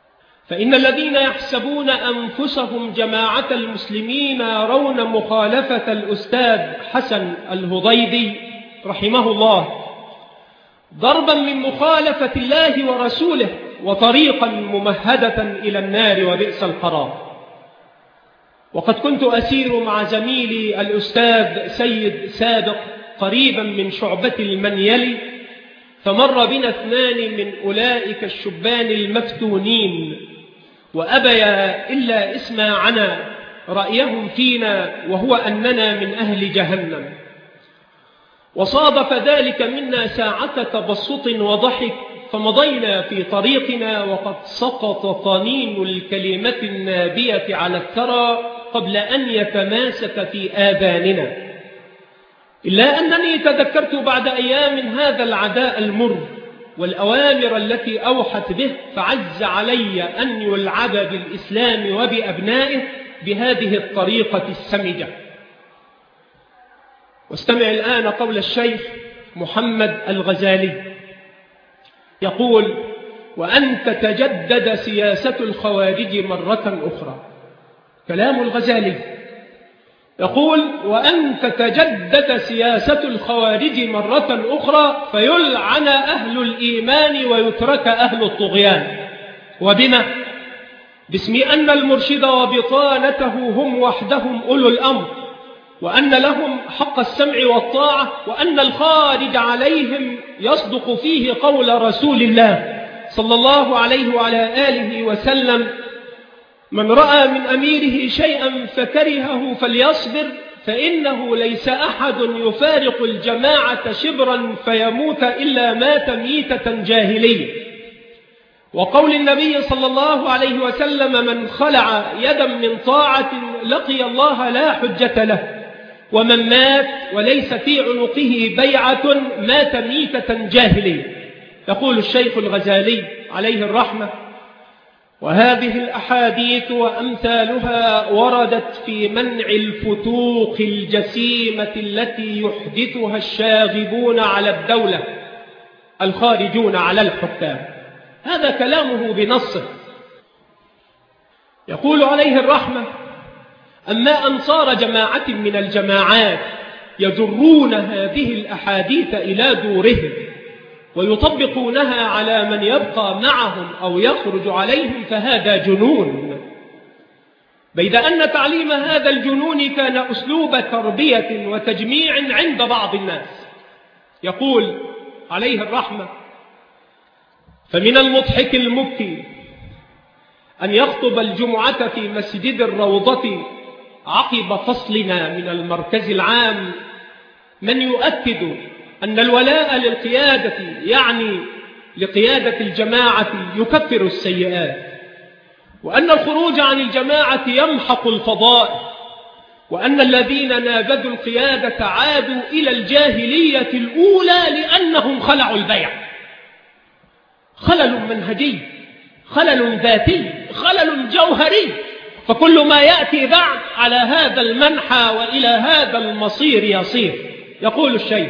فإن الذين يحسبون أنفسهم جماعة المسلمين يرون مخالفة الأستاذ حسن الهضيبي رحمه الله ضربا من مخالفة الله ورسوله وطريقا ممهدة إلى النار وبئس القرار. وقد كنت أسير مع زميلي الأستاذ سيد سابق قريبا من شعبة المنيل، فمر بنا اثنان من أولئك الشبان المفتونين وأبيا إلا إسماعنا رأيهم فينا، وهو أننا من أهل جهنم. وصادف ذلك منا ساعة تبسط وضحك، فمضينا في طريقنا وقد سقط طنين الكلمة النابية على الثرى قبل أن يتماسك في آذاننا، إلا أنني تذكرت بعد أيام هذا العداء المر والأوامر التي أوحت به، فعز علي أن يلعب بالإسلام وبأبنائه بهذه الطريقة السمجة. واستمع الآن قول الشيخ محمد الغزالي يقول: وأن تتجدد سياسة الخوارج مرة أخرى. كلام الغزالي يقول: وأن تتجدد سياسة الخوارج مرة أخرى فيلعن أهل الإيمان ويترك أهل الطغيان. وبما؟ باسم أن المرشد وبطانته هم وحدهم أولو الأمر، وأن لهم حق السمع والطاعة، وأن الخارج عليهم يصدق فيه قول رسول الله صلى الله عليه وعلى آله وسلم: من رأى من أميره شيئا فكرهه فليصبر، فإنه ليس أحد يفارق الجماعة شبرا فيموت إلا مات ميتة جاهلية. وقول النبي صلى الله عليه وسلم: من خلع يدا من طاعة لقي الله لا حجة له، ومن مات وليس في عنقه بيعة مات ميتة جاهلية. يقول الشيخ الغزالي عليه الرحمة: وهذه الأحاديث وأمثالها وردت في منع الفتوق الجسيمة التي يحدثها الشاغبون على الدولة الخارجون على الحكام. هذا كلامه بنصه. يقول عليه الرحمة: أما أنصار جماعة من الجماعات يجرون هذه الأحاديث إلى دورهم ويطبقونها على من يبقى معهم أو يخرج عليهم فهذا جنون، بيد أن تعليم هذا الجنون كان أسلوب تربية وتجميع عند بعض الناس. يقول عليه الرحمة: فمن المضحك المبكي أن يخطب الجمعة في مسجد الروضة عقب فصلنا من المركز العام من يؤكد أن الولاء للقيادة يعني لقيادة الجماعة يكفر السيئات، وأن الخروج عن الجماعة يمحق الفضائل، وأن الذين نابذوا القيادة عادوا إلى الجاهلية الأولى لأنهم خلعوا البيع. خلل منهجي، خلل ذاتي، خلل جوهري، فكل ما يأتي بعد على هذا المنحى وإلى هذا المصير يصير. يقول الشيخ: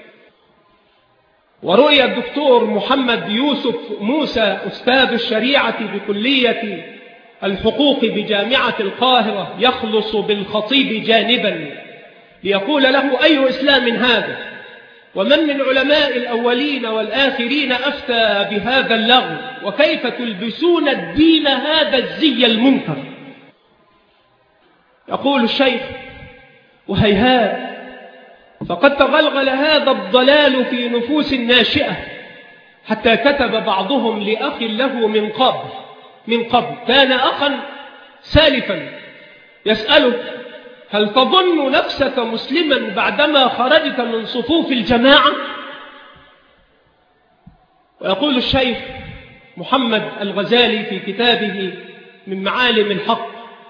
ورؤي الدكتور محمد يوسف موسى أستاذ الشريعة بكلية الحقوق بجامعة القاهرة يخلص بالخطيب جانبا ليقول له: أي إسلام هذا؟ ومن من علماء الأولين والآخرين أفتى بهذا اللغو؟ وكيف تلبسون الدين هذا الزي المنكر؟ يقول الشيخ: وهيهات، فقد تغلغل هذا الضلال في نفوس ناشئة، حتى كتب بعضهم لأخ له من قبل من قبل كان أخا سالفا يسأله: هل تظن نفسك مسلما بعدما خرجت من صفوف الجماعة؟ ويقول الشيخ محمد الغزالي في كتابه من معالم الحق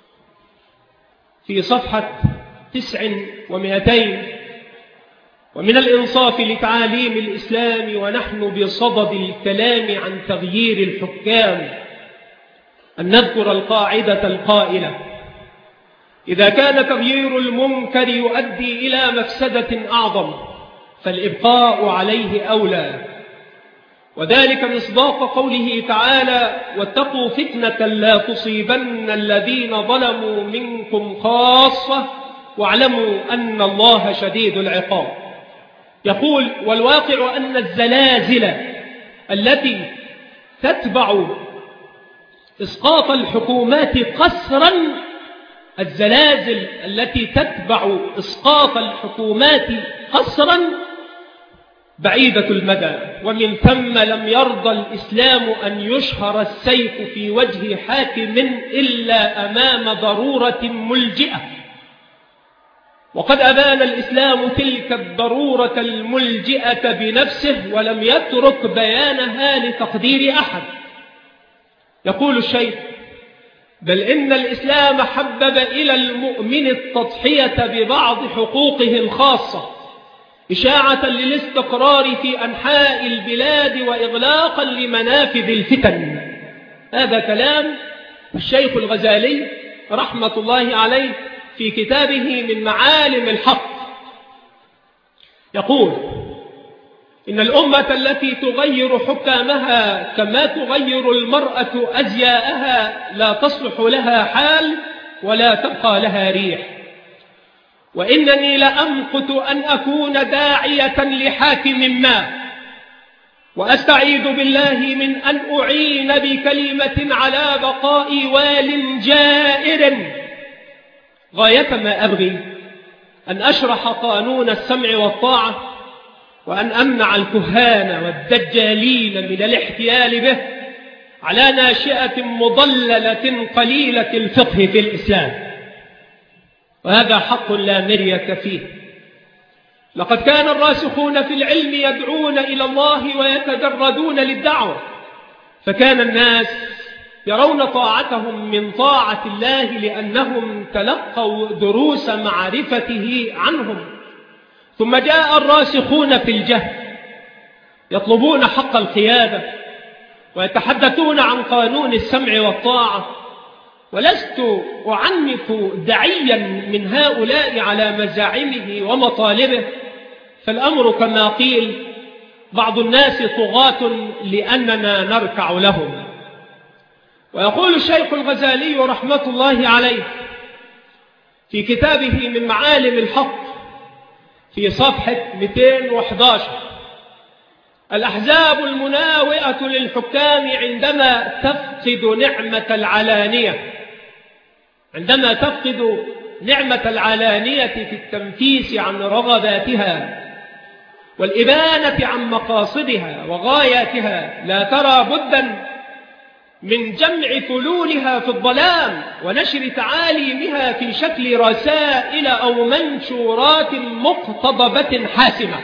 في صفحة تسع ومئتين: ومن الإنصاف لتعاليم الإسلام ونحن بصدد الكلام عن تغيير الحكام أن نذكر القاعدة القائلة: إذا كان تغيير المنكر يؤدي إلى مفسدة أعظم فالإبقاء عليه أولى، وذلك مصداق قوله تعالى: واتقوا فتنة لا تصيبن الذين ظلموا منكم خاصة واعلموا أن الله شديد العقاب. يقول: والواقع أن الزلازل التي تتبع إسقاط الحكومات قسرا الزلازل التي تتبع إسقاط الحكومات قسرا بعيدة المدى، ومن ثم لم يرضى الإسلام أن يشهر السيف في وجه حاكم إلا أمام ضرورة ملجئة. وقد أبان الإسلام تلك الضرورة الملجئة بنفسه ولم يترك بيانها لتقدير أحد. يقول الشيخ: بل إن الإسلام حبب إلى المؤمن التضحية ببعض حقوقه الخاصة إشاعة للاستقرار في أنحاء البلاد وإغلاقا لمنافذ الفتن. هذا كلام الشيخ الغزالي رحمة الله عليه في كتابه من معالم الحق. يقول: إن الأمة التي تغير حكامها كما تغير المرأة أزياءها لا تصلح لها حال ولا تبقى لها ريح. وإنني لأمقت أن أكون داعية لحاكم ما، وأستعيذ بالله من أن أعين بكلمة على بقاء وال جائر. غاية ما أبغي أن أشرح قانون السمع والطاعة، وأن أمنع الكهان والدجالين من الاحتيال به على ناشئة مضللة قليلة الفقه في الإسلام. وهذا حق لا مرية فيه. لقد كان الراسخون في العلم يدعون إلى الله ويتجردون للدعوة، فكان الناس يرون طاعتهم من طاعة الله لأنهم تلقوا دروس معرفته عنهم. ثم جاء الراسخون في الجهل يطلبون حق القيادة ويتحدثون عن قانون السمع والطاعة. ولست أعنف دعيا من هؤلاء على مزاعمه ومطالبه، فالأمر كما قيل: بعض الناس طغاة لأننا نركع لهم. ويقول الشيخ الغزالي رحمة الله عليه في كتابه من معالم الحق في صفحة مئتين وأحد عشر: الأحزاب المناوئة للحكام عندما تفقد نعمة العلانية عندما تفقد نعمة العلانية في التنفيس عن رغباتها والإبانة عن مقاصدها وغاياتها، لا ترى بدا من جمع فلولها في الظلام ونشر تعاليمها في شكل رسائل أو منشورات مقتضبة حاسمة.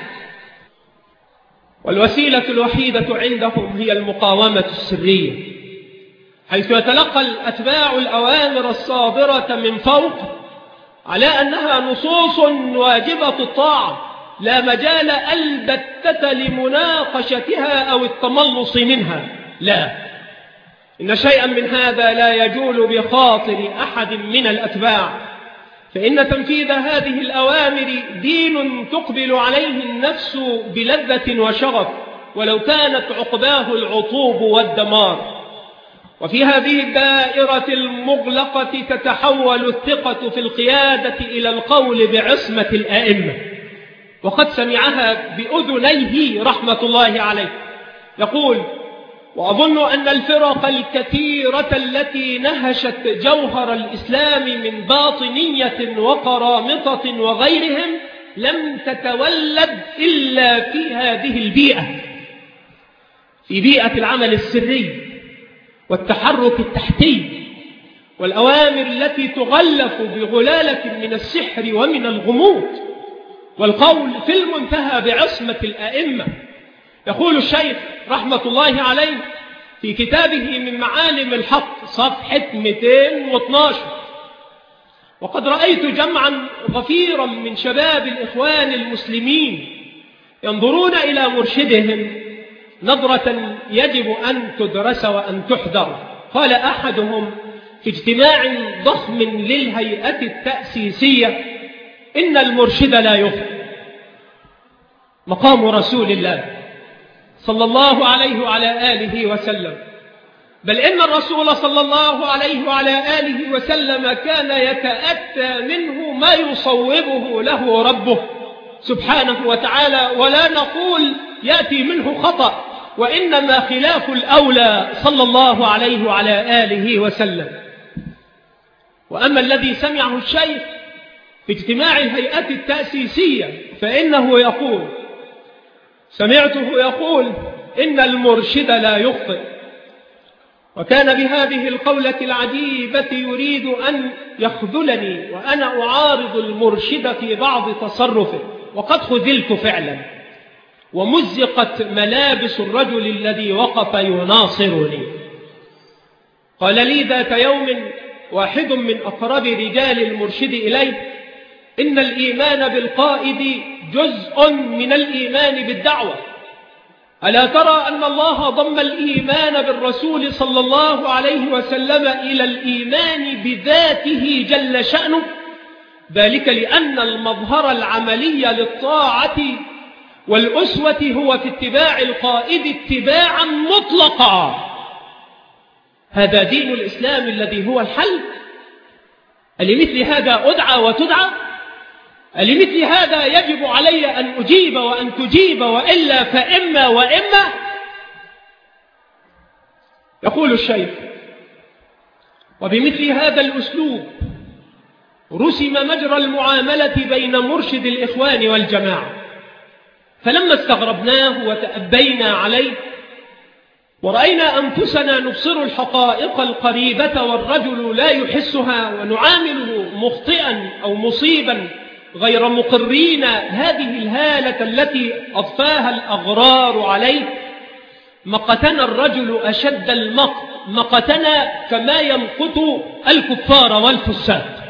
والوسيلة الوحيدة عندهم هي المقاومة السرية، حيث يتلقى الأتباع الأوامر الصادرة من فوق على أنها نصوص واجبة الطاعة لا مجال البتة لمناقشتها أو التملص منها. لا، إن شيئا من هذا لا يجول بخاطر أحد من الأتباع، فإن تنفيذ هذه الأوامر دين تقبل عليه النفس بلذة وشغف ولو كانت عقباه العطوب والدمار. وفي هذه الدائرة المغلقة تتحول الثقة في القيادة إلى القول بعصمة الأئمة، وقد سمعها بأذنيه رحمة الله عليه. يقول: وأظن أن الفرق الكثيرة التي نهشت جوهر الإسلام من باطنية وقرامطة وغيرهم لم تتولد إلا في هذه البيئة، في بيئة العمل السري والتحرك التحتي والأوامر التي تغلف بغلالة من السحر ومن الغموض، والقول في المنتهى بعصمة الأئمة. يقول الشيخ رحمة الله عليه في كتابه من معالم الحق صفحة مئتين واثني عشر: وقد رأيت جمعا غفيرا من شباب الإخوان المسلمين ينظرون إلى مرشدهم نظرة يجب أن تدرس وأن تحذر. قال أحدهم في اجتماع ضخم للهيئة التأسيسية: إن المرشد لا يخطئ، مقام رسول الله صلى الله عليه وعلى آله وسلم، بل إن الرسول صلى الله عليه وعلى آله وسلم كان يتأتى منه ما يصوبه له ربه سبحانه وتعالى، ولا نقول يأتي منه خطأ، وإنما خلاف الأولى صلى الله عليه وعلى آله وسلم. وأما الذي سمعه الشيخ في اجتماع الهيئة التأسيسية فإنه يقول، سمعته يقول إن المرشد لا يخطئ، وكان بهذه القولة العجيبة يريد أن يخذلني وأنا أعارض المرشد في بعض تصرفه، وقد خذلت فعلا ومزقت ملابس الرجل الذي وقف يناصرني. قال لي ذات يوم واحد من أقرب رجال المرشد إليه: إن الإيمان بالقائد جزء من الإيمان بالدعوة، ألا ترى أن الله ضم الإيمان بالرسول صلى الله عليه وسلم إلى الإيمان بذاته جل شأنه، ذلك لأن المظهر العملي للطاعة والأسوة هو في اتباع القائد اتباعا مطلقا. هذا دين الإسلام الذي هو الحل. ألمثل هذا أدعى وتدعى؟ ألمثل هذا يجب علي أن أجيب وأن تجيب، وإلا فإما وإما؟ يقول الشيخ: وبمثل هذا الأسلوب رسم مجرى المعاملة بين مرشد الإخوان والجماعة، فلما استغربناه وتأبينا عليه ورأينا أنفسنا نبصر الحقائق القريبة والرجل لا يحسها، ونعامله مخطئا أو مصيبا غير مقرين هذه الهالة التي أضفاها الأغرار عليه، مقتنا الرجل أشد المقت، مقتنا كما يمقت الكفار والفساد.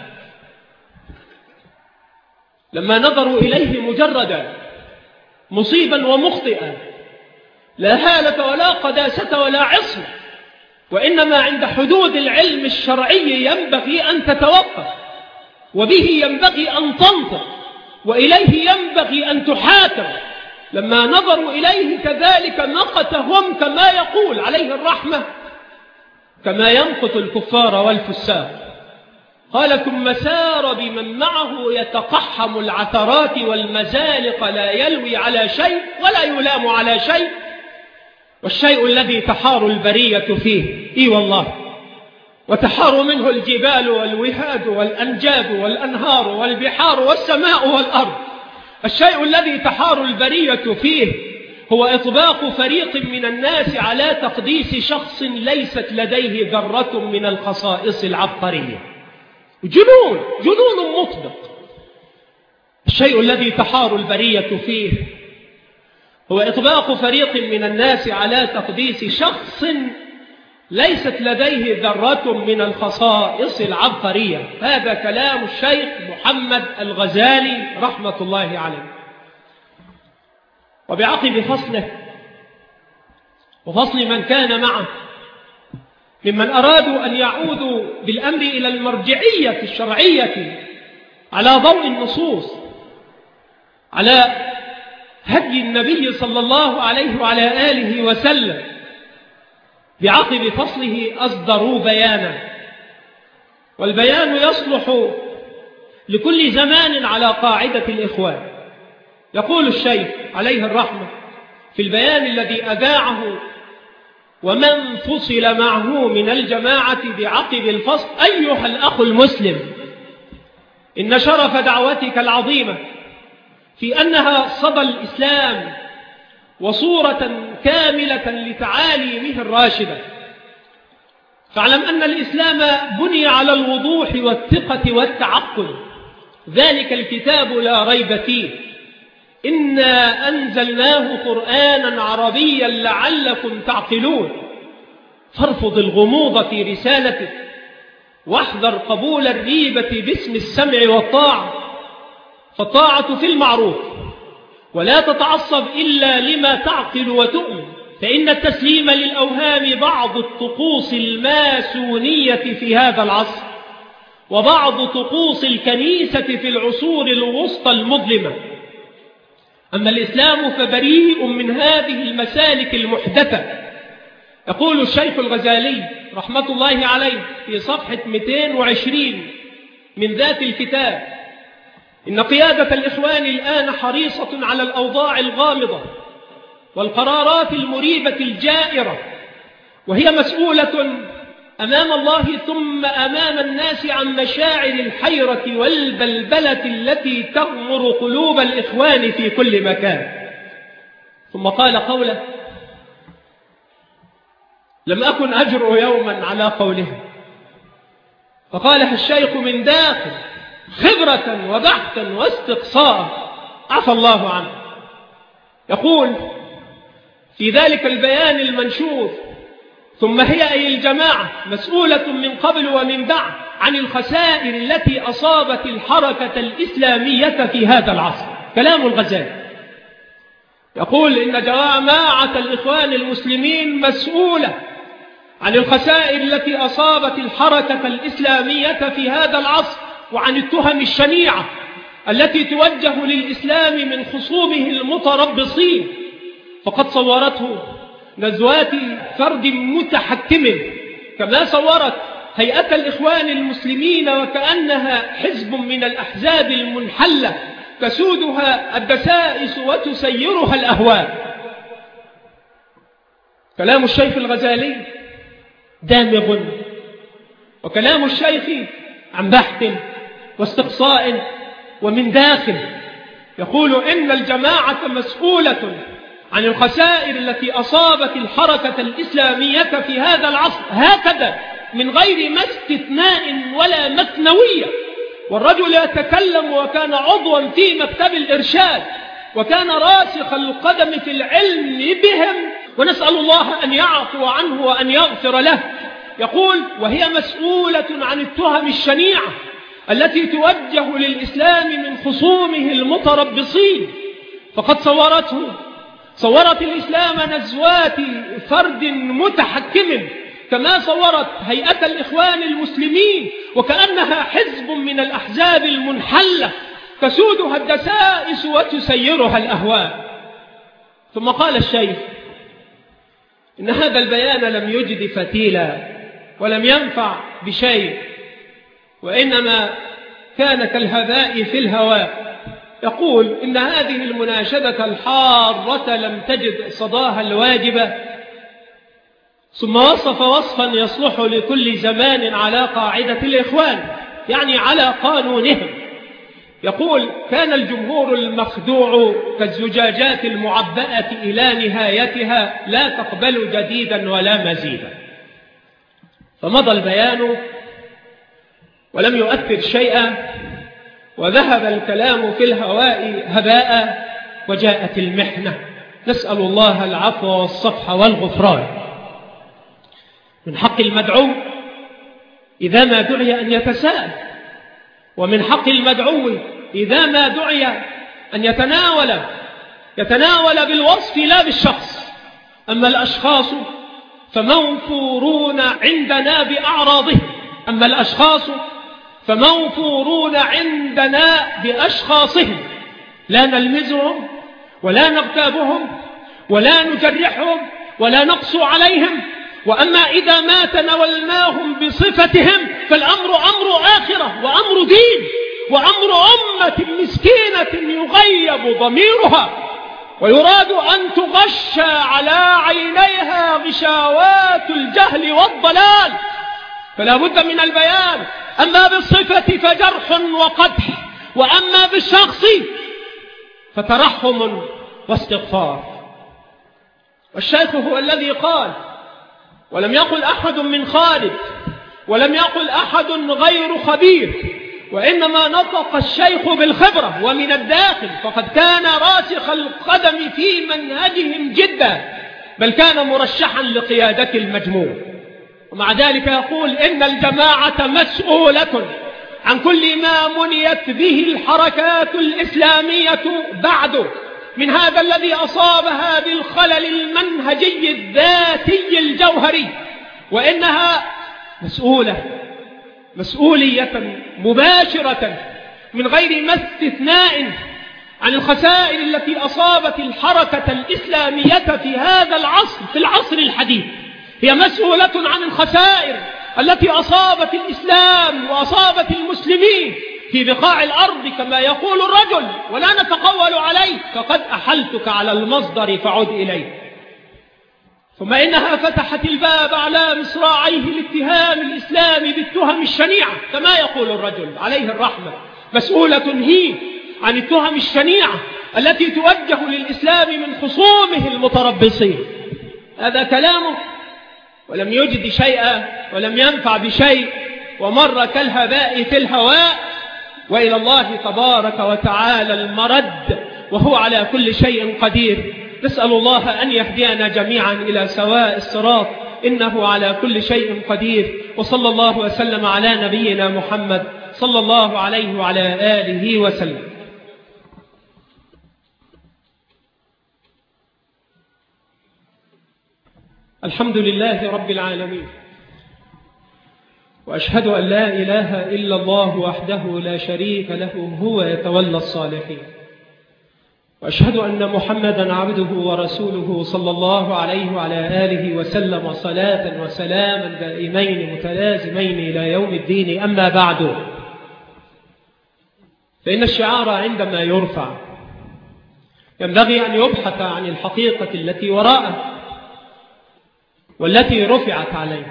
لما نظروا إليه مجردا مصيبا ومخطئا، لا هالة ولا قداسة ولا عصمة، وإنما عند حدود العلم الشرعي ينبغي أن تتوقف، وبه ينبغي أن تنطق، وإليه ينبغي أن تحاكم. لما نظروا إليه كذلك مقتهم كما يقول عليه الرحمة، كما يمقت الكفار والفساد. قال: ثم سار بمن معه يتقحم العثرات والمزالق، لا يلوي على شيء ولا يلام على شيء، والشيء الذي تحار البرية فيه، إي والله، وتحار منه الجبال والوهاد والأنجاد والأنهار والبحار والسماء والأرض. الشيء الذي تحار البرية فيه هو إطباق فريق من الناس على تقديس شخص ليست لديه ذرة من الخصائص العبقرية. جنون جنون مطبق. الشيء الذي تحار البرية فيه هو إطباق فريق من الناس على تقديس شخص ليست لديه ذرة من الخصائص العبقرية. هذا كلام الشيخ محمد الغزالي رحمة الله عليه. وبعقب فصله وفصل من كان معه ممن أرادوا أن يعودوا بالأمر إلى المرجعية الشرعية على ضوء النصوص، على هدي النبي صلى الله عليه وعلى آله وسلم، بعقب فصله أصدروا بيانا، والبيان يصلح لكل زمان على قاعدة الإخوان. يقول الشيخ عليه الرحمة في البيان الذي أذاعه ومن فصل معه من الجماعة بعقب الفصل: أيها الأخ المسلم، إن شرف دعوتك العظيمة في أنها صدى الإسلام وصورة كاملة لتعاليمه الراشدة، فاعلم أن الإسلام بني على الوضوح والثقة والتعقل، ذلك الكتاب لا ريب فيه، إنا أنزلناه قرآنا عربيا لعلكم تعقلون، فارفض الغموض في رسالته، واحذر قبول الريبة باسم السمع والطاعة، فالطاعة في المعروف، ولا تتعصب إلا لما تعقل وتؤمن، فإن التسليم للأوهام بعض الطقوس الماسونية في هذا العصر، وبعض طقوس الكنيسة في العصور الوسطى المظلمة. أما الإسلام فبريء من هذه المسالك المحدثة. يقول الشيخ الغزالي رحمة الله عليه في صفحة مئتين وعشرين من ذات الكتاب: إن قيادة الإخوان الآن حريصة على الأوضاع الغامضة والقرارات المريبة الجائرة، وهي مسؤولة أمام الله ثم أمام الناس عن مشاعر الحيرة والبلبلة التي تغمر قلوب الإخوان في كل مكان. ثم قال قوله: لم أكن أجرؤ يوما على قولها، فقالها الشيخ من داخل خبرة وبحثا واستقصاء عفى الله عنه. يقول في ذلك البيان المنشور: ثم هي أي الجماعة مسؤولة من قبل ومن بعد عن الخسائر التي أصابت الحركة الإسلامية في هذا العصر. كلام الغزالي. يقول إن جماعة الإخوان المسلمين مسؤولة عن الخسائر التي أصابت الحركة الإسلامية في هذا العصر، وعن التهم الشنيعة التي توجه للإسلام من خصومه المتربصين، فقد صورته نزوات فرد متحكم، كما صورت هيئة الإخوان المسلمين وكأنها حزب من الأحزاب المنحلة تسودها الدسائس وتسيرها الأهواء. كلام الشيخ الغزالي دامغ، وكلام الشيخ عن بحث واستقصاء ومن داخل. يقول إن الجماعة مسؤولة عن الخسائر التي أصابت الحركة الإسلامية في هذا العصر، هكذا من غير ما استثناء ولا مثنوية. والرجل يتكلم وكان عضوا في مكتب الإرشاد، وكان راسخ القدم في العلم بهم، ونسأل الله أن يعفو عنه وأن يغفر له. يقول وهي مسؤولة عن التهم الشنيعة التي توجه للإسلام من خصومه المتربصين، فقد صورته صورت الإسلام نزوات فرد متحكم، كما صورت هيئة الإخوان المسلمين وكأنها حزب من الأحزاب المنحلة تسودها الدسائس وتسيرها الأهواء. ثم قال الشيخ إن هذا البيان لم يجد فتيلا ولم ينفع بشيء، وإنما كان كالهباء في الهواء. يقول إن هذه المناشدة الحارة لم تجد صداها الواجبة. ثم وصف وصفا يصلح لكل زمان على قاعدة الإخوان، يعني على قانونهم. يقول كان الجمهور المخدوع كالزجاجات المعبأة إلى نهايتها لا تقبل جديدا ولا مزيدا. فمضى البيان ولم يؤثر شيئا، وذهب الكلام في الهواء هباء، وجاءت المحنة. نسأل الله العفو والصفح والغفران. من حق المدعو إذا ما دعي أن يتساءل، ومن حق المدعو إذا ما دعي أن يتناول يتناول بالوصف لا بالشخص. أما الأشخاص فموفورون عندنا بأعراضهم أما الأشخاص فموفورون عندنا بأشخاصهم، لا نلمزهم ولا نغتابهم ولا نجرحهم ولا نقسو عليهم. وأما إذا ما تناولناهم بصفتهم فالأمر أمر آخرة وأمر دين وأمر أمة مسكينة يغيب ضميرها ويراد أن تغشى على عينيها غشاوات الجهل والضلال، فلا بد من البيان. أما بالصفة فجرح وقدح، وأما بالشخص فترحم واستغفار. والشيخ هو الذي قال، ولم يقل أحد من خالد، ولم يقل أحد غير خبير، وإنما نطق الشيخ بالخبرة ومن الداخل، فقد كان راسخ القدم في منهجهم جدا، بل كان مرشحا لقيادة المجموع. ومع ذلك يقول إن الجماعة مسؤولة عن كل ما منيت به الحركات الإسلامية بعد من هذا الذي أصابها بالخلل المنهجي الذاتي الجوهري، وإنها مسؤولة مسؤولية مباشرة من غير ما استثناء عن الخسائر التي أصابت الحركة الإسلامية في هذا العصر، في العصر الحديث. هي مسؤولة عن الخسائر التي أصابت الإسلام وأصابت المسلمين في بقاع الأرض، كما يقول الرجل: ولا نتقول عليك، فقد أحلتك على المصدر فعد إليه. ثم إنها فتحت الباب على مصراعيه الاتهام الإسلامي بالتهم الشنيعة، كما يقول الرجل عليه الرحمة: مسؤولة هي عن التهم الشنيعة التي توجه للإسلام من خصومه المتربصين. هذا كلامه، ولم يجد شيئا ولم ينفع بشيء، ومر كالهباء في الهواء، وإلى الله تبارك وتعالى المرد، وهو على كل شيء قدير. نسأل الله أن يهدينا جميعا إلى سواء الصراط، إنه على كل شيء قدير. وصلى الله وسلم على نبينا محمد صلى الله عليه وعلى آله وسلم. الحمد لله رب العالمين، وأشهد أن لا إله إلا الله وحده لا شريك له، هو يتولى الصالحين. وأشهد أن محمدا عبده ورسوله صلى الله عليه وعلى آله وسلم، صلاة وسلاما دائمين متلازمين إلى يوم الدين. أما بعد، فإن الشعار عندما يرفع ينبغي أن يبحث عن الحقيقة التي وراءه والتي رفعت عليه،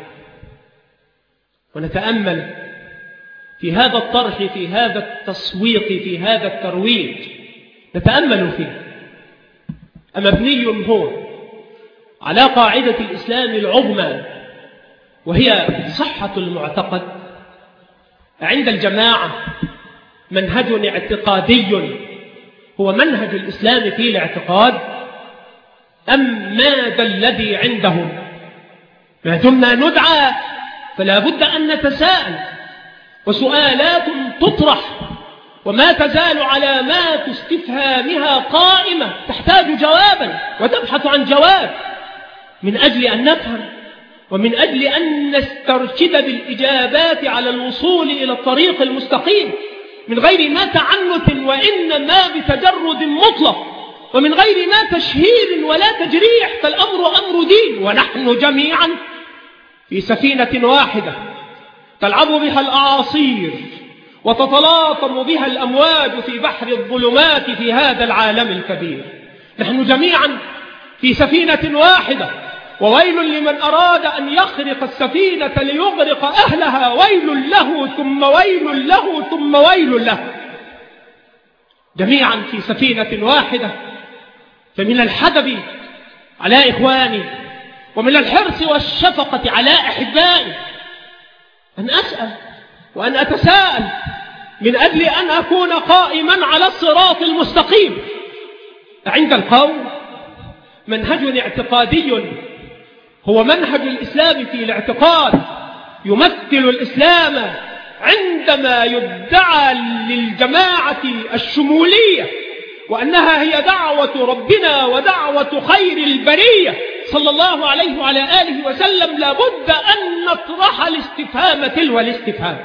ونتأمل في هذا الطرح، في هذا التسويق، في هذا الترويج، نتأمل فيه. أمبني هو على قاعدة الإسلام العظمى، وهي صحة المعتقد. عند الجماعة منهج اعتقادي هو منهج الإسلام في الاعتقاد، أم ماذا الذي عندهم؟ ما دمنا ندعى فلا بد أن نتساءل، وسؤالات تطرح، وما تزال علامات استفهامها قائمة تحتاج جوابا وتبحث عن جواب، من أجل أن نفهم ومن أجل أن نسترشد بالإجابات على الوصول إلى الطريق المستقيم، من غير ما تعنت وإنما بتجرد مطلق، ومن غير ما تشهير ولا تجريح، فالأمر أمر دين، ونحن جميعا في سفينة واحدة تلعب بها الأعاصير وتتلاطم بها الأمواج في بحر الظلمات في هذا العالم الكبير. نحن جميعا في سفينة واحدة، وويل لمن أراد أن يخرق السفينة ليغرق أهلها، ويل له ثم ويل له ثم ويل له. جميعا في سفينة واحدة، فمن الحدب على إخواني ومن الحرص والشفقة على أحبائي أن أسأل وأن أتساءل، من أجل أن أكون قائما على الصراط المستقيم. عند القوم منهج اعتقادي هو منهج الإسلام في الاعتقاد، يمثل الإسلام عندما يدعى للجماعة الشمولية، وأنها هي دعوة ربنا ودعوة خير البرية صلى الله عليه وعلى آله وسلم. لابد أن نطرح الاستفهام تلو الاستفهام.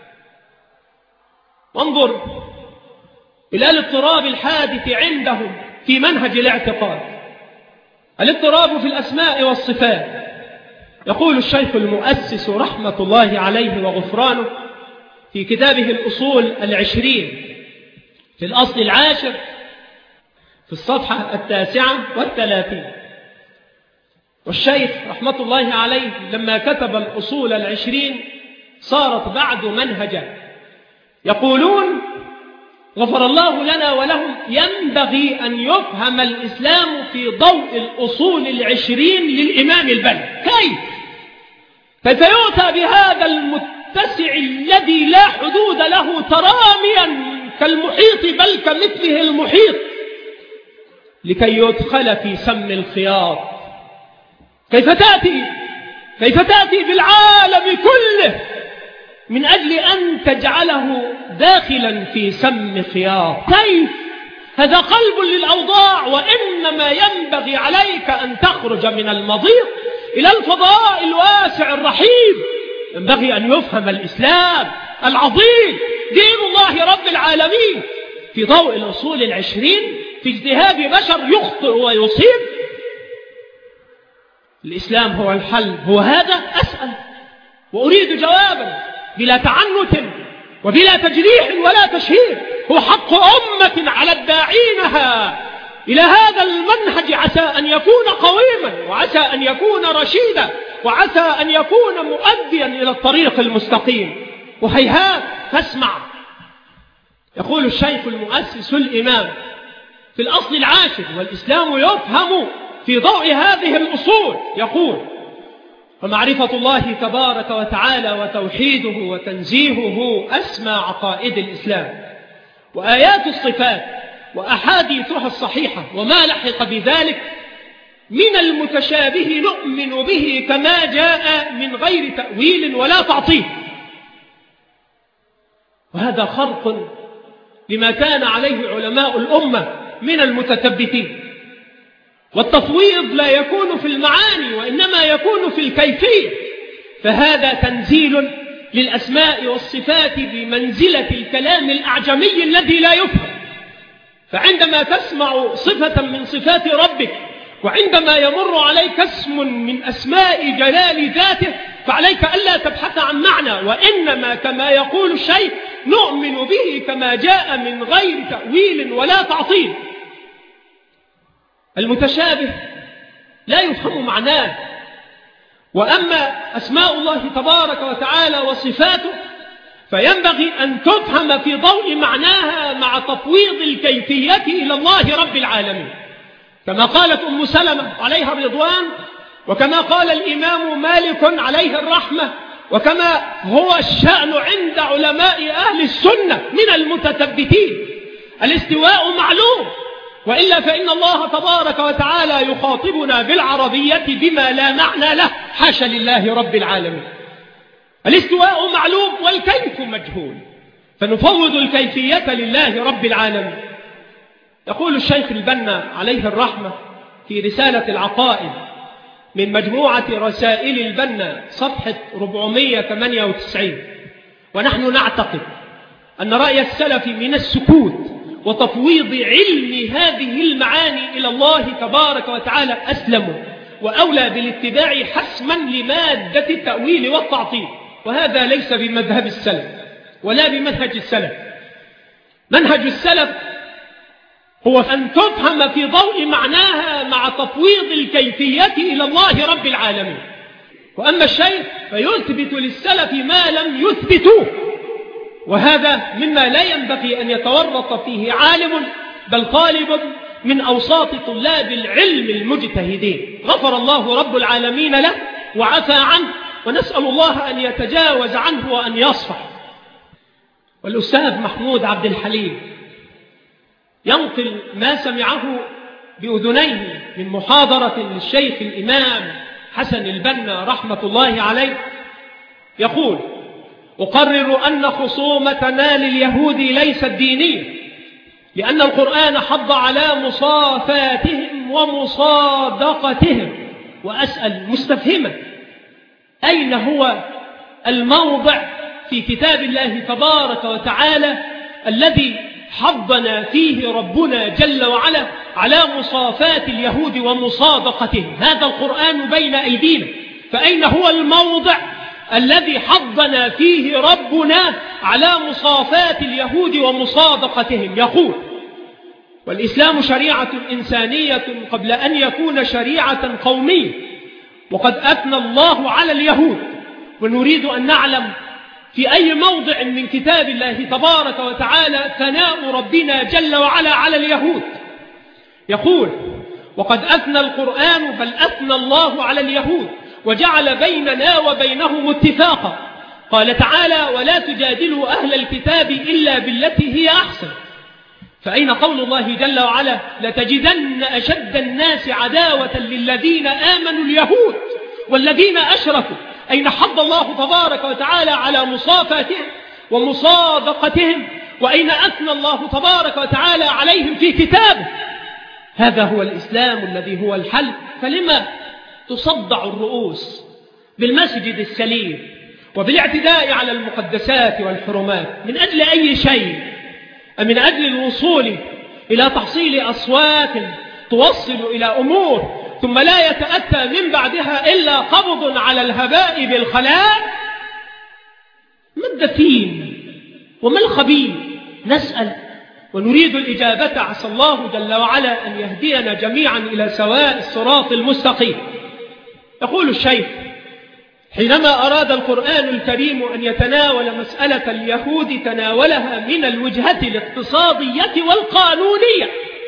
وانظر إلى الاضطراب الحادث عندهم في منهج الاعتقاد، الاضطراب في الأسماء والصفات. يقول الشيخ المؤسس رحمة الله عليه وغفرانه في كتابه الأصول العشرين في الأصل العاشر في الصفحة التاسعة والثلاثين، والشيخ رحمة الله عليه لما كتب الأصول العشرين صارت بعد منهجا. يقولون غفر الله لنا ولهم: ينبغي أن يفهم الإسلام في ضوء الأصول العشرين للإمام البلخ. كيف؟ كيف يؤتى بهذا المتسع الذي لا حدود له تراميا كالمحيط بل كمثله المحيط لكي يدخل في سم الخياط؟ كيف تأتي كيف تأتي بالعالم كله من أجل أن تجعله داخلا في سم خياط؟ كيف؟ هذا قلب للأوضاع، وإنما ينبغي عليك أن تخرج من المضيق إلى الفضاء الواسع الرحيم. ينبغي أن يفهم الإسلام العظيم، دين الله رب العالمين، في ضوء الأصول العشرين في اجتهاد بشر يخطئ ويصيب؟ الإسلام هو الحل، هو هذا؟ أسأل وأريد جوابا بلا تعنت وبلا تجريح ولا تشهير. هو حق أمة على الداعينها إلى هذا المنهج عسى أن يكون قويما، وعسى أن يكون رشيدا، وعسى أن يكون مؤديا إلى الطريق المستقيم. وهيهات فاسمع. يقول الشيخ المؤسس الإمام في الأصل العاشر: والإسلام يفهم في ضوء هذه الأصول. يقول: ومعرفة الله تبارك وتعالى وتوحيده وتنزيهه أسمى عقائد الإسلام، وآيات الصفات وأحاديثها الصحيحة وما لحق بذلك من المتشابه نؤمن به كما جاء من غير تأويل ولا تعطيل. وهذا خرق لما كان عليه علماء الأمة من المتثبتين. والتفويض لا يكون في المعاني وإنما يكون في الكيفية، فهذا تنزيل للأسماء والصفات بمنزلة الكلام الأعجمي الذي لا يفهم. فعندما تسمع صفة من صفات ربك وعندما يمر عليك اسم من أسماء جلال ذاته فعليك ألا تبحث عن معنى، وإنما كما يقول الشيخ نؤمن به كما جاء من غير تأويل ولا تعطيل. المتشابه لا يفهم معناه، وأما أسماء الله تبارك وتعالى وصفاته فينبغي أن تفهم في ضوء معناها مع تفويض الكيفية إلى الله رب العالمين، كما قالت أم سلمة عليها الرضوان، وكما قال الإمام مالك عليه الرحمة، وكما هو الشأن عند علماء أهل السنة من المتثبتين. الاستواء معلوم، وإلا فإن الله تبارك وتعالى يخاطبنا بالعربية بما لا معنى له، حاشا لله رب العالمين. الاستواء معلوم والكيف مجهول، فنفوض الكيفية لله رب العالمين. يقول الشيخ البنا عليه الرحمة في رسالة العقائد من مجموعة رسائل البنا صفحة أربعمائة وثمانية وتسعين: ونحن نعتقد أن رأي السلف من السكوت وتفويض علم هذه المعاني إلى الله تبارك وتعالى أسلم وأولى بالاتباع حسما لمادة التأويل والتعطيل، وهذا ليس بمذهب السلف ولا بمنهج السلف. منهج السلف هو أن تفهم في ضوء معناها مع تفويض الكيفية إلى الله رب العالمين. وأما الشيخ فيثبت للسلف ما لم يثبتوه، وهذا مما لا ينبغي أن يتورط فيه عالم بل طالب من أوساط طلاب العلم المجتهدين، غفر الله رب العالمين له وعفى عنه، ونسأل الله أن يتجاوز عنه وأن يصفح. والأستاذ محمود عبد الحليم ينقل ما سمعه بأذنيه من محاضرة للشيخ الإمام حسن البنا رحمة الله عليه، يقول: أقرر أن خصومتنا لليهود ليست دينية، لأن القرآن حض على مصافاتهم ومصادقتهم. وأسأل مستفهما: أين هو الموضع في كتاب الله تبارك وتعالى الذي حضنا فيه ربنا جل وعلا على مصافات اليهود ومصادقتهم؟ هذا القرآن بين أيدينا، فأين هو الموضع الذي حضنا فيه ربنا على مصافات اليهود ومصادقتهم؟ يقول: والإسلام شريعة إنسانية قبل أن يكون شريعة قومية، وقد أثنى الله على اليهود، ونريد أن نعلم في أي موضع من كتاب الله تبارك وتعالى ثناء ربنا جل وعلا على اليهود. يقول: وقد أثنى القرآن بل أثنى الله على اليهود وجعل بيننا وبينهم اتفاقا. قال تعالى: ولا تجادلوا أهل الكتاب إلا بالتي هي أحسن. فأين قول الله جل وعلا: لتجدن أشد الناس عداوة للذين آمنوا اليهود والذين أشركوا؟ أين حض الله تبارك وتعالى على مصافاتهم ومصادقتهم؟ وأين أثنى الله تبارك وتعالى عليهم في كتابه؟ هذا هو الإسلام الذي هو الحل. فلما تصدع الرؤوس بالمسجد السليم وبالاعتداء على المقدسات والحرمات من أجل أي شيء؟ من أجل الوصول إلى تحصيل أصوات توصل إلى أمور ثم لا يتأتى من بعدها إلا قبض على الهباء بالخلاء؟ ما الدفين وما الخبيث؟ نسأل ونريد الإجابة، عسى الله جل وعلا أن يهدينا جميعا إلى سواء الصراط المستقيم. يقول الشيخ: حينما أراد القرآن الكريم أن يتناول مسألة اليهود تناولها من الوجهة الاقتصادية والقانونية.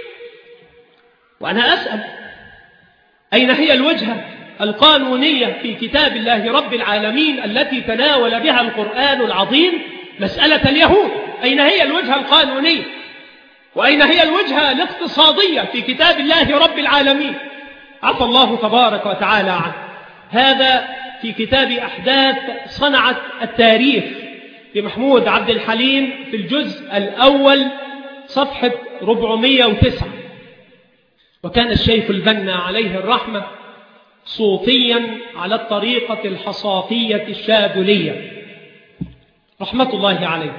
وأنا أسأل: أين هي الوجهة القانونية في كتاب الله رب العالمين التي تناول بها القرآن العظيم مسألة اليهود؟ أين هي الوجهة القانونية؟ وأين هي الوجهة الاقتصادية في كتاب الله رب العالمين؟ عفى الله تبارك وتعالى عنه. هذا في كتاب أحداث صنعت التاريخ لمحمود عبد الحليم في الجزء الأول صفحة أربعمائة وتسعة. وكان الشيخ البنا عليه الرحمة صوتيا على الطريقة الحصافية الشاذلية رحمة الله عليه.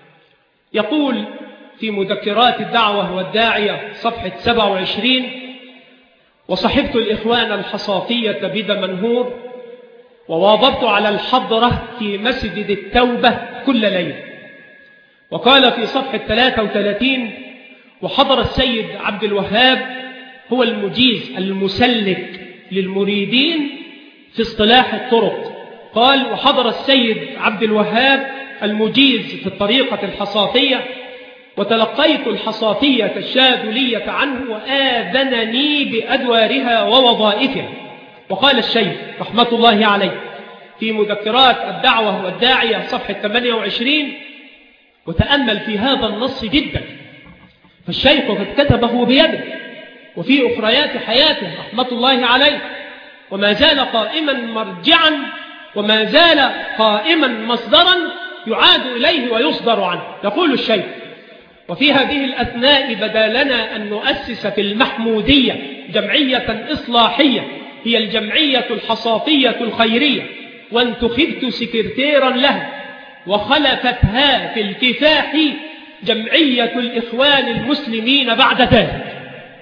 يقول في مذكرات الدعوة والداعية صفحة سبعة وعشرين: وصحبت الإخوان الحصافية بدمنهور وواظبت على الحضرة في مسجد التوبة كل ليلة. وقال في صفحة ثلاثة وثلاثين: وحضر السيد عبد الوهاب هو المجيز المسلك للمريدين في اصطلاح الطرق. قال: وحضر السيد عبد الوهاب المجيز في الطريقة الحصافية وتلقيت الحصافية الشاذلية عنه وآذنني بأدوارها ووظائفها. وقال الشيخ رحمة الله عليه في مذكرات الدعوة والداعية صفحة ثمانية وعشرين: وتأمل في هذا النص جدا، فالشيخ قد كتبه بيده وفي أخريات حياته رحمة الله عليه، وما زال قائما مرجعا وما زال قائما مصدرا يعاد إليه ويصدر عنه. يقول الشيخ: وفي هذه الأثناء بدا لنا أن نؤسس في المحمودية جمعية إصلاحية هي الجمعية الحصافية الخيرية، وانتخبت سكرتيرا لها، وخلفتها في الكفاح جمعية الإخوان المسلمين بعد ذلك.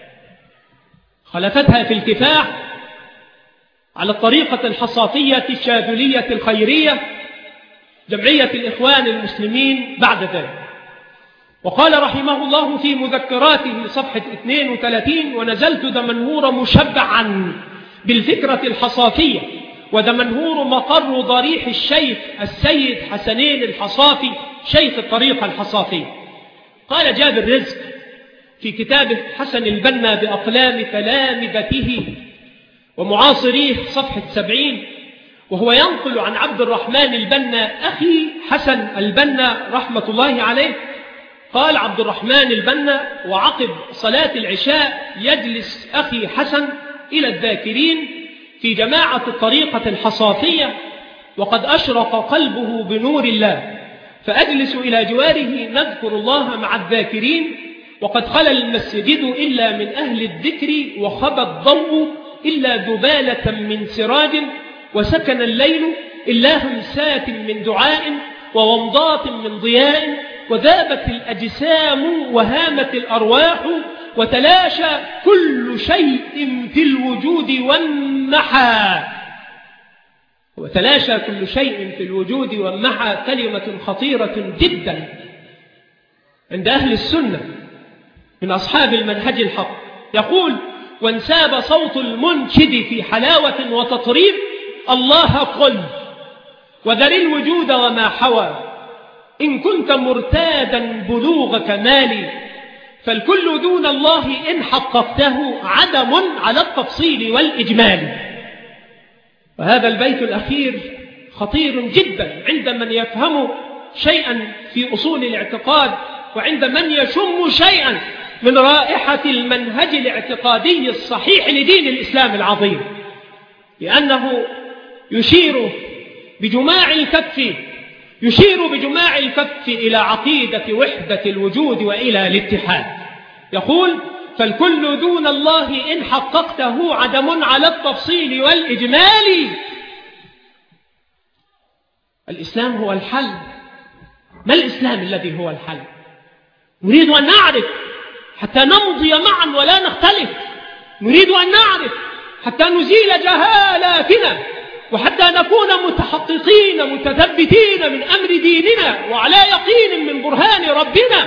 خلفتها في الكفاح على الطريقة الحصافية الشاذلية الخيرية جمعية الإخوان المسلمين بعد ذلك. وقال رحمه الله في مذكراته صفحة اثنين وثلاثين: ونزلت دمنهور مشبعا بالفكرة الحصافية، ودمنهور مقر ضريح الشيخ السيد حسنين الحصافي شيخ الطريقة الحصافية. قال جابر رزق في كتابه حسن البنا بأقلام تلامذته ومعاصريه صفحة سبعين، وهو ينقل عن عبد الرحمن البنا أخي حسن البنا رحمة الله عليه. قال عبد الرحمن البنا: وعقب صلاة العشاء يجلس أخي حسن إلى الذاكرين في جماعة الطريقة الحصافية وقد أشرق قلبه بنور الله، فأجلس إلى جواره نذكر الله مع الذاكرين، وقد خلى المسجد إلا من أهل الذكر وخبى الضوء إلا ذبالة من سراج، وسكن الليل إلا همسات من دعاء وومضات من ضياء، وذابت الأجسام وهامت الأرواح، وتلاشى كل شيء في الوجود وانمحى. وتلاشى كل شيء في الوجود وانمحى كلمة خطيرة جدا عند أهل السنة من أصحاب المنهج الحق. يقول: وانساب صوت المنشد في حلاوة وتطريب: الله قل وذر الوجود وما حوى، إن كنت مرتادا بلوغ كمالي، فالكل دون الله إن حققته عدم على التفصيل والإجمال. وهذا البيت الأخير خطير جدا عند من يفهم شيئا في أصول الاعتقاد، وعند من يشم شيئا من رائحة المنهج الاعتقادي الصحيح لدين الإسلام العظيم، لأنه يشير بجماع الكف يشير بجماع الكف إلى عقيدة وحدة الوجود وإلى الاتحاد. يقول: فالكل دون الله إن حققته عدم على التفصيل والإجمال. الإسلام هو الحل. ما الإسلام الذي هو الحل؟ نريد أن نعرف حتى نمضي معا ولا نختلف، نريد أن نعرف حتى نزيل جهالاتنا، وحتى نكون متحققين متثبتين من أمر ديننا وعلى يقين من برهان ربنا.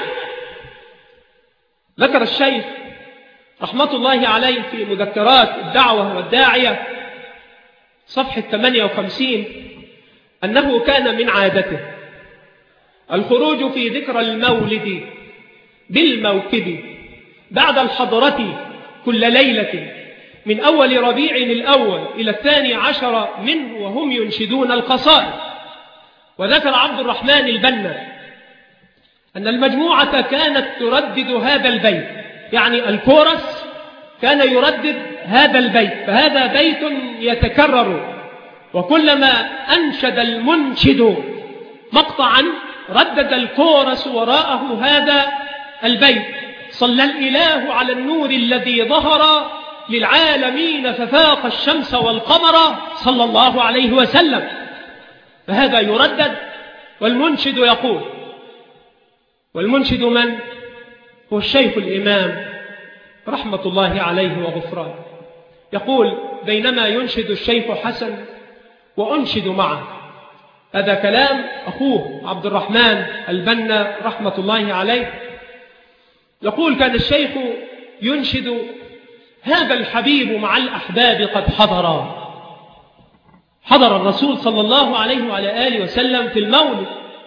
ذكر الشيخ رحمة الله عليه في مذكرات الدعوة والداعية صفحة ثمانية وخمسين أنه كان من عادته الخروج في ذكرى المولد بالموكب بعد الحضرة كل ليلة من أول ربيع الأول إلى الثاني عشر منه وهم ينشدون القصائد. وذكر عبد الرحمن البنا أن المجموعة كانت تردد هذا البيت، يعني الكورس كان يردد هذا البيت، فهذا بيت يتكرر، وكلما أنشد المنشد مقطعا ردد الكورس وراءه هذا البيت: صلى الإله على النور الذي ظهر للعالمين ففاق الشمس والقمر صلى الله عليه وسلم. فهذا يردد والمنشد يقول، والمنشد من؟ هو الشيخ الإمام رحمة الله عليه وغفرانه، يقول: بينما ينشد الشيخ حسن وأنشد معه. هذا كلام أخوه عبد الرحمن البنا رحمة الله عليه، يقول: كان الشيخ ينشد: هذا الحبيب مع الأحباب قد حضر. حضر الرسول صلى الله عليه وعلى آله وسلم في المولد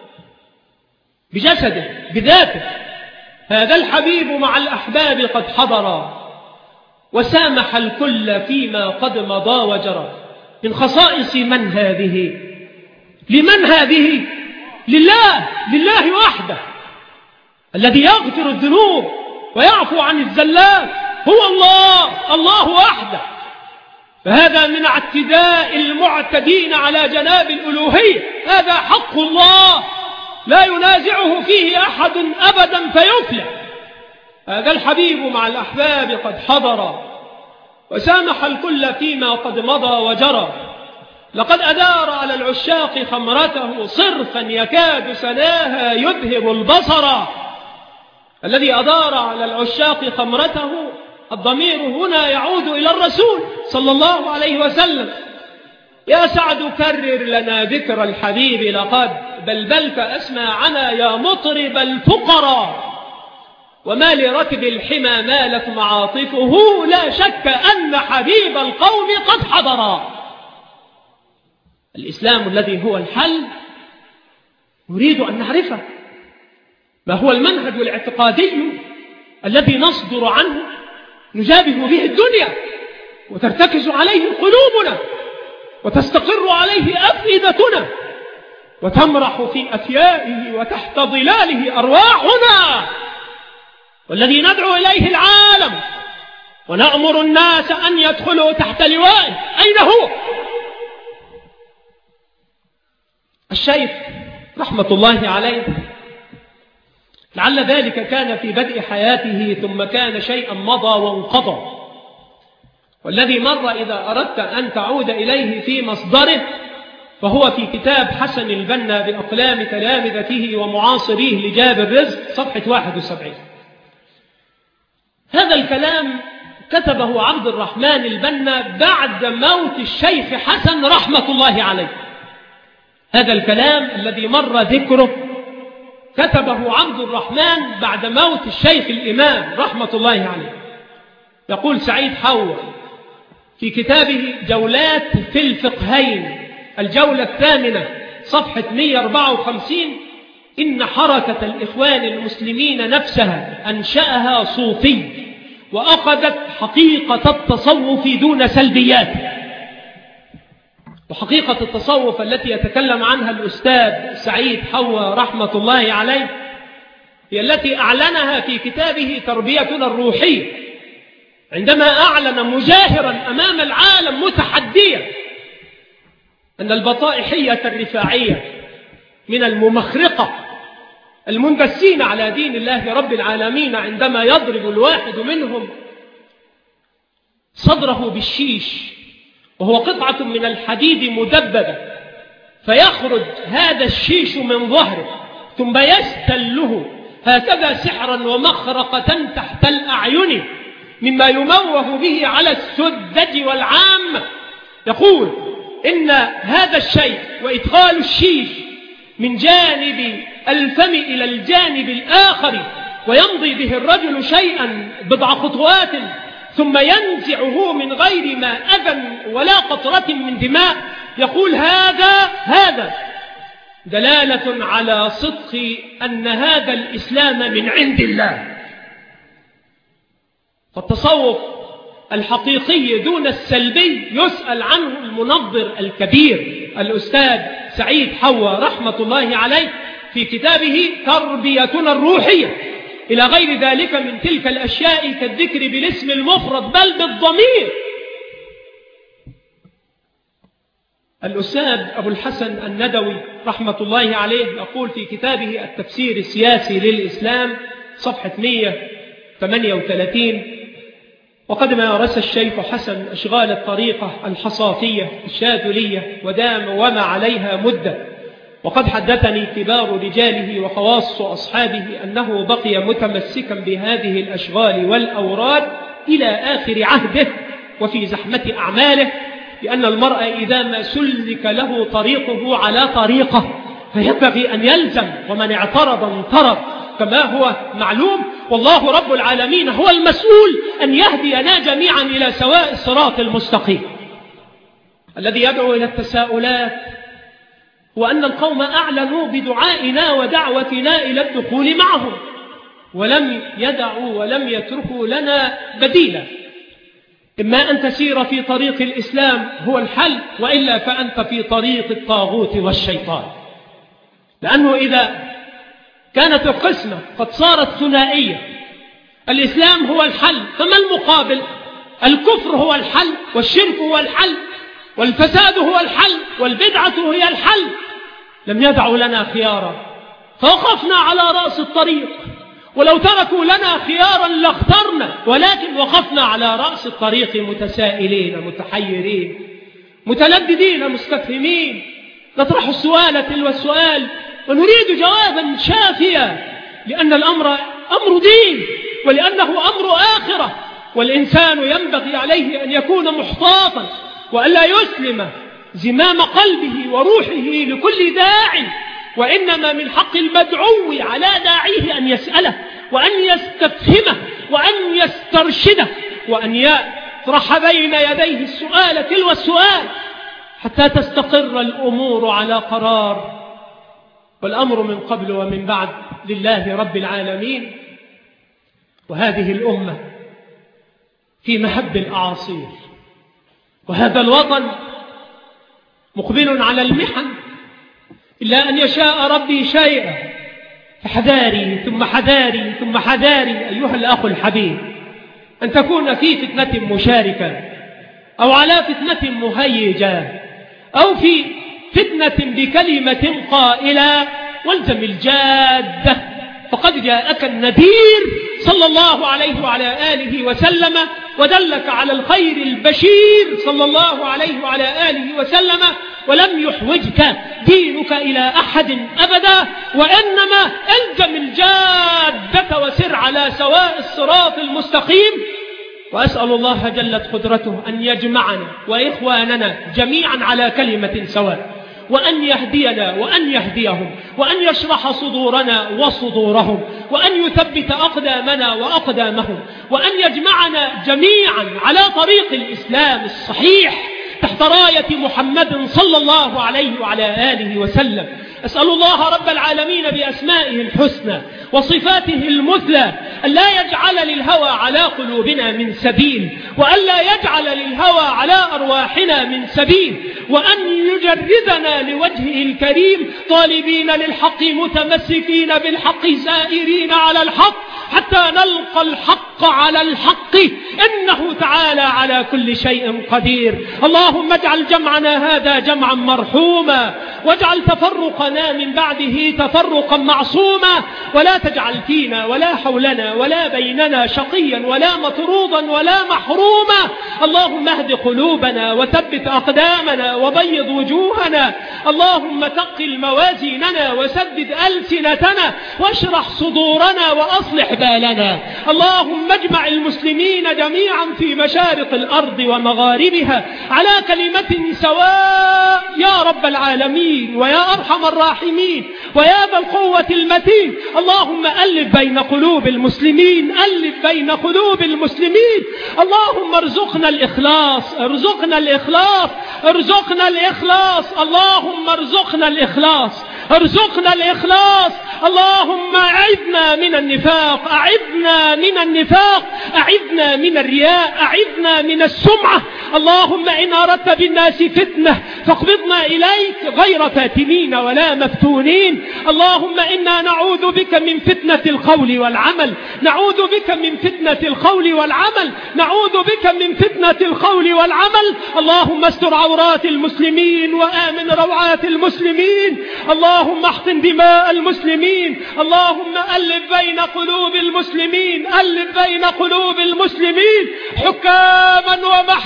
بجسده بذاته. هذا الحبيب مع الأحباب قد حضر وسامح الكل فيما قد مضى وجرى. من خصائص من هذه؟ لمن هذه؟ لله، لله وحده الذي يغفر الذنوب ويعفو عن الزلات، هو الله، الله وحده. فهذا من اعتداء المعتدين على جناب الألوهية، هذا حق الله لا ينازعه فيه أحد أبدا فيفلح. هذا الحبيب مع الأحباب قد حضر وسامح الكل فيما قد مضى وجرى. لقد أدار على العشاق خمرته صرفا يكاد سناها يذهب البصر. الذي أدار على العشاق خمرته الضمير هنا يعود إلى الرسول صلى الله عليه وسلم. يا سعد كرر لنا ذكر الحبيب لقد بلبلت أسماعنا يا مطرب الفقراء. وما لركب الحمى مالت معاطفه لا شك أن حبيب القوم قد حضر. الإسلام الذي هو الحل نريد أن نعرفه. ما هو المنهج الاعتقادي الذي نصدر عنه نجابه به الدنيا وترتكز عليه قلوبنا وتستقر عليه أفئدتنا وتمرح في أفيائه وتحت ظلاله أرواحنا، والذي ندعو إليه العالم ونأمر الناس أن يدخلوا تحت لوائه. أين هو؟ الشيخ رحمة الله عليه لعل ذلك كان في بدء حياته ثم كان شيئا مضى وانقضى، والذي مر إذا أردت أن تعود إليه في مصدره فهو في كتاب حسن البنا بأقلام تلامذته ومعاصريه لجاب الرزق صفحة واحد وسبعين. هذا الكلام كتبه عبد الرحمن البنا بعد موت الشيخ حسن رحمة الله عليه. هذا الكلام الذي مر ذكره كتبه عبد الرحمن بعد موت الشيخ الإمام رحمة الله عليه. يقول سعيد حوا في كتابه جولات في الفقهين الجولة الثامنة صفحة مئة وأربعة وخمسين: إن حركة الإخوان المسلمين نفسها أنشأها صوفي وأخذت حقيقة التصوف دون سلبياته. وحقيقة التصوف التي يتكلم عنها الأستاذ سعيد حوا رحمة الله عليه هي التي أعلنها في كتابه تربيتنا الروحية، عندما أعلن مجاهرا أمام العالم متحديا أن البطائحية الرفاعية من الممخرقة المندسين على دين الله رب العالمين عندما يضرب الواحد منهم صدره بالشيش وهو قطعة من الحديد مدببة، فيخرج هذا الشيش من ظهره ثم يستله هكذا سحرا ومخرقة تحت الأعين مما يموه به على السذج والعام. يقول إن هذا الشيء وإدخال الشيش من جانب الفم إلى الجانب الآخر ويمضي به الرجل شيئا بضع خطوات ثم ينزعه من غير ما أذى ولا قطرة من دماء، يقول هذا هذا دلالة على صدق أن هذا الإسلام من عند الله. فالتصوف الحقيقي دون السلبي يسأل عنه المنظر الكبير الأستاذ سعيد حوا رحمة الله عليه في كتابه تربيتنا الروحية، إلى غير ذلك من تلك الأشياء كالذكر بالاسم المفرد بل بالضمير. الأستاذ أبو الحسن الندوي رحمة الله عليه يقول في كتابه التفسير السياسي للإسلام صفحة مئة وثمانية وثلاثين: وقد مارس الشيخ حسن أشغال الطريقة الحصافية الشاذلية ودام وما عليها مدة، وقد حدثني كبار رجاله وخواص أصحابه أنه بقي متمسكا بهذه الأشغال والأوراد إلى آخر عهده وفي زحمة أعماله، لأن المرء إذا ما سلك له طريقه على طريقه فينبغي أن يلزم، ومن اعترض انطرد كما هو معلوم. والله رب العالمين هو المسؤول أن يهدينا جميعا إلى سواء الصراط المستقيم. الذي يدعو إلى التساؤلات وأن القوم أعلنوا بدعائنا ودعوتنا إلى الدخول معهم ولم يدعوا ولم يتركوا لنا بديلا. إما أن تسير في طريق الإسلام هو الحل، وإلا فأنت في طريق الطاغوت والشيطان. لأنه إذا كانت القسمة قد صارت ثنائية، الإسلام هو الحل، فما المقابل؟ الكفر هو الحل، والشرك هو الحل، والفساد هو الحل، والبدعة هي الحل. لم يدعوا لنا خيارا فوقفنا على رأس الطريق، ولو تركوا لنا خيارا لاخترنا، ولكن وقفنا على رأس الطريق متسائلين متحيرين متلددين مستفهمين، نطرح السؤال تلو السؤال ونريد جوابا شافيا، لأن الأمر أمر دين ولأنه أمر آخرة، والإنسان ينبغي عليه أن يكون محتاطا وألا يسلم زمام قلبه وروحه لكل داع، وإنما من حق المدعو على داعيه أن يسأله وأن يستفهمه وأن يسترشده وأن يطرح بين يديه السؤال تلو السؤال حتى تستقر الأمور على قرار. والأمر من قبل ومن بعد لله رب العالمين، وهذه الأمة في مهب الأعاصير، وهذا الوطن مقبل على المحن، إلا أن يشاء ربي شيئا. فحذاري ثم حذاري ثم حذاري أيها الأخ الحبيب أن تكون في فتنة مشاركة أو على فتنة مهيجة أو في فتنة بكلمة قائلة، والزم الجادة، فقد جاءك النذير صلى الله عليه وعلى آله وسلم ودلك على الخير البشير صلى الله عليه وعلى آله وسلم، ولم يحوجك دينك إلى أحد أبدا، وإنما ألزم الجادة وسر على سواء الصراط المستقيم. وأسأل الله جلت قدرته أن يجمعنا وإخواننا جميعا على كلمة سواء، وأن يهدينا وأن يهديهم، وأن يشرح صدورنا وصدورهم، وأن يثبت أقدامنا وأقدامهم، وأن يجمعنا جميعا على طريق الإسلام الصحيح تحت راية محمد صلى الله عليه وعلى آله وسلم. أسأل الله رب العالمين بأسمائه الحسنى وصفاته المثلى أن لا يجعل للهوى على قلوبنا من سبيل، وأن لا يجعل للهوى على أرواحنا من سبيل، وأن يجردنا لوجهه الكريم طالبين للحق متمسكين بالحق سائرين على الحق، حتى نلقى الحق على الحق، إنه تعالى على كل شيء قدير. اللهم اجعل جمعنا هذا جمعا مرحوما، واجعل تفرقنا من بعده تفرقا معصوما، ولا تجعل فينا ولا حولنا ولا بيننا شقيا ولا مطرودا ولا محروما. اللهم اهد قلوبنا وثبت أقدامنا وبيض وجوهنا. اللهم ثقل موازيننا وسدد ألسنتنا واشرح صدورنا وأصلح بالنا. اللهم اجمع المسلمين جميعا في مشارق الأرض ومغاربها على كلمة سواء يا رب العالمين ويا أرحم الراحمين ويا ذا القوة المتين. اللهم ألف بين قلوب المسلمين، ألف بين قلوب المسلمين. اللهم ارزقنا الإخلاص، ارزقنا الإخلاص، ارزقنا الإخلاص. اللهم ارزقنا الإخلاص، ارزقنا الإخلاص. اللهم أعذنا من النفاق، أعذنا من النفاق، أعذنا من الرياء، أعذنا من السمعة. اللهم إن أردت بالناس فتنة فاقبضنا إليك غير فاتنين ولا مفتونين. اللهم إنا نعوذ بك من فتنة القول والعمل، نعوذ بك من فتنة القول والعمل، نعوذ بك من فتنة القول والعمل. اللهم استر عورات المسلمين وآمن روعات المسلمين. اللهم احقن دماء المسلمين. اللهم ألف بين قلوب المسلمين، ألف بين قلوب المسلمين حكاما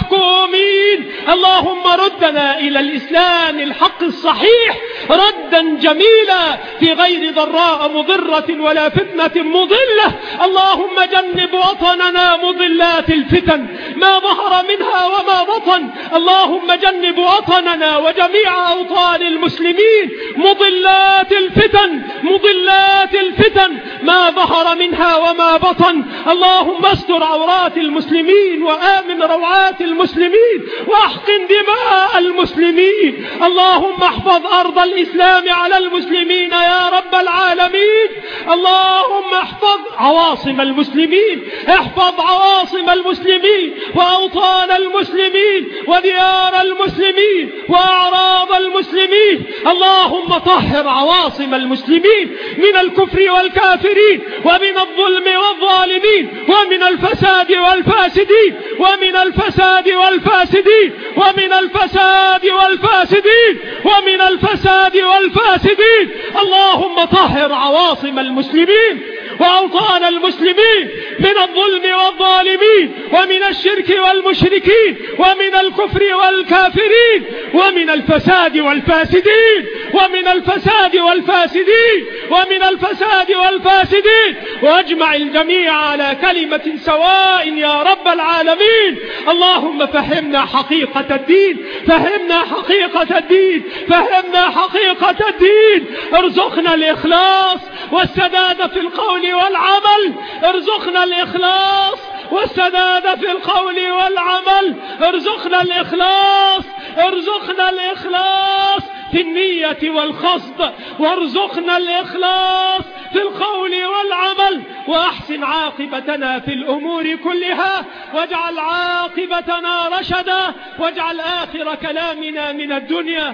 ومحكومين. اللهم ردنا إلى الإسلام الحق الصحيح ردا جميلا في غير ضراء مضرة ولا فتنة مضلة. اللهم جنب وطننا مضلات الفتن ما ظهر منها وما بطن. اللهم جنب وطننا وجميع أوطان المسلمين مضلات الفتن، مضلات الفتن ما ظهر منها وما بطن. اللهم استر عورات المسلمين وآمن روعات المسلمين واحقن دماء المسلمين. اللهم احفظ أرض الإسلام على المسلمين يا رب العالمين. اللهم احفظ عواصم المسلمين، احفظ عواصم المسلمين وأوطان المسلمين وديار المسلمين وأعراض المسلمين. اللهم طهر عواصم المسلمين من الكفر والكافرين ومن الظلم والظالمين ومن الفساد والفاسدين ومن الفساد والفاسدين ومن الفساد والفاسدين ومن الفساد والفاسدين. اللهم طهر عواصم المسلمين وأوطان المسلمين من الظلم والظالمين ومن الشرك والمشركين ومن الكفر والكافرين ومن الفساد والفاسدين ومن الفساد والفاسدين ومن الفساد والفاسدين. واجمع الجميع على كلمة سواء يا رب العالمين. اللهم فهمنا حقيقة الدين، فهمنا حقيقة الدين، فهمنا حقيقة الدين. ارزقنا الإخلاص والسداد في القول والعمل، ارزقنا الإخلاص والسداد في القول والعمل، ارزقنا الإخلاص، ارزقنا الإخلاص في النية والقصد، وارزقنا الإخلاص في القول والعمل، وأحسن عاقبتنا في الأمور كلها، واجعل عاقبتنا رشدا، واجعل آخر كلامنا من الدنيا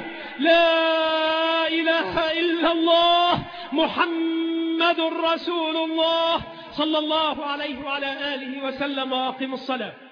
لا إله إلا الله محمد رسول الله صلى الله عليه وعلى آله وسلم. وأقم الصلاة.